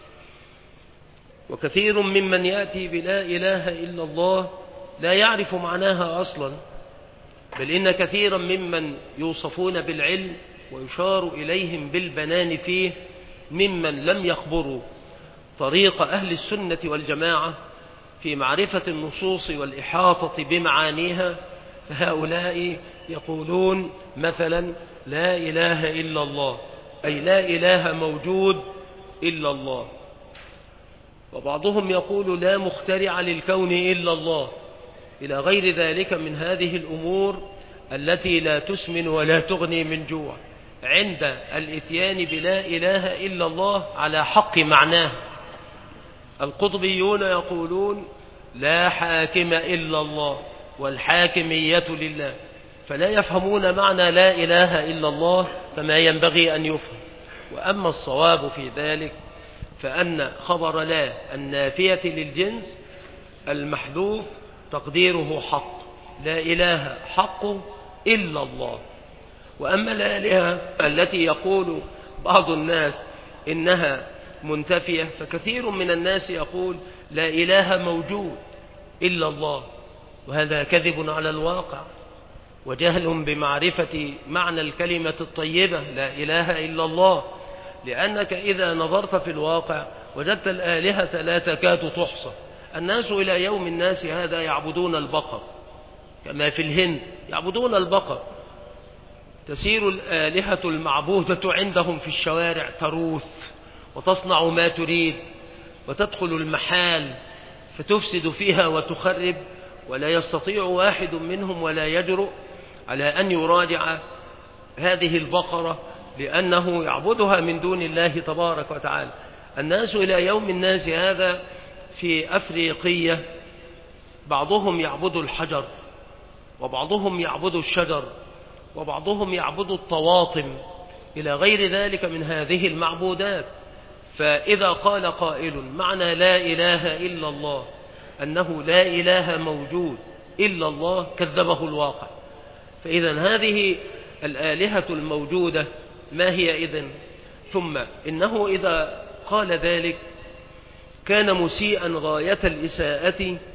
S1: وكثير ممن يأتي بلا إله إلا الله لا يعرف معناها أصلا، بل إن كثيرا ممن يوصفون بالعلم ويشار إليهم بالبنان فيه ممن لم يخبروا طريق أهل السنة والجماعة في معرفة النصوص والإحاطة بمعانيها، فهؤلاء يقولون مثلا لا إله إلا الله، أي لا إله موجود إلا الله. وبعضهم يقول لا مخترع للكون إلا الله، إلى غير ذلك من هذه الأمور التي لا تسمن ولا تغني من جوع، عند الإتيان بلا إله إلا الله على حق معناه. القطبيون يقولون لا حاكم إلا الله والحاكمية لله، فلا يفهمون معنى لا إله إلا الله كما ينبغي أن يفهم. وأما الصواب في ذلك فأن خبر لا النافية للجنس المحذوف تقديره حق، لا إله حق إلا الله. وأما الآلهة التي يقول بعض الناس إنها منتفية، فكثير من الناس يقول لا إله موجود إلا الله، وهذا كذب على الواقع وجهل بمعرفة معنى الكلمة الطيبة لا إله إلا الله. لأنك إذا نظرت في الواقع وجدت الآلهة لا تكاد تحصى. الناس إلى يوم الناس هذا يعبدون البقر، كما في الهند يعبدون البقر. تسير الآلهة المعبودة عندهم في الشوارع تروث وتصنع ما تريد، وتدخل المحال فتفسد فيها وتخرب، ولا يستطيع واحد منهم ولا يجرؤ على أن يراجع هذه البقرة، لأنه يعبدها من دون الله تبارك وتعالى. الناس إلى يوم الناس هذا في أفريقية بعضهم يعبد الحجر، وبعضهم يعبد الشجر، وبعضهم يعبد الطواطم، إلى غير ذلك من هذه المعبودات. فإذا قال قائل معنى لا إله إلا الله أنه لا إله موجود إلا الله كذبه الواقع. فإذا هذه الآلهة الموجودة ما هي إذن؟ ثم إنه إذا قال ذلك كان مسيئا غاية الإساءة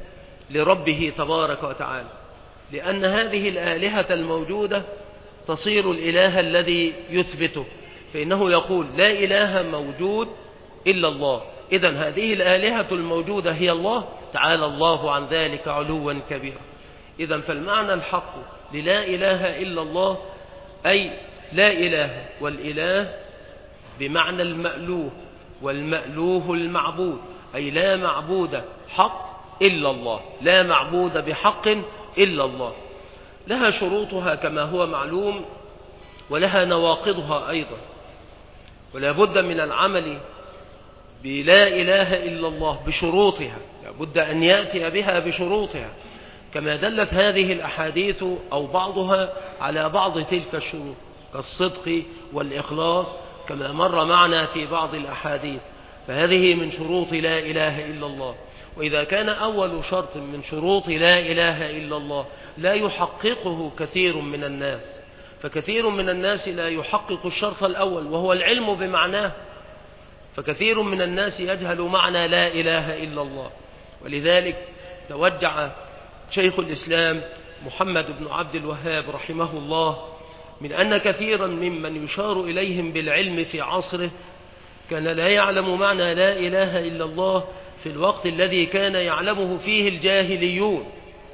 S1: لربه تبارك وتعالى، لأن هذه الآلهة الموجودة تصير الإله الذي يثبته، فإنه يقول لا إله موجود إلا الله، إذن هذه الآلهة الموجودة هي الله، تعالى الله عن ذلك علوا كبيرا. إذن فالمعنى الحق للا إله إلا الله أي لا إله، والإله بمعنى المألوه، والمألوه المعبود، أي لا معبود حق إلا الله، لا معبود بحق إلا الله. لها شروطها كما هو معلوم، ولها نواقضها أيضا، ولا بد من العمل بلا إله إلا الله بشروطها، لا بد أن يأتي بها بشروطها، كما دلت هذه الأحاديث أو بعضها على بعض تلك الشروط، كالصدق والإخلاص كما مر معنا في بعض الأحاديث، فهذه من شروط لا إله إلا الله. وإذا كان أول شرط من شروط لا إله إلا الله لا يحققه كثير من الناس، فكثير من الناس لا يحقق الشرط الأول وهو العلم بمعناه، فكثير من الناس يجهل معنى لا إله إلا الله. ولذلك توجع شيخ الإسلام محمد بن عبد الوهاب رحمه الله من أن كثيرا ممن يشار إليهم بالعلم في عصره كان لا يعلم معنى لا إله إلا الله في الوقت الذي كان يعلمه فيه الجاهليون،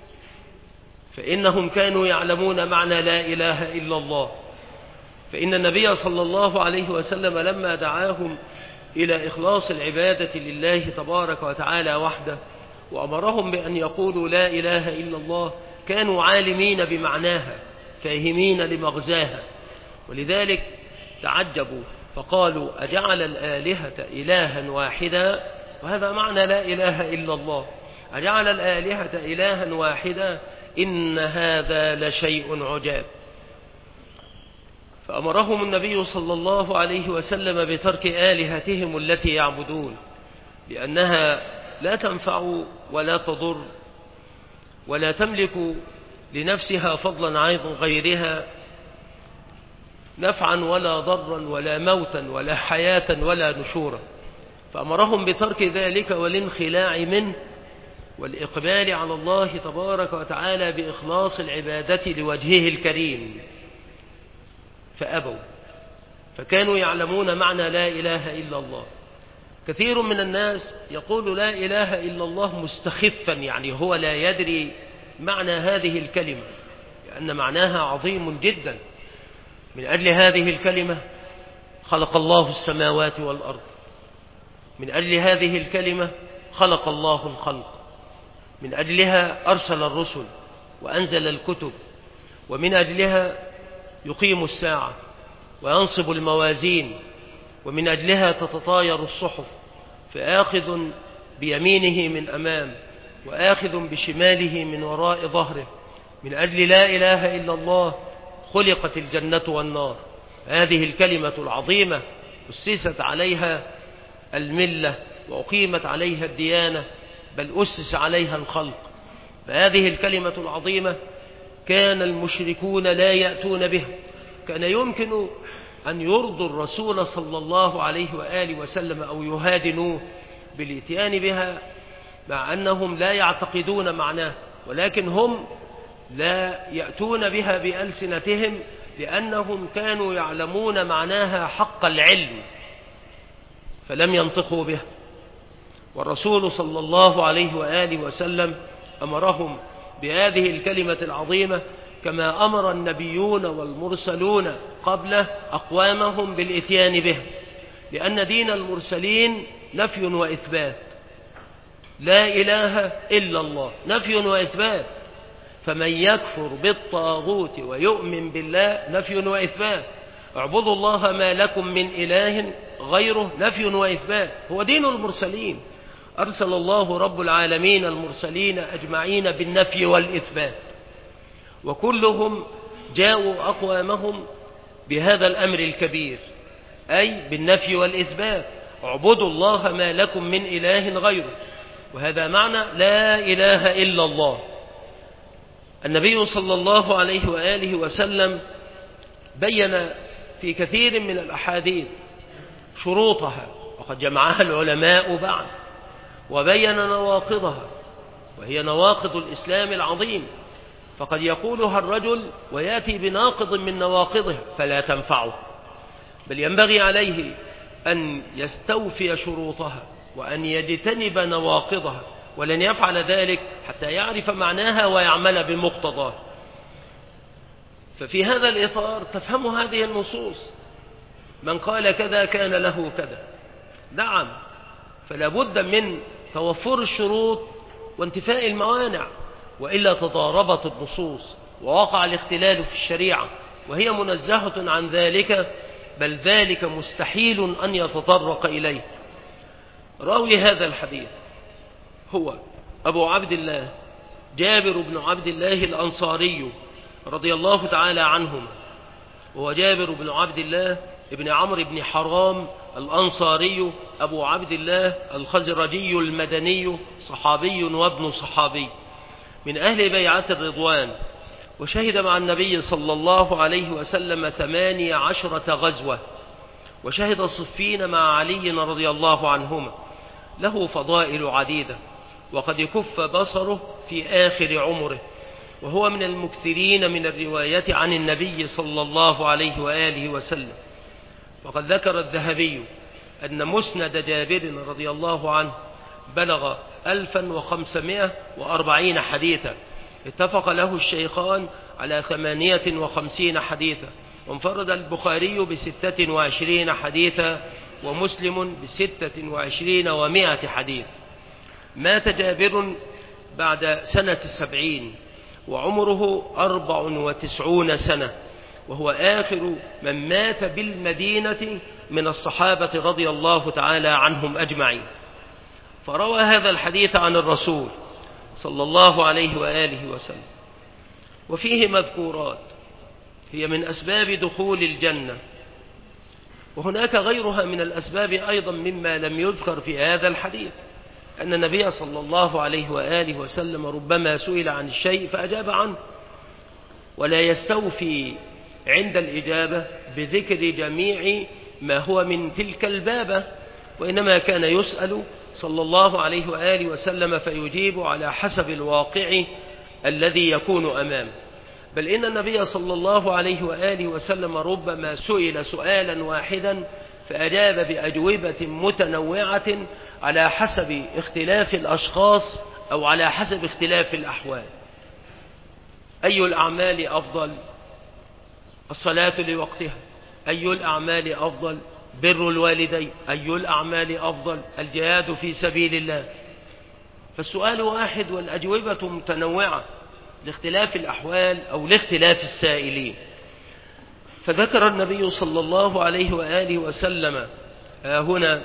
S1: فإنهم كانوا يعلمون معنى لا إله إلا الله. فإن النبي صلى الله عليه وسلم لما دعاهم إلى إخلاص العبادة لله تبارك وتعالى وحده وأمرهم بأن يقولوا لا إله إلا الله كانوا عالمين بمعناها فاهمين لمغزاها، ولذلك تعجبوا فقالوا أجعل الآلهة إلها واحدا، وهذا معنى لا إله إلا الله، أجعل الآلهة إلها واحدا إن هذا لشيء عجاب. فأمرهم النبي صلى الله عليه وسلم بترك آلهتهم التي يعبدون، لأنها لا تنفع ولا تضر ولا تملك لنفسها فضلا عن غيرها نفعا ولا ضرا ولا موتا ولا حياة ولا نشورا. فأمرهم بترك ذلك والانخلاع منه والإقبال على الله تبارك وتعالى بإخلاص العبادة لوجهه الكريم، فأبوا، فكانوا يعلمون معنى لا إله إلا الله. كثير من الناس يقول لا إله إلا الله مستخفا، يعني هو لا يدري معنى هذه الكلمة، لأن معناها عظيم جدا. من أجل هذه الكلمة خلق الله السماوات والأرض، من أجل هذه الكلمة خلق الله الخلق، من أجلها أرسل الرسل وأنزل الكتب، ومن أجلها يقيم الساعة وينصب الموازين، ومن أجلها تتطاير الصحف، فآخذ بيمينه من أمام وآخذ بشماله من وراء ظهره. من أجل لا إله إلا الله خلقت الجنة والنار، هذه الكلمة العظيمة أسست عليها الملة وأقيمت عليها الديانة، بل أسس عليها الخلق. فهذه الكلمة العظيمة كان المشركون لا يأتون بها، كان يمكن أن يرضوا الرسول صلى الله عليه وآله وسلم أو يهادنوه بالإتيان بها، مع أنهم لا يعتقدون معناه، ولكن هم لا يأتون بها بألسنتهم لأنهم كانوا يعلمون معناها حق العلم فلم ينطقوا بها. والرسول صلى الله عليه وآله وسلم أمرهم بهذه الكلمة العظيمة كما أمر النبيون والمرسلون قبله أقوامهم بالإتيان به، لأن دين المرسلين نفي وإثبات، لا إله إلا الله نفي وإثبات، فمن يكفر بالطاغوت ويؤمن بالله نفي وإثبات، اعبدوا الله ما لكم من إله غيره نفي وإثبات، هو دين المرسلين. أرسل الله رب العالمين المرسلين أجمعين بالنفي والإثبات، وكلهم جاءوا أقوامهم بهذا الأمر الكبير، أي بالنفي والإثبات، اعبدوا الله ما لكم من إله غيره، وهذا معنى لا إله إلا الله. النبي صلى الله عليه وآله وسلم بين في كثير من الأحاديث شروطها، وقد جمعها العلماء بعد، وبين نواقضها، وهي نواقض الإسلام العظيم، فقد يقولها الرجل ويأتي بناقض من نواقضه فلا تنفعه، بل ينبغي عليه أن يستوفي شروطها وأن يجتنب نواقضها، ولن يفعل ذلك حتى يعرف معناها ويعمل بمقتضاه. ففي هذا الإطار تفهم هذه النصوص، من قال كذا كان له كذا، نعم، فلا بد من توفر الشروط وانتفاء الموانع، وإلا تضاربت النصوص ووقع الاختلال في الشريعة، وهي منزهة عن ذلك، بل ذلك مستحيل أن يتطرق إليه. راوي هذا الحديث هو أبو عبد الله جابر بن عبد الله الأنصاري رضي الله تعالى عنهم، وهو جابر بن عبد الله ابن عمرو بن حرام الأنصاري أبو عبد الله الخزرجي المدني، صحابي وابن صحابي من أهل بيعة الرضوان، وشهد مع النبي صلى الله عليه وسلم 18 غزوة، وشهد صفين مع علي رضي الله عنهما، له فضائل عديدة، وقد كف بصره في آخر عمره، وهو من المكثرين من الرواية عن النبي صلى الله عليه وآله وسلم. وقد ذكر الذهبي أن مسند جابر رضي الله عنه بلغ 1540 حديثا، اتفق له الشيخان على 58 حديثا، وانفرد البخاري ب26 حديثا، ومسلم ب26 و100 حديث. مات جابر بعد سنة 70 وعمره 94 سنة، وهو آخر من مات بالمدينة من الصحابة رضي الله تعالى عنهم أجمعين. فروى هذا الحديث عن الرسول صلى الله عليه وآله وسلم، وفيه مذكورات هي من أسباب دخول الجنة، وهناك غيرها من الأسباب أيضا مما لم يذكر في هذا الحديث، أن النبي صلى الله عليه وآله وسلم ربما سئل عن الشيء فأجاب عنه، ولا يستوفي عند الإجابة بذكر جميع ما هو من تلك البابة، وإنما كان يسأل صلى الله عليه وآله وسلم فيجيب على حسب الواقع الذي يكون أمامه. بل إن النبي صلى الله عليه وآله وسلم ربما سئل سؤالا واحدا فأجاب بأجوبة متنوعة على حسب اختلاف الأشخاص أو على حسب اختلاف الأحوال. أي الأعمال أفضل؟ الصلاة لوقتها. أي الأعمال أفضل؟ بر الوالدين. أي الأعمال أفضل؟ الجهاد في سبيل الله. فالسؤال واحد والأجوبة متنوعة لاختلاف الأحوال أو لاختلاف السائلين. فذكر النبي صلى الله عليه وآله وسلم هنا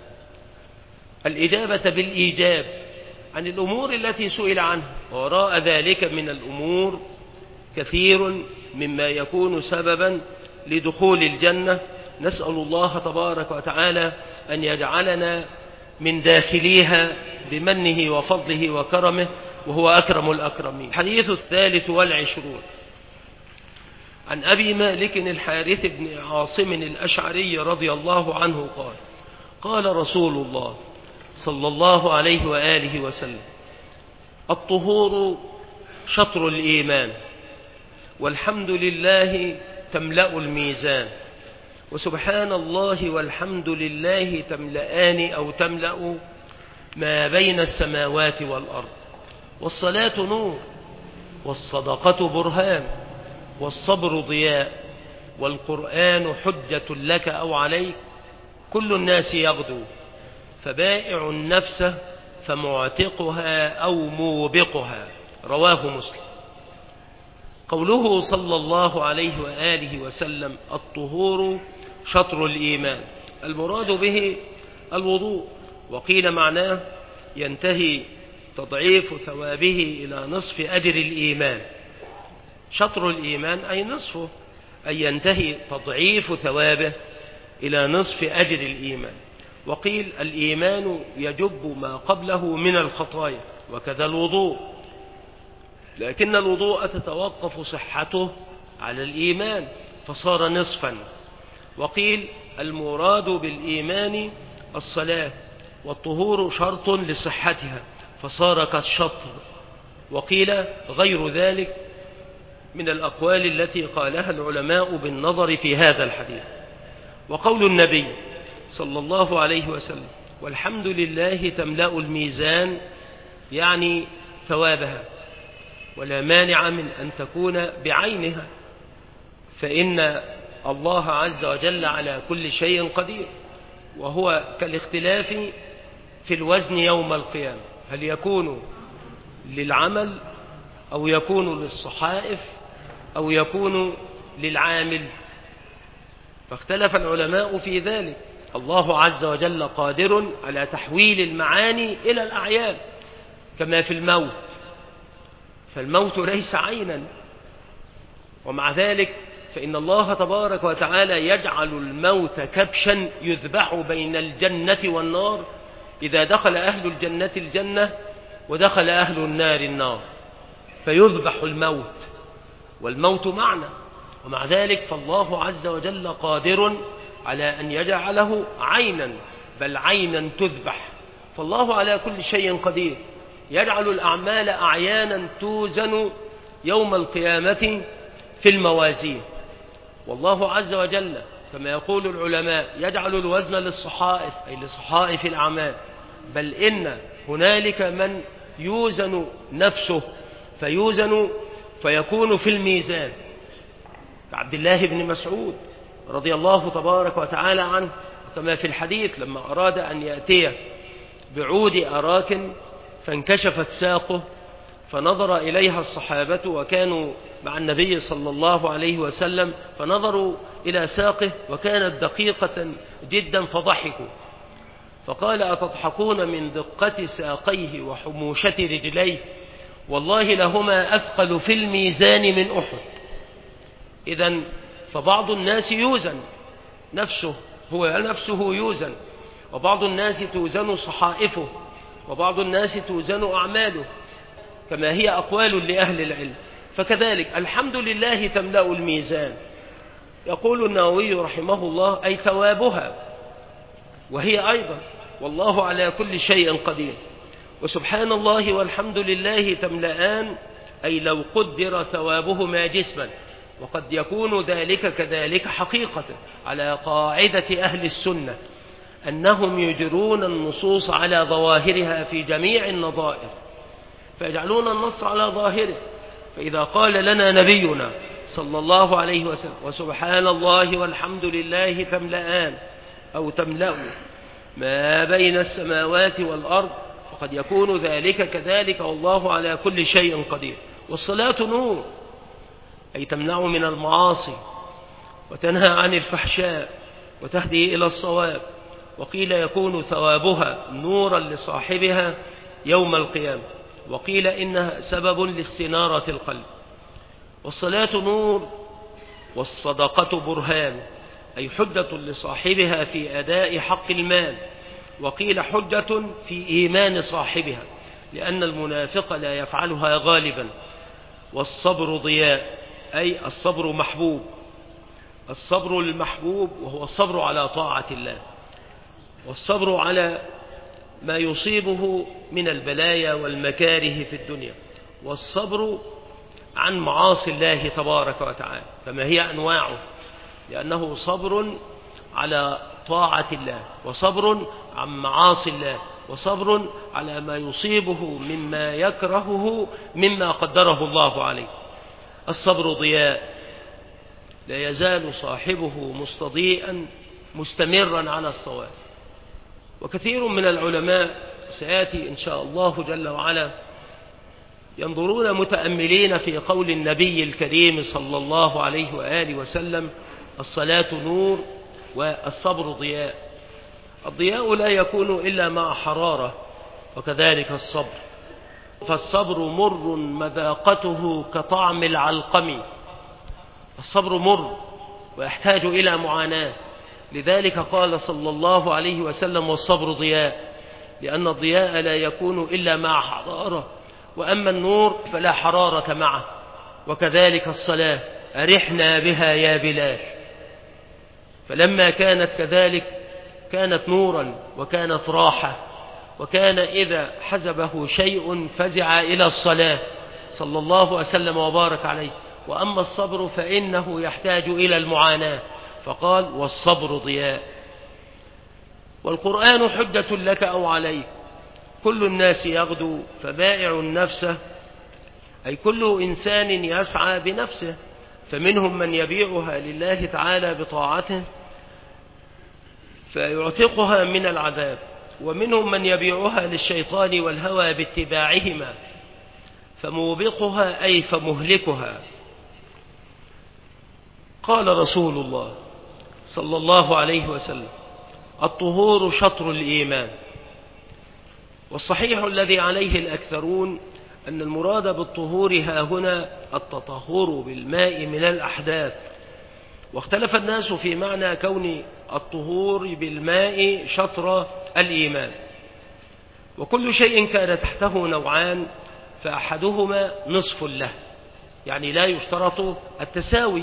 S1: الإجابة بالإيجاب عن الأمور التي سئل عنها، ووراء ذلك من الأمور كثير مما يكون سببا لدخول الجنة. نسأل الله تبارك وتعالى أن يجعلنا من داخليها بمنه وفضله وكرمه، وهو أكرم الأكرمين. الحديث 23 عن أبي مالك الحارث بن عاصم الأشعري رضي الله عنه قال: قال رسول الله صلى الله عليه وآله وسلم: الطهور شطر الإيمان، والحمد لله تملأ الميزان، وسبحان الله والحمد لله تملأان أو تملأ ما بين السماوات والأرض، والصلاة نور، والصدقة برهان، والصبر ضياء، والقرآن حجة لك أو عليك، كل الناس يغدو، فبائع النفس فمعتقها أو موبقها. رواه مسلم. قوله صلى الله عليه وآله وسلم: الطهور شطر الإيمان، المراد به الوضوء، وقيل معناه ينتهي تضعيف ثوابه إلى نصف أجر الإيمان. شطر الإيمان أي نصفه، أي ينتهي تضعيف ثوابه إلى نصف أجر الإيمان. وقيل الإيمان يجب ما قبله من الخطايا، وكذا الوضوء، لكن الوضوء تتوقف صحته على الإيمان فصار نصفا. وقيل المراد بالإيمان الصلاة، والطهور شرط لصحتها، فصار كالشطر، وقيل غير ذلك من الأقوال التي قالها العلماء بالنظر في هذا الحديث. وقول النبي صلى الله عليه وسلم والحمد لله تملأ الميزان، يعني ثوابها، ولا مانع من أن تكون بعينها، فإن الله عز وجل على كل شيء قدير، وهو كالاختلاف في الوزن يوم القيامة، هل يكون للعمل أو يكون للصحائف أو يكون للعامل، فاختلف العلماء في ذلك. الله عز وجل قادر على تحويل المعاني إلى الأعيان، كما في الموت، فالموت ليس عينا، ومع ذلك فإن الله تبارك وتعالى يجعل الموت كبشا يذبح بين الجنة والنار، إذا دخل أهل الجنة الجنة ودخل أهل النار النار، فيذبح الموت، والموت معنى، ومع ذلك فالله عز وجل قادر على أن يجعله عينا، بل عينا تذبح، فالله على كل شيء قدير، يجعل الأعمال أعيانا توزن يوم القيامة في الموازين. والله عز وجل كما يقول العلماء يجعل الوزن للصحائف، أي لصحائف الأعمال، بل إن هنالك من يوزن نفسه فيوزن فيكون في الميزان، كعبد الله بن مسعود رضي الله تبارك وتعالى عنه، كما في الحديث لما أراد أن يأتي بعود أراك فانكشفت ساقه، فنظر إليها الصحابة وكانوا مع النبي صلى الله عليه وسلم، فنظروا إلى ساقه وكانت دقيقة جدا فضحكوا، فقال أتضحكون من دقة ساقيه وحموشة رجليه، والله لهما أثقل في الميزان من أحد. إذن فبعض الناس يوزن نفسه، هو نفسه يوزن، وبعض الناس توزن صحائفه، وبعض الناس توزن أعماله، كما هي أقوال لأهل العلم. فكذلك الحمد لله تملأ الميزان، يقول النووي رحمه الله أي ثوابها، وهي أيضا والله على كل شيء قدير. وسبحان الله والحمد لله تملأان، أي لو قدر ثوابهما جسما، وقد يكون ذلك كذلك حقيقة على قاعدة أهل السنة أنهم يجرون النصوص على ظواهرها في جميع النظائر، فيجعلون النص على ظاهره. فإذا قال لنا نبينا صلى الله عليه وسلم وسبحان الله والحمد لله تملأان أو تملأ ما بين السماوات والأرض، فقد يكون ذلك كذلك والله على كل شيء قدير. والصلاة نور، أي تمنع من المعاصي وتنهى عن الفحشاء وتهدي إلى الصواب، وقيل يكون ثوابها نورا لصاحبها يوم القيامة، وقيل إنها سبب لاستنارة القلب. والصلاة نور والصدقة برهان، أي حجة لصاحبها في أداء حق المال، وقيل حجة في إيمان صاحبها، لأن المنافق لا يفعلها غالبا. والصبر ضياء، أي الصبر محبوب، الصبر المحبوب وهو الصبر على طاعة الله، والصبر على ما يصيبه من البلايا والمكاره في الدنيا، والصبر عن معاصي الله تبارك وتعالى كما هي أنواعه، لأنه صبر على طاعة الله، وصبر عن معاصي الله، وصبر على ما يصيبه مما يكرهه مما قدره الله عليه. الصبر ضياء، لا يزال صاحبه مستضيئا مستمرا على الصواب. وكثير من العلماء سيأتي إن شاء الله جل وعلا ينظرون متأملين في قول النبي الكريم صلى الله عليه وآله وسلم الصلاة نور والصبر ضياء. الضياء لا يكون إلا مع حرارة، وكذلك الصبر، فالصبر مر مذاقته كطعم العلقم، الصبر مر ويحتاج إلى معاناة، لذلك قال صلى الله عليه وسلم والصبر ضياء، لأن الضياء لا يكون إلا مع حرارة، وأما النور فلا حرارة معه. وكذلك الصلاة أرحنا بها يا بلال، فلما كانت كذلك كانت نورا وكانت راحة وكان إذا حزبه شيء فزع إلى الصلاة صلى الله وسلم وبارك عليه. وأما الصبر فإنه يحتاج إلى المعاناة، فقال والصبر ضياء. والقرآن حجة لك أو عليك. كل الناس يغدو فبائع نفسه، أي كل إنسان يسعى بنفسه، فمنهم من يبيعها لله تعالى بطاعته فيعتقها من العذاب، ومنهم من يبيعها للشيطان والهوى باتباعهما فموبقها أي فمهلكها. قال رسول الله صلى الله عليه وسلم: الطهور شطر الإيمان. والصحيح الذي عليه الأكثرون أن المراد بالطهور ها هنا التطهر بالماء من الأحداث. واختلف الناس في معنى كون الطهور بالماء شطر الإيمان. وكل شيء كان تحته نوعان فأحدهما نصف له، يعني لا يشترط التساوي.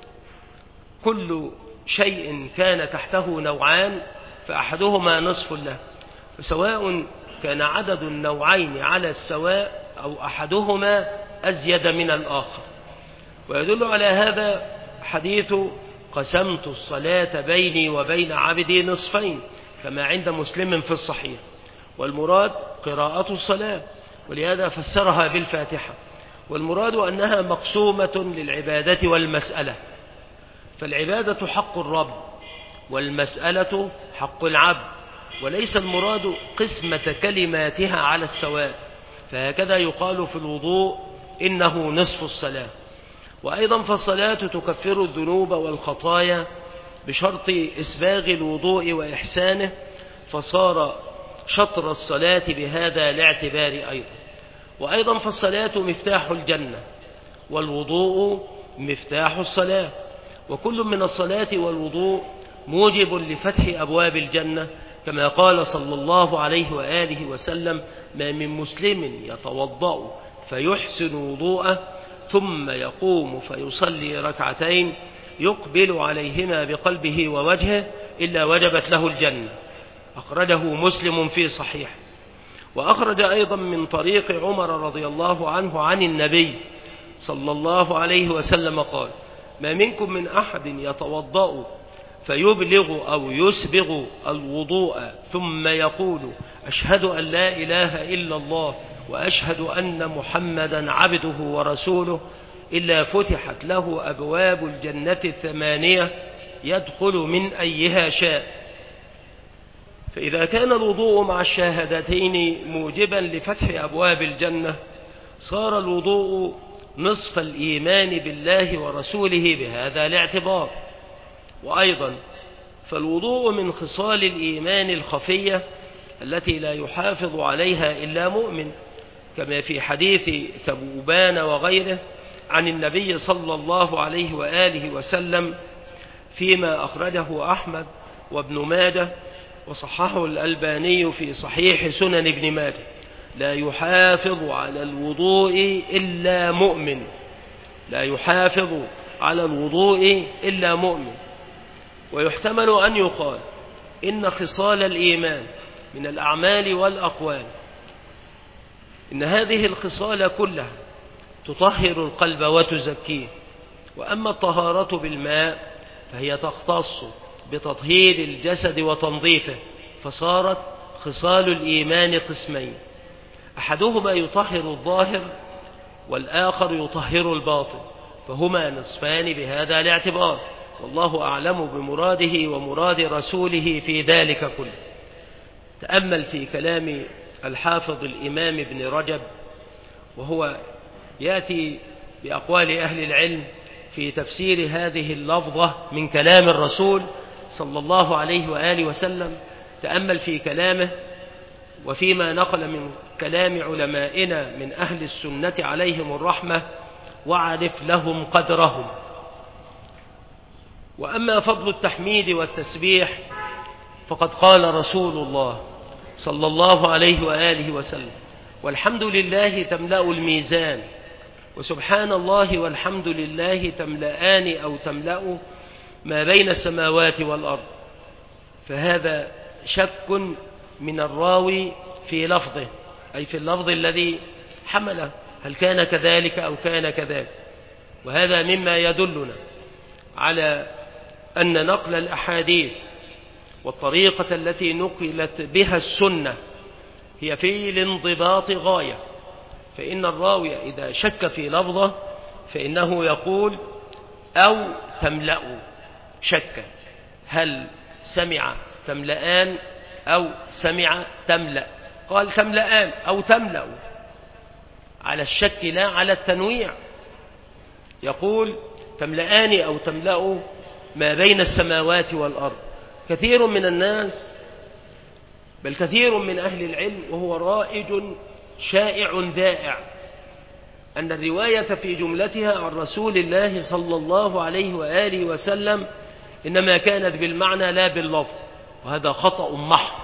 S1: كل شيء كان تحته نوعان فأحدهما نصف له، فسواء كان عدد النوعين على السواء أو أحدهما أزيد من الآخر. ويدل على هذا حديث: قسمت الصلاة بيني وبين عبدي نصفين، كما عند مسلم في الصحيح. والمراد قراءة الصلاة، ولهذا فسرها بالفاتحة. والمراد أنها مقسومة للعبادة والمسألة، فالعبادة حق الرب والمسألة حق العبد، وليس المراد قسمة كلماتها على السواء. فهكذا يقال في الوضوء إنه نصف الصلاة. وأيضا فالصلاة تكفر الذنوب والخطايا بشرط إسباغ الوضوء وإحسانه، فصار شطر الصلاة بهذا الاعتبار أيضا. وأيضا فالصلاة مفتاح الجنة والوضوء مفتاح الصلاة، وكل من الصلاة والوضوء موجب لفتح أبواب الجنة، كما قال صلى الله عليه وآله وسلم: ما من مسلم يتوضأ فيحسن وضوءه ثم يقوم فيصلي ركعتين يقبل عليهما بقلبه ووجهه إلا وجبت له الجنة. أخرجه مسلم في صحيح. وأخرج أيضا من طريق عمر رضي الله عنه عن النبي صلى الله عليه وسلم قال: ما منكم من أحد يتوضأ فيبلغ أو يسبغ الوضوء ثم يقول: أشهد أن لا إله إلا الله وأشهد أن محمدا عبده ورسوله، إلا فتحت له أبواب الجنة 8 يدخل من أيها شاء. فإذا كان الوضوء مع الشهادتين موجبا لفتح أبواب الجنة، صار الوضوء نصف الإيمان بالله ورسوله بهذا الاعتبار. وأيضا فالوضوء من خصال الإيمان الخفية التي لا يحافظ عليها إلا مؤمن، كما في حديث ثوبان وغيره عن النبي صلى الله عليه وآله وسلم فيما أخرجه أحمد وابن ماجه وصححه الألباني في صحيح سنن ابن ماجه: لا يحافظ على الوضوء إلا مؤمن، لا يحافظ على الوضوء إلا مؤمن. ويحتمل أن يقال إن خصال الإيمان من الأعمال والأقوال، إن هذه الخصال كلها تطهر القلب وتزكيه. وأما الطهارة بالماء فهي تختص بتطهير الجسد وتنظيفه، فصارت خصال الإيمان قسمين: أحدهما يطهر الظاهر والآخر يطهر الباطن، فهما نصفان بهذا الاعتبار. والله أعلم بمراده ومراد رسوله في ذلك كله. تأمل في كلام الحافظ الإمام ابن رجب، وهو يأتي بأقوال أهل العلم في تفسير هذه اللفظة من كلام الرسول صلى الله عليه وآله وسلم. تأمل في كلامه وفيما نقل من كلام علمائنا من أهل السنة عليهم الرحمة، وعرف لهم قدرهم. وأما فضل التحميد والتسبيح فقد قال رسول الله صلى الله عليه وآله وسلم: والحمد لله تملأ الميزان، وسبحان الله والحمد لله تملأان أو تملأ ما بين السماوات والأرض. فهذا شك من الراوي في لفظه، أي في اللفظ الذي حمله، هل كان كذلك أو كان كذلك. وهذا مما يدلنا على أن نقل الأحاديث والطريقة التي نقلت بها السنة هي في الانضباط غاية. فإن الراوي إذا شك في لفظه فإنه يقول أو تملأ، شك هل سمع تملأان أو سمع تملأ، قال تملأان أو تملأ، على الشك لا على التنويع. يقول تملأان أو تملأ ما بين السماوات والأرض. كثير من الناس بل كثير من أهل العلم وهو رائج شائع ذائع أن الرواية في جملتها عن رسول الله صلى الله عليه وآله وسلم إنما كانت بالمعنى لا باللفظ، وهذا خطأ محض،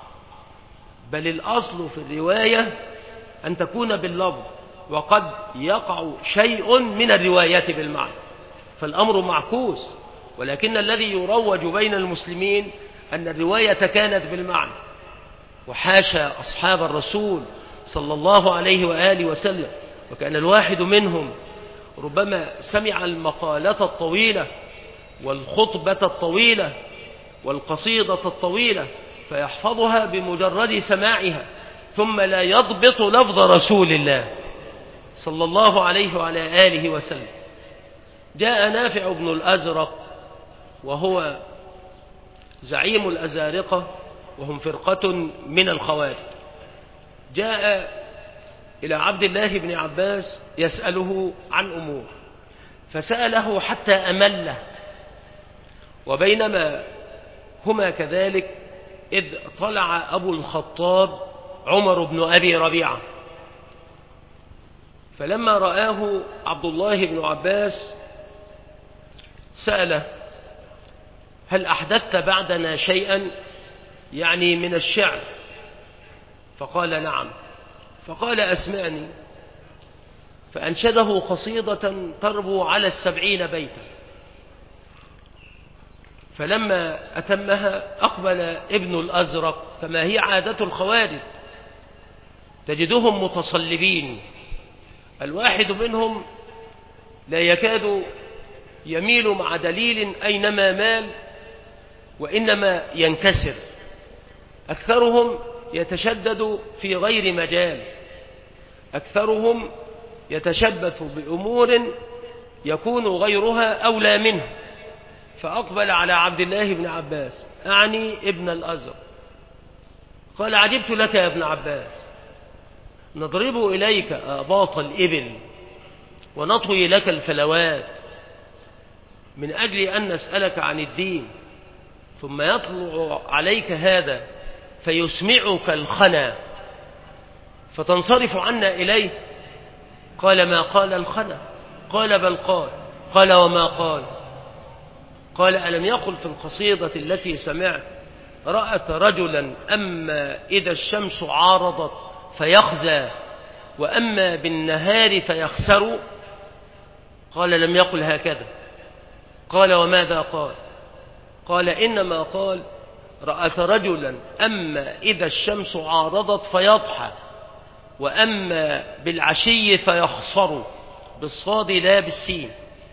S1: بل الأصل في الرواية أن تكون باللفظ، وقد يقع شيء من الروايات بالمعنى، فالأمر معكوس. ولكن الذي يروج بين المسلمين أن الرواية كانت بالمعنى، وحاشا أصحاب الرسول صلى الله عليه وآله وسلم، وكان الواحد منهم ربما سمع المقالة الطويلة والخطبة الطويلة والقصيدة الطويلة فيحفظها بمجرد سماعها، ثم لا يضبط لفظ رسول الله صلى الله عليه وعلى آله وسلم. جاء نافع بن الأزرق وهو زعيم الأزارقة وهم فرقة من الخوارج، جاء إلى عبد الله بن عباس يسأله عن أمور، فسأله حتى أمله. وبينما هما كذلك إذ طلع أبو الخطاب عمر بن أبي ربيعة، فلما رآه عبد الله بن عباس سأله هل أحدثت بعدنا شيئا، يعني من الشعر؟ فقال نعم. فقال أسمعني، فأنشده قصيدة تربو على 70 بيتا. فلما أتمها أقبل ابن الأزرق كما هي عادة الخوارج، تجدهم متصلبين، الواحد منهم لا يكاد يميل مع دليل أينما مال، وإنما ينكسر. أكثرهم يتشدد في غير مجال، أكثرهم يتشبث بأمور يكون غيرها أولى منه. فأقبل على عبد الله بن عباس أعني ابن الأزرق، قال عجبت لك يا ابن عباس، نضرب إليك آباط الإبل ونطوي لك الفلوات من أجل أن نسألك عن الدين، ثم يطلع عليك هذا فيسمعك الخنا فتنصرف عنا إليه. قال ما قال الخنا؟ قال بل قال وما قال ألم يقل في القصيدة التي سمعت رأت رجلا أما إذا الشمس عارضت فيخزى وأما بالنهار فيخسر؟ قال لم يقل هكذا. قال وماذا قال إنما قال رأت رجلا أما إذا الشمس عارضت فيضحى وأما بالعشي فيخسر، بالصاد لا بالسين.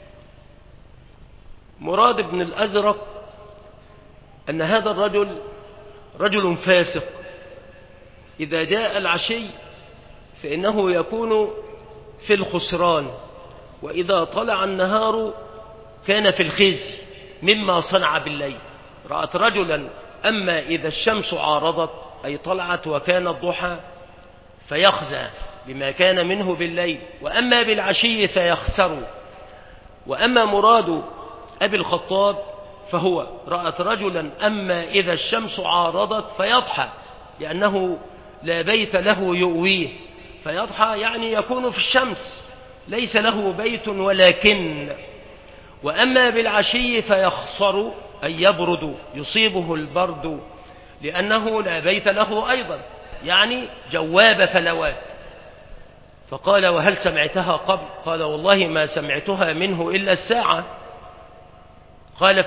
S1: مراد ابن الأزرق أن هذا الرجل رجل فاسق، إذا جاء العشي فإنه يكون في الخسران، وإذا طلع النهار كان في الخزي مما صنع بالليل. رأت رجلا أما إذا الشمس عارضت أي طلعت وكان الضحى فيخزى بما كان منه بالليل، وأما بالعشي فيخسر. وأما مراد أبي الخطاب فهو رأت رجلا أما إذا الشمس عارضت فيضحى، لأنه لا بيت له يؤويه، فيضحى يعني يكون في الشمس ليس له بيت ولكن. وأما بالعشي فيخسر أي يبرد، يصيبه البرد، لأنه لا بيت له أيضا، يعني جواب فلوات. فقال وهل سمعتها قبل؟ قال والله ما سمعتها منه إلا الساعة. قال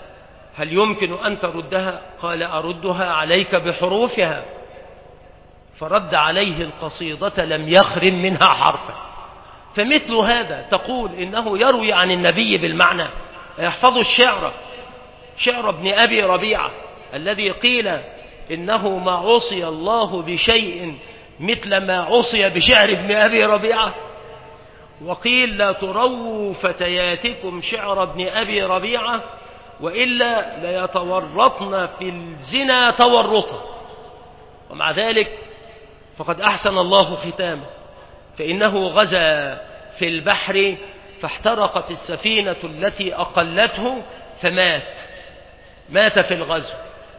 S1: فهل يمكن أن تردها؟ قال أردها عليك بحروفها. فرد عليه القصيدة لم يخرم منها حرفا. فمثل هذا تقول إنه يروي عن النبي بالمعنى، يحفظ الشعر، شعر ابن أبي ربيعة الذي قيل إنه ما عصي الله بشيء مثل ما عصي بشعر ابن أبي ربيعة، وقيل لا ترووا فتياتكم شعر ابن أبي ربيعة وإلا ليتورطن في الزنا تورطا. ومع ذلك فقد أحسن الله ختامه، فإنه غزا في البحر فاحترقت السفينة التي أقلته مات في الغزو.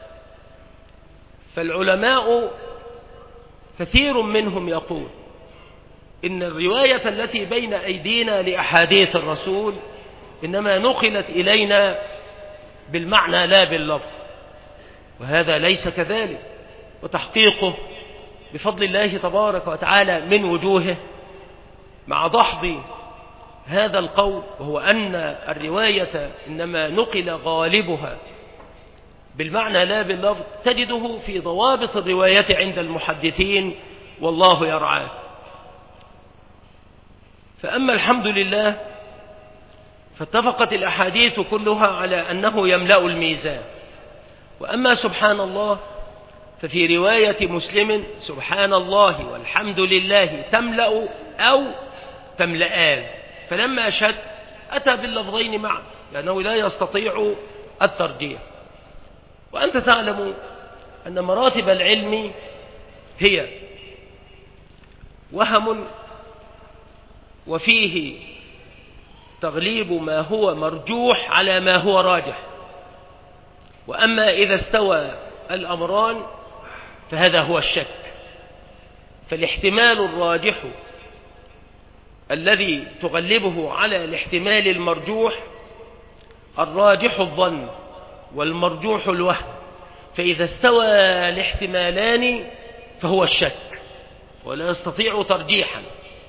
S1: فالعلماء كثير منهم يقول إن الرواية التي بين أيدينا لأحاديث الرسول إنما نقلت إلينا بالمعنى لا باللفظ، وهذا ليس كذلك، وتحقيقه بفضل الله تبارك وتعالى من وجوهه مع دحض هذا القول، وهو أن الرواية إنما نقل غالبها بالمعنى لا باللفظ، تجده في ضوابط الرواية عند المحدثين والله يرعاه. فأما الحمد لله فاتفقت الأحاديث كلها على أنه يملأ الميزان. وأما سبحان الله ففي رواية مسلم سبحان الله والحمد لله تملأ أو تملأان، فلما شك أتى باللفظين معا لأنه لا يستطيع الترجيح. وأنت تعلم أن مراتب العلم هي وهم وفيه تغليب ما هو مرجوح على ما هو راجح، وأما إذا استوى الأمران فهذا هو الشك. فالاحتمال الراجح الذي تغلبه على الاحتمال المرجوح، الراجح الظن والمرجوح الوهم، فإذا استوى الاحتمالان فهو الشك ولا يستطيع ترجيحا.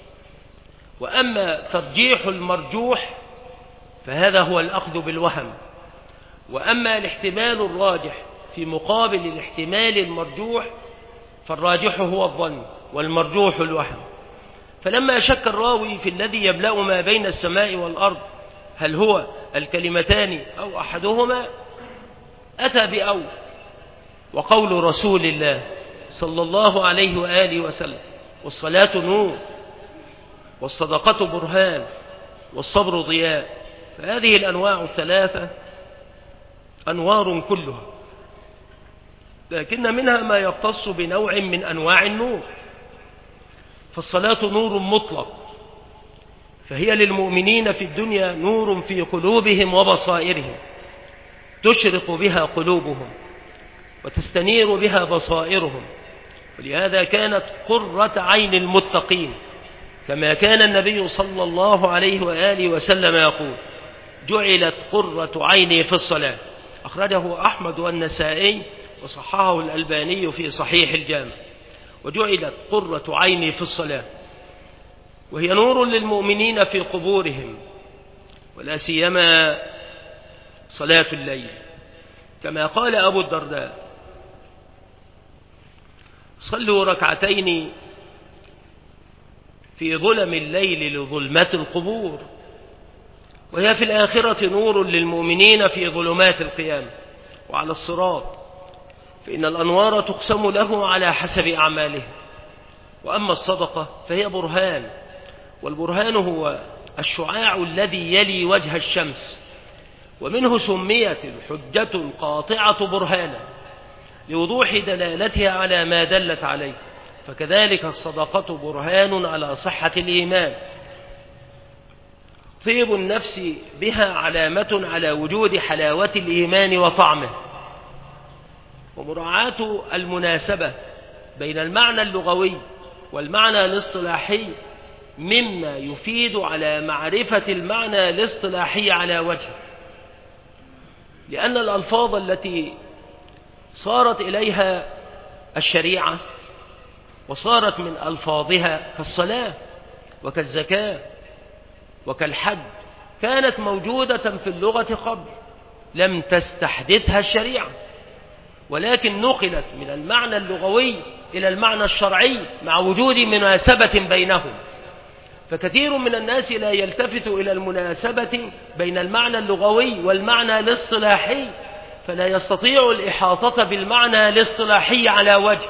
S1: وأما ترجيح المرجوح فهذا هو الأخذ بالوهم، وأما الاحتمال الراجح في مقابل الاحتمال المرجوح فالراجح هو الظن والمرجوح الوهم. فلما شك الراوي في الذي يملأ ما بين السماء والأرض هل هو الكلمتان أو أحدهما، أتى بأول، وقول رسول الله صلى الله عليه وآله وسلم والصلاة نور والصدقة برهان والصبر ضياء. فهذه الأنواع الثلاثة أنوار كلها، لكن منها ما يختص بنوع من أنواع النور. فالصلاة نور مطلق، فهي للمؤمنين في الدنيا نور في قلوبهم وبصائرهم، تشرق بها قلوبهم وتستنير بها بصائرهم، ولهذا كانت قرة عين المتقين، كما كان النبي صلى الله عليه وآله وسلم يقول جعلت قرة عيني في الصلاة. أخرجه أحمد والنسائي وصححه الألباني في صحيح الجامع. وجعلت قرة عيني في الصلاة، وهي نور للمؤمنين في قبورهم، ولا سيما صلاة الليل، كما قال أبو الدرداء صلوا ركعتين في ظلم الليل لظلمة القبور، وهي في الآخرة نور للمؤمنين في ظلمات القيامة وعلى الصراط، فإن الأنوار تقسم له على حسب أعماله. وأما الصدقة فهي برهان، والبرهان هو الشعاع الذي يلي وجه الشمس، ومنه سميت الحجة القاطعة برهانا لوضوح دلالتها على ما دلت عليه. فكذلك الصدقة برهان على صحة الإيمان، طيب النفس بها علامة على وجود حلاوة الإيمان وطعمه. ومراعاة المناسبة بين المعنى اللغوي والمعنى الاصطلاحي مما يفيد على معرفة المعنى الاصطلاحي على وجهه، لأن الألفاظ التي صارت إليها الشريعة وصارت من ألفاظها كالصلاة وكالزكاة وكالحج كانت موجودة في اللغة قبل، لم تستحدثها الشريعة، ولكن نقلت من المعنى اللغوي إلى المعنى الشرعي مع وجود مناسبة بينهم. فكثير من الناس لا يلتفت إلى المناسبة بين المعنى اللغوي والمعنى الاصطلاحي، فلا يستطيع الإحاطة بالمعنى الاصطلاحي على وجه،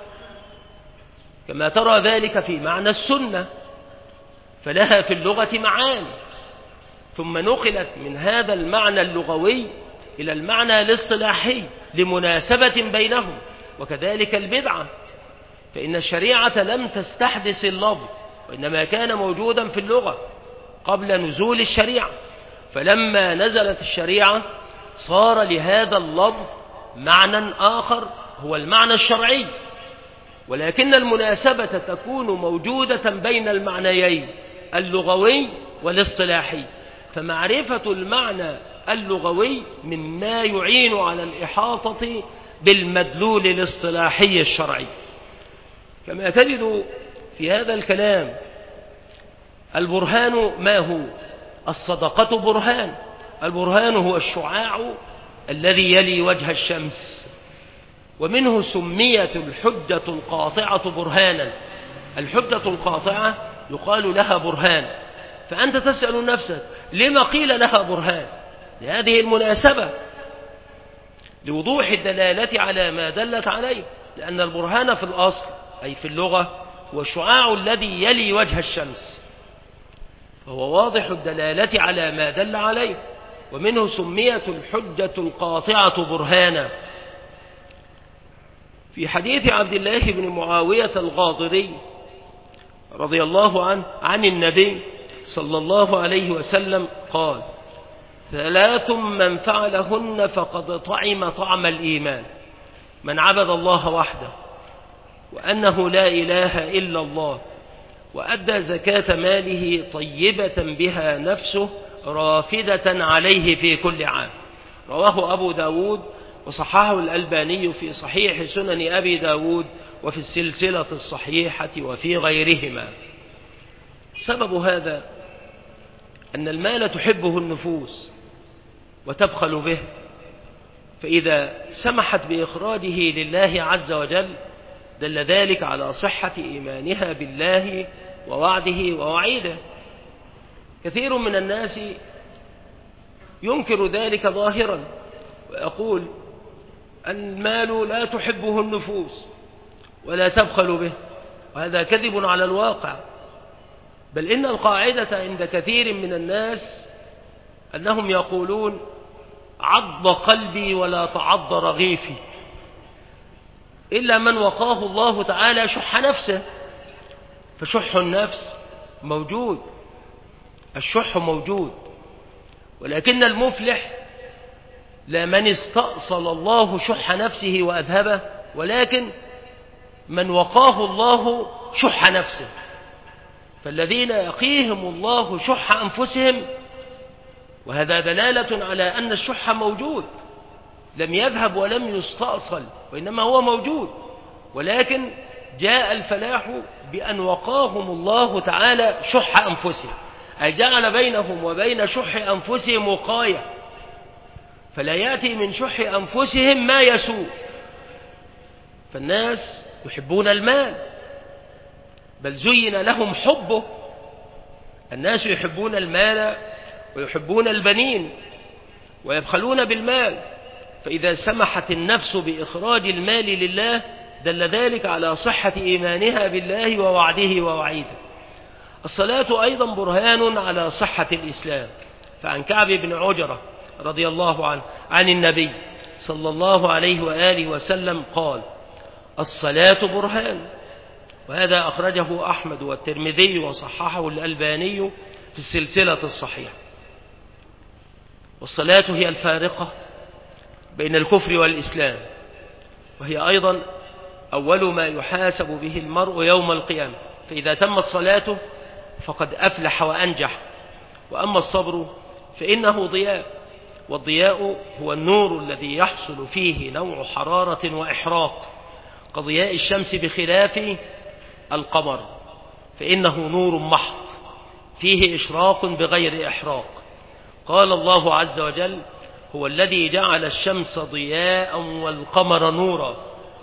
S1: كما ترى ذلك في معنى السنة، فلها في اللغة معاني، ثم نقلت من هذا المعنى اللغوي إلى المعنى الاصطلاحي لمناسبة بينهم. وكذلك البدعة، فإن الشريعة لم تستحدث اللفظ، وإنما كان موجودا في اللغة قبل نزول الشريعة، فلما نزلت الشريعة صار لهذا اللفظ معنى آخر هو المعنى الشرعي، ولكن المناسبة تكون موجودة بين المعنيين اللغوي والاصطلاحي، فمعرفة المعنى اللغوي مما يعين على الإحاطة بالمدلول الاصطلاحي الشرعي. كما تجد في هذا الكلام البرهان ما هو؟ الصدقة برهان. البرهان هو الشعاع الذي يلي وجه الشمس، ومنه سميت الحجة القاطعة برهانا. الحجة القاطعة يقال لها برهان، فأنت تسأل نفسك لما قيل لها برهان؟ لهذه المناسبة، لوضوح الدلالة على ما دلت عليه، لأن البرهان في الأصل أي في اللغة هو الشعاع الذي يلي وجه الشمس، فهو واضح الدلالة على ما دل عليه، ومنه سميت الحجة القاطعة برهانا. في حديث عبد الله بن معاوية الغاضري رضي الله عنه عن النبي صلى الله عليه وسلم قال: 3 من فعلهن فقد طعم طعم الإيمان: من عبد الله وحده، وأنه لا إله إلا الله، وأدى زكاة ماله طيبة بها نفسه رافدة عليه في كل عام. رواه أبو داود وصححه الألباني في صحيح سنن أبي داود وفي السلسلة الصحيحة وفي غيرهما. سبب هذا أن المال تحبه النفوس وتبخل به، فإذا سمحت بإخراجه لله عز وجل دل ذلك على صحة إيمانها بالله ووعده ووعيده. كثير من الناس ينكر ذلك ظاهرا ويقول المال لا تحبه النفوس ولا تبخل به، وهذا كذب على الواقع. بل إن القاعدة عند كثير من الناس أنهم يقولون عض قلبي ولا تعض رغيفي، إلا من وقاه الله تعالى شح نفسه، فشح النفس موجود، الشح موجود، ولكن المفلح لا من استأصل الله شح نفسه وأذهبه، ولكن من وقاه الله شح نفسه. فالذين يقيهم الله شح أنفسهم، وهذا دلالة على أن الشح موجود، لم يذهب ولم يستأصل، وإنما هو موجود، ولكن جاء الفلاح بأن وقاهم الله تعالى شح أنفسهم، أي جعل بينهم وبين شح أنفسهم وقاية، فلا يأتي من شح أنفسهم ما يسوء. فالناس يحبون المال، بل زين لهم حبه. الناس يحبون المال ويحبون البنين ويبخلون بالمال، فإذا سمحت النفس بإخراج المال لله دل ذلك على صحة إيمانها بالله ووعده ووعيده. الصلاة أيضا برهان على صحة الإسلام، فعن كعب بن عجرة رضي الله عنه عن النبي صلى الله عليه وآله وسلم قال: الصلاة برهان. وهذا أخرجه أحمد والترمذي وصححه الألباني في السلسلة الصحيحة. والصلاة هي الفارقة بين الكفر والإسلام، وهي أيضا أول ما يحاسب به المرء يوم القيامة، فإذا تمت صلاته فقد أفلح وأنجح. وأما الصبر فإنه ضياء، والضياء هو النور الذي يحصل فيه نوع حرارة وإحراق كضياء الشمس، بخلاف القمر فإنه نور محض فيه إشراق بغير إحراق. قال الله عز وجل: هو الذي جعل الشمس ضياء والقمر نورا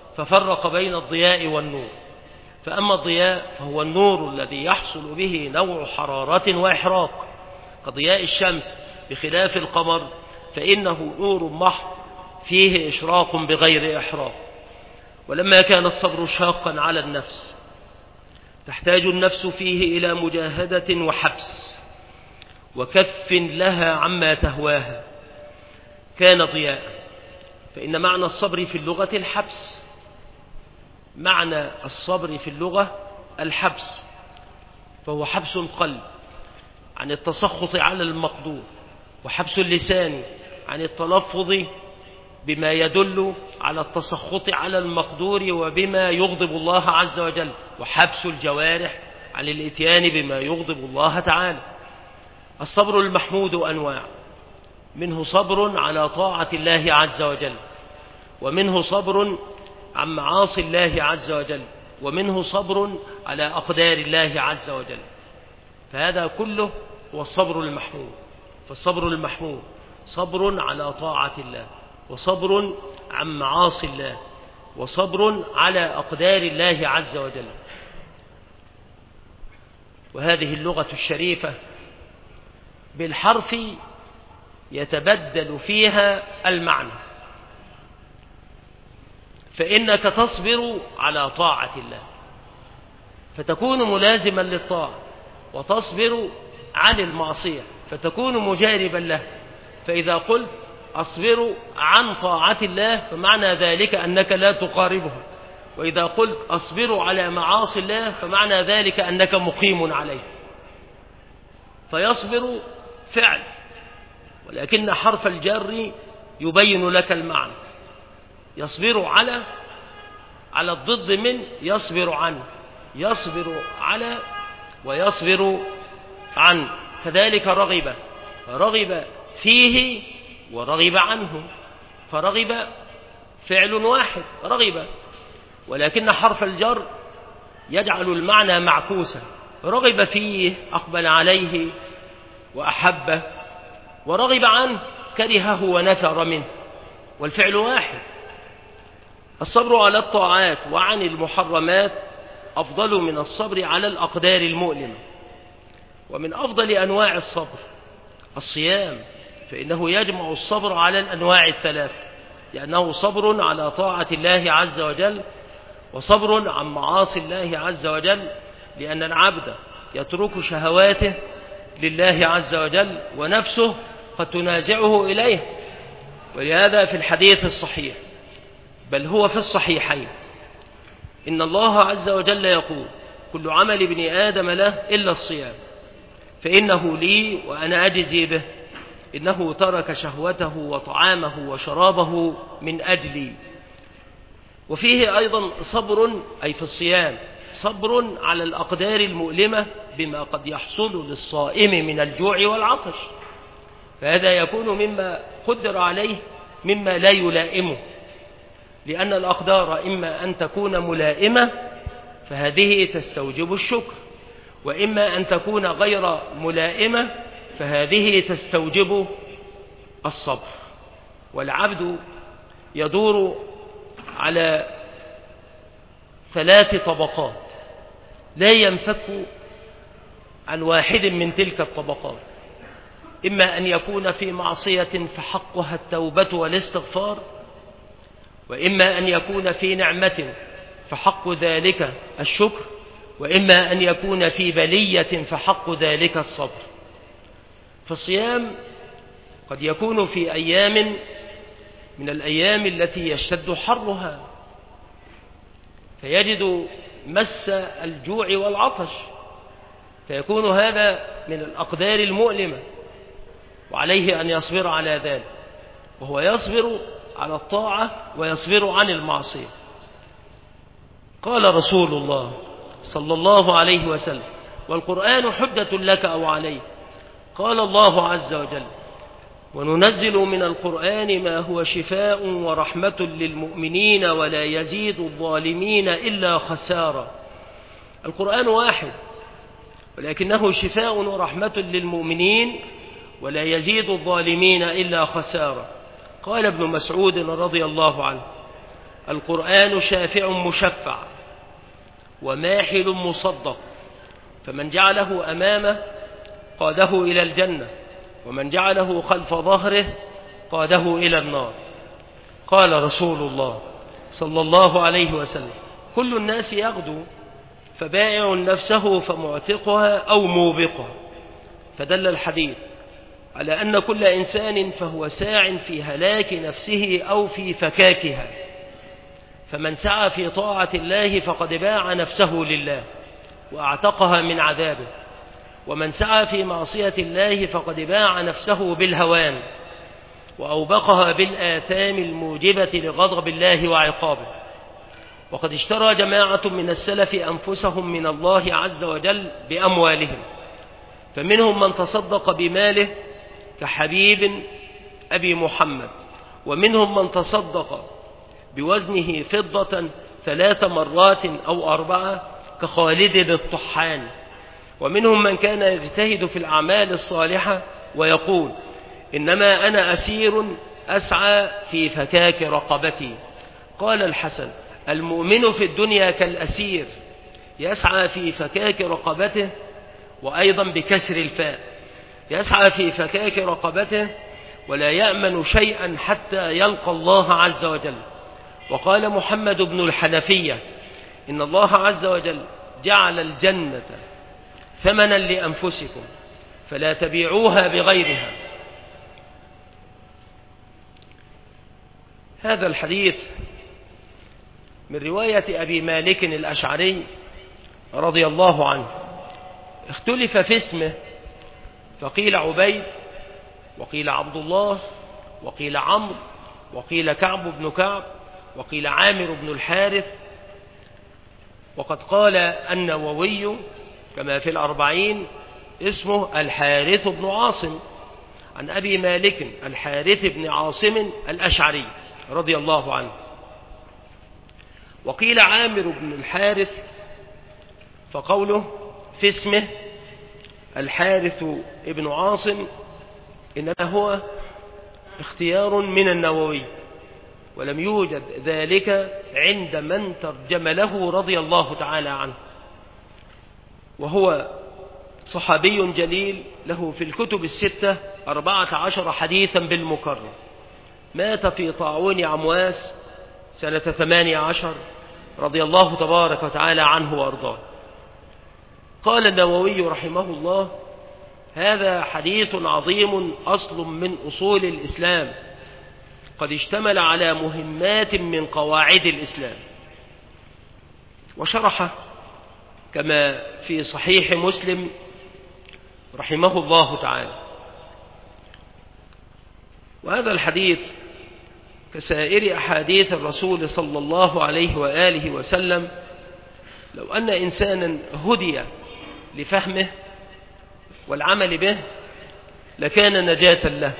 S1: ففرق بين الضياء والنور. فأما الضياء فهو النور الذي يحصل به نوع حرارة وإحراق كضياء الشمس، بخلاف القمر فإنه نور محض فيه إشراق بغير إحراق. ولما كان الصبر شاقا على النفس تحتاج النفس فيه إلى مجاهدة وحبس وكف لها عما تهواها كان ضياء. فإن معنى الصبر في اللغة الحبس، معنى الصبر في اللغة الحبس، فهو حبس القلب عن التسخط على المقدور، وحبس اللسان عن التلفظ بما يدل على التسخط على المقدور وبما يغضب الله عز وجل، وحبس الجوارح عن الاتيان بما يغضب الله تعالى. الصبر المحمود أنواع، منه صبر على طاعة الله عز وجل، ومنه صبر عن معاصي الله عز وجل، ومنه صبر على أقدار الله عز وجل. فهذا كله هو الصبر المحمود. فالصبر المحمود صبر على طاعة الله، وصبر عن معاصي الله، وصبر على أقدار الله عز وجل. وهذه اللغة الشريفة بالحرف يتبدل فيها المعنى، فإنك تصبر على طاعة الله فتكون ملازما للطاعة، وتصبر عن المعصية فتكون مجانبا له. فإذا قلت أصبر عن طاعة الله فمعنى ذلك أنك لا تقاربها، وإذا قلت أصبر على معاصي الله فمعنى ذلك أنك مقيم عليه. فيصبر فعل، ولكن حرف الجر يبين لك المعنى. يصبر على الضد من يصبر عنه، يصبر على ويصبر عنه. كذلك رغب فيه ورغب عنه، فرغب فعل واحد رغب، ولكن حرف الجر يجعل المعنى معكوسا. رغب فيه أقبل عليه وأحبه، ورغب عنه كرهه ونفر منه، والفعل واحد. الصبر على الطاعات وعن المحرمات أفضل من الصبر على الأقدار المؤلمة. ومن أفضل أنواع الصبر الصيام، فإنه يجمع الصبر على الأنواع الثلاث، لأنه صبر على طاعة الله عز وجل، وصبر عن معاصي الله عز وجل، لأن العبد يترك شهواته لله عز وجل ونفسه قد تنازعه إليه. ولهذا في الحديث الصحيح، بل هو في الصحيحين، إن الله عز وجل يقول: كل عمل ابن آدم له إلا الصيام فإنه لي وأنا أجزي به، إنه ترك شهوته وطعامه وشرابه من أجلي. وفيه أيضا صبر، أي في الصيام صبر على الأقدار المؤلمة بما قد يحصل للصائم من الجوع والعطش، فهذا يكون مما قدر عليه مما لا يلائمه، لأن الأقدار إما أن تكون ملائمة فهذه تستوجب الشكر، وإما أن تكون غير ملائمة فهذه تستوجب الصبر. والعبد يدور على 3 طبقات لا ينفك عن واحد من تلك الطبقات، إما أن يكون في معصية فحقها التوبة والاستغفار، وإما أن يكون في نعمة فحق ذلك الشكر، وإما أن يكون في بلية فحق ذلك الصبر. فالصيام قد يكون في أيام من الأيام التي يشتد حرها فيجد مس الجوع والعطش، فيكون هذا من الأقدار المؤلمة، وعليه أن يصبر على ذلك، وهو يصبر على الطاعة ويصبر عن المعصية. قال رسول الله صلى الله عليه وسلم: والقرآن حجة لك أو عليك. قال الله عز وجل: وننزل من القرآن ما هو شفاء ورحمة للمؤمنين ولا يزيد الظالمين إلا خسارا. القرآن واحد، ولكنه شفاء ورحمة للمؤمنين ولا يزيد الظالمين إلا خسارا. قال ابن مسعود رضي الله عنه: القرآن شافع مشفع وماحل مصدق، فمن جعله أمامه قاده إلى الجنة، ومن جعله خلف ظهره قاده إلى النار. قال رسول الله صلى الله عليه وسلم: كل الناس يغدو، فبائع نفسه فمعتقها أو موبقها. فدل الحديث على أن كل إنسان فهو ساع في هلاك نفسه أو في فكاكها، فمن سعى في طاعة الله فقد باع نفسه لله وأعتقها من عذابه، ومن سعى في معصية الله فقد باع نفسه بالهوان وأوبقها بالآثام الموجبة لغضب الله وعقابه. وقد اشترى جماعة من السلف أنفسهم من الله عز وجل بأموالهم، فمنهم من تصدق بماله كحبيب أبي محمد، ومنهم من تصدق بوزنه فضة 3 مرات أو 4 كخالد الطحان، ومنهم من كان يجتهد في الأعمال الصالحة ويقول: إنما أنا أسير أسعى في فكاك رقبتي. قال الحسن: المؤمن في الدنيا كالأسير يسعى في فكاك رقبته، وأيضا بكسر الفاء، يسعى في فكاك رقبته ولا يأمن شيئا حتى يلقى الله عز وجل. وقال محمد بن الحنفية: إن الله عز وجل جعل الجنة ثمنا لأنفسكم فلا تبيعوها بغيرها. هذا الحديث من رواية أبي مالك الأشعري رضي الله عنه، اختلف في اسمه، فقيل عبيد، وقيل عبد الله، وقيل عمرو، وقيل كعب بن كعب، وقيل عامر بن الحارث. وقد قال النووي كما في 40 اسمه الحارث بن عاصم، عن أبي مالك الحارث بن عاصم الأشعري رضي الله عنه. وقيل عامر بن الحارث، فقوله في اسمه الحارث ابن عاصم إنما هو اختيار من النووي، ولم يوجد ذلك عند من ترجم له رضي الله تعالى عنه، وهو صحابي جليل له في الكتب 6 14 حديثا بالمكرر. مات في طاعون عمواس سنة 18 رضي الله تبارك وتعالى عنه وأرضاه. قال النووي رحمه الله: هذا حديث عظيم أصل من أصول الإسلام، قد اشتمل على مهمات من قواعد الإسلام. وشرح كما في صحيح مسلم رحمه الله تعالى. وهذا الحديث كسائر أحاديث الرسول صلى الله عليه وآله وسلم، لو أن إنسانا هدي لفهمه والعمل به لكان نجاة له.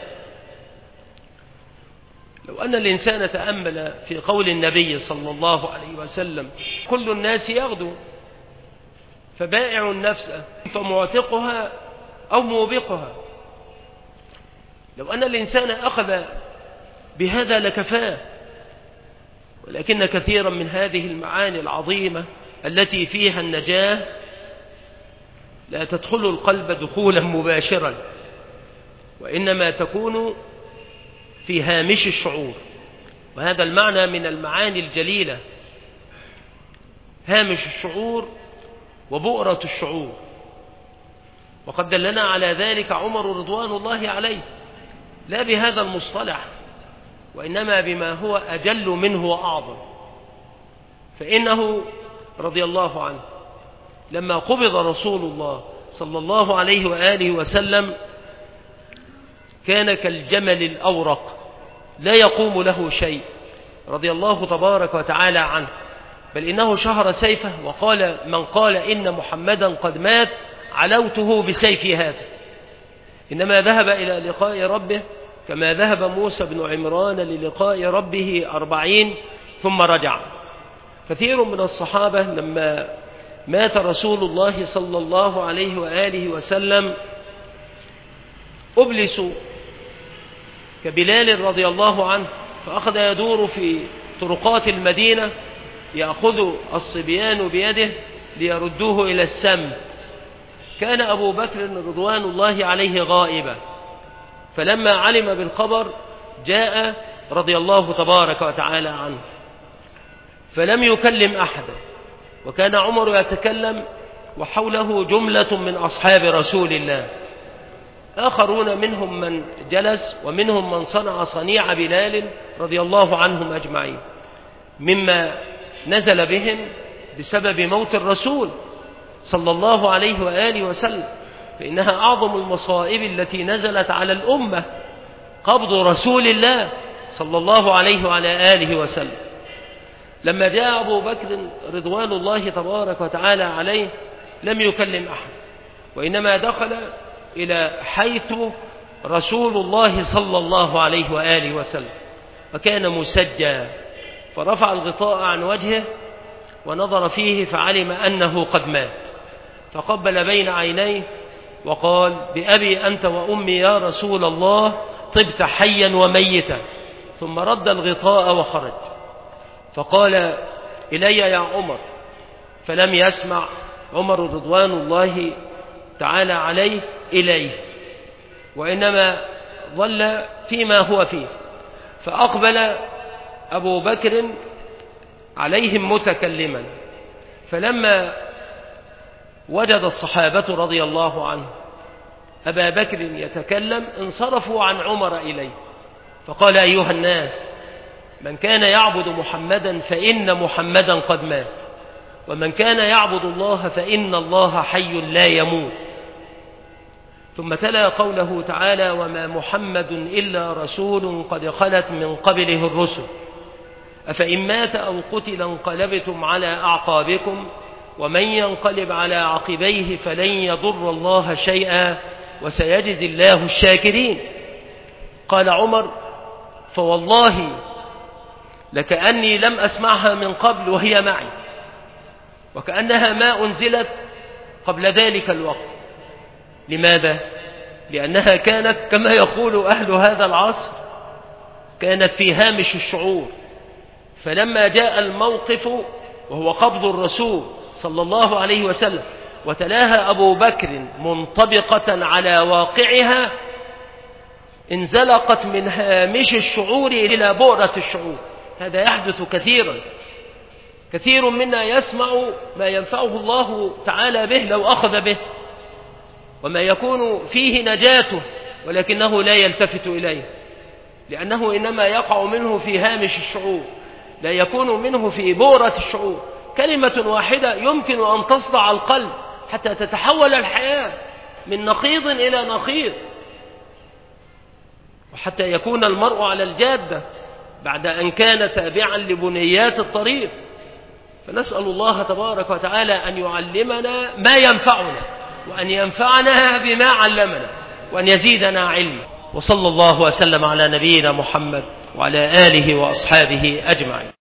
S1: لو أن الإنسان تأمل في قول النبي صلى الله عليه وسلم: كل الناس يغدو، فبائع النفس فمعتقها أو موبقها، لو أن الإنسان أخذ بهذا لكفاه. ولكن كثيرا من هذه المعاني العظيمة التي فيها النجاة لا تدخل القلب دخولا مباشرا، وإنما تكون في هامش الشعور. وهذا المعنى من المعاني الجليلة، هامش الشعور وبؤرة الشعور. وقد دلنا على ذلك عمر رضوان الله عليه، لا بهذا المصطلح وإنما بما هو أجل منه وأعظم. فإنه رضي الله عنه لما قبض رسول الله صلى الله عليه وآله وسلم كان كالجمل الأورق لا يقوم له شيء رضي الله تبارك وتعالى عنه، بل إنه شهر سيفه وقال: من قال إن محمدا قد مات علوته بسيفي هذا. إنما ذهب إلى لقاء ربه كما ذهب موسى بن عمران للقاء ربه 40 ثم رجع. كثير من الصحابة لما مات رسول الله صلى الله عليه وآله وسلم أبلسوا كبلال رضي الله عنه، فأخذ يدور في طرقات المدينة يأخذ الصبيان بيده ليردوه إلى السمت. كان أبو بكر رضوان الله عليه غائبا، فلما علم بالخبر جاء رضي الله تبارك وتعالى عنه فلم يكلم أحدا، وكان عمر يتكلم وحوله جملة من أصحاب رسول الله، آخرون منهم من جلس ومنهم من صنع صنيع بلال رضي الله عنهم أجمعين، مما نزل بهم بسبب موت الرسول صلى الله عليه وآله وسلم، فإنها أعظم المصائب التي نزلت على الأمة، قبض رسول الله صلى الله عليه وعلى آله وسلم. لما جاء أبو بكر رضوان الله تبارك وتعالى عليه لم يكلم أحد، وإنما دخل إلى حيث رسول الله صلى الله عليه وآله وسلم، وكان مسجى، فرفع الغطاء عن وجهه ونظر فيه فعلم أنه قد مات، فقبل بين عينيه وقال: بأبي أنت وأمي يا رسول الله، طبت حيا وميتا. ثم رد الغطاء وخرج، فقال: إلي يا عمر، فلم يسمع عمر رضوان الله تعالى عليه إليه، وإنما ظل فيما هو فيه. فأقبل أبو بكر عليهم متكلما، فلما وجد الصحابة رضي الله عنه أبا بكر يتكلم انصرفوا عن عمر إليه، فقال: أيها الناس، من كان يعبد محمدا فإن محمدا قد مات، ومن كان يعبد الله فإن الله حي لا يموت. ثم تلا قوله تعالى: وما محمد إلا رسول قد خلت من قبله الرسل أفإن مات أو قتل انقلبتم على أعقابكم ومن ينقلب على عقبيه فلن يضر الله شيئا وسيجزي الله الشاكرين. قال عمر: فوالله لكأني لم أسمعها من قبل وهي معي، وكأنها ما أنزلت قبل ذلك الوقت. لماذا؟ لأنها كانت كما يقول أهل هذا العصر كانت في هامش الشعور، فلما جاء الموقف وهو قبض الرسول صلى الله عليه وسلم وتلاها أبو بكر منطبقة على واقعها انزلقت من هامش الشعور إلى بؤرة الشعور. هذا يحدث كثيرا، كثير منا يسمع ما ينفعه الله تعالى به لو أخذ به، وما يكون فيه نجاته، ولكنه لا يلتفت إليه، لأنه إنما يقع منه في هامش الشعور، لا يكون منه في بؤرة الشعور. كلمة واحدة يمكن أن تصدع القلب حتى تتحول الحياة من نقيض إلى نقيض، وحتى يكون المرء على الجادة بعد أن كان تابعا لبنيات الطريق. فنسأل الله تبارك وتعالى أن يعلمنا ما ينفعنا، وأن ينفعنا بما علمنا، وأن يزيدنا علما. وصلى الله وسلم على نبينا محمد وعلى آله وأصحابه أجمعين.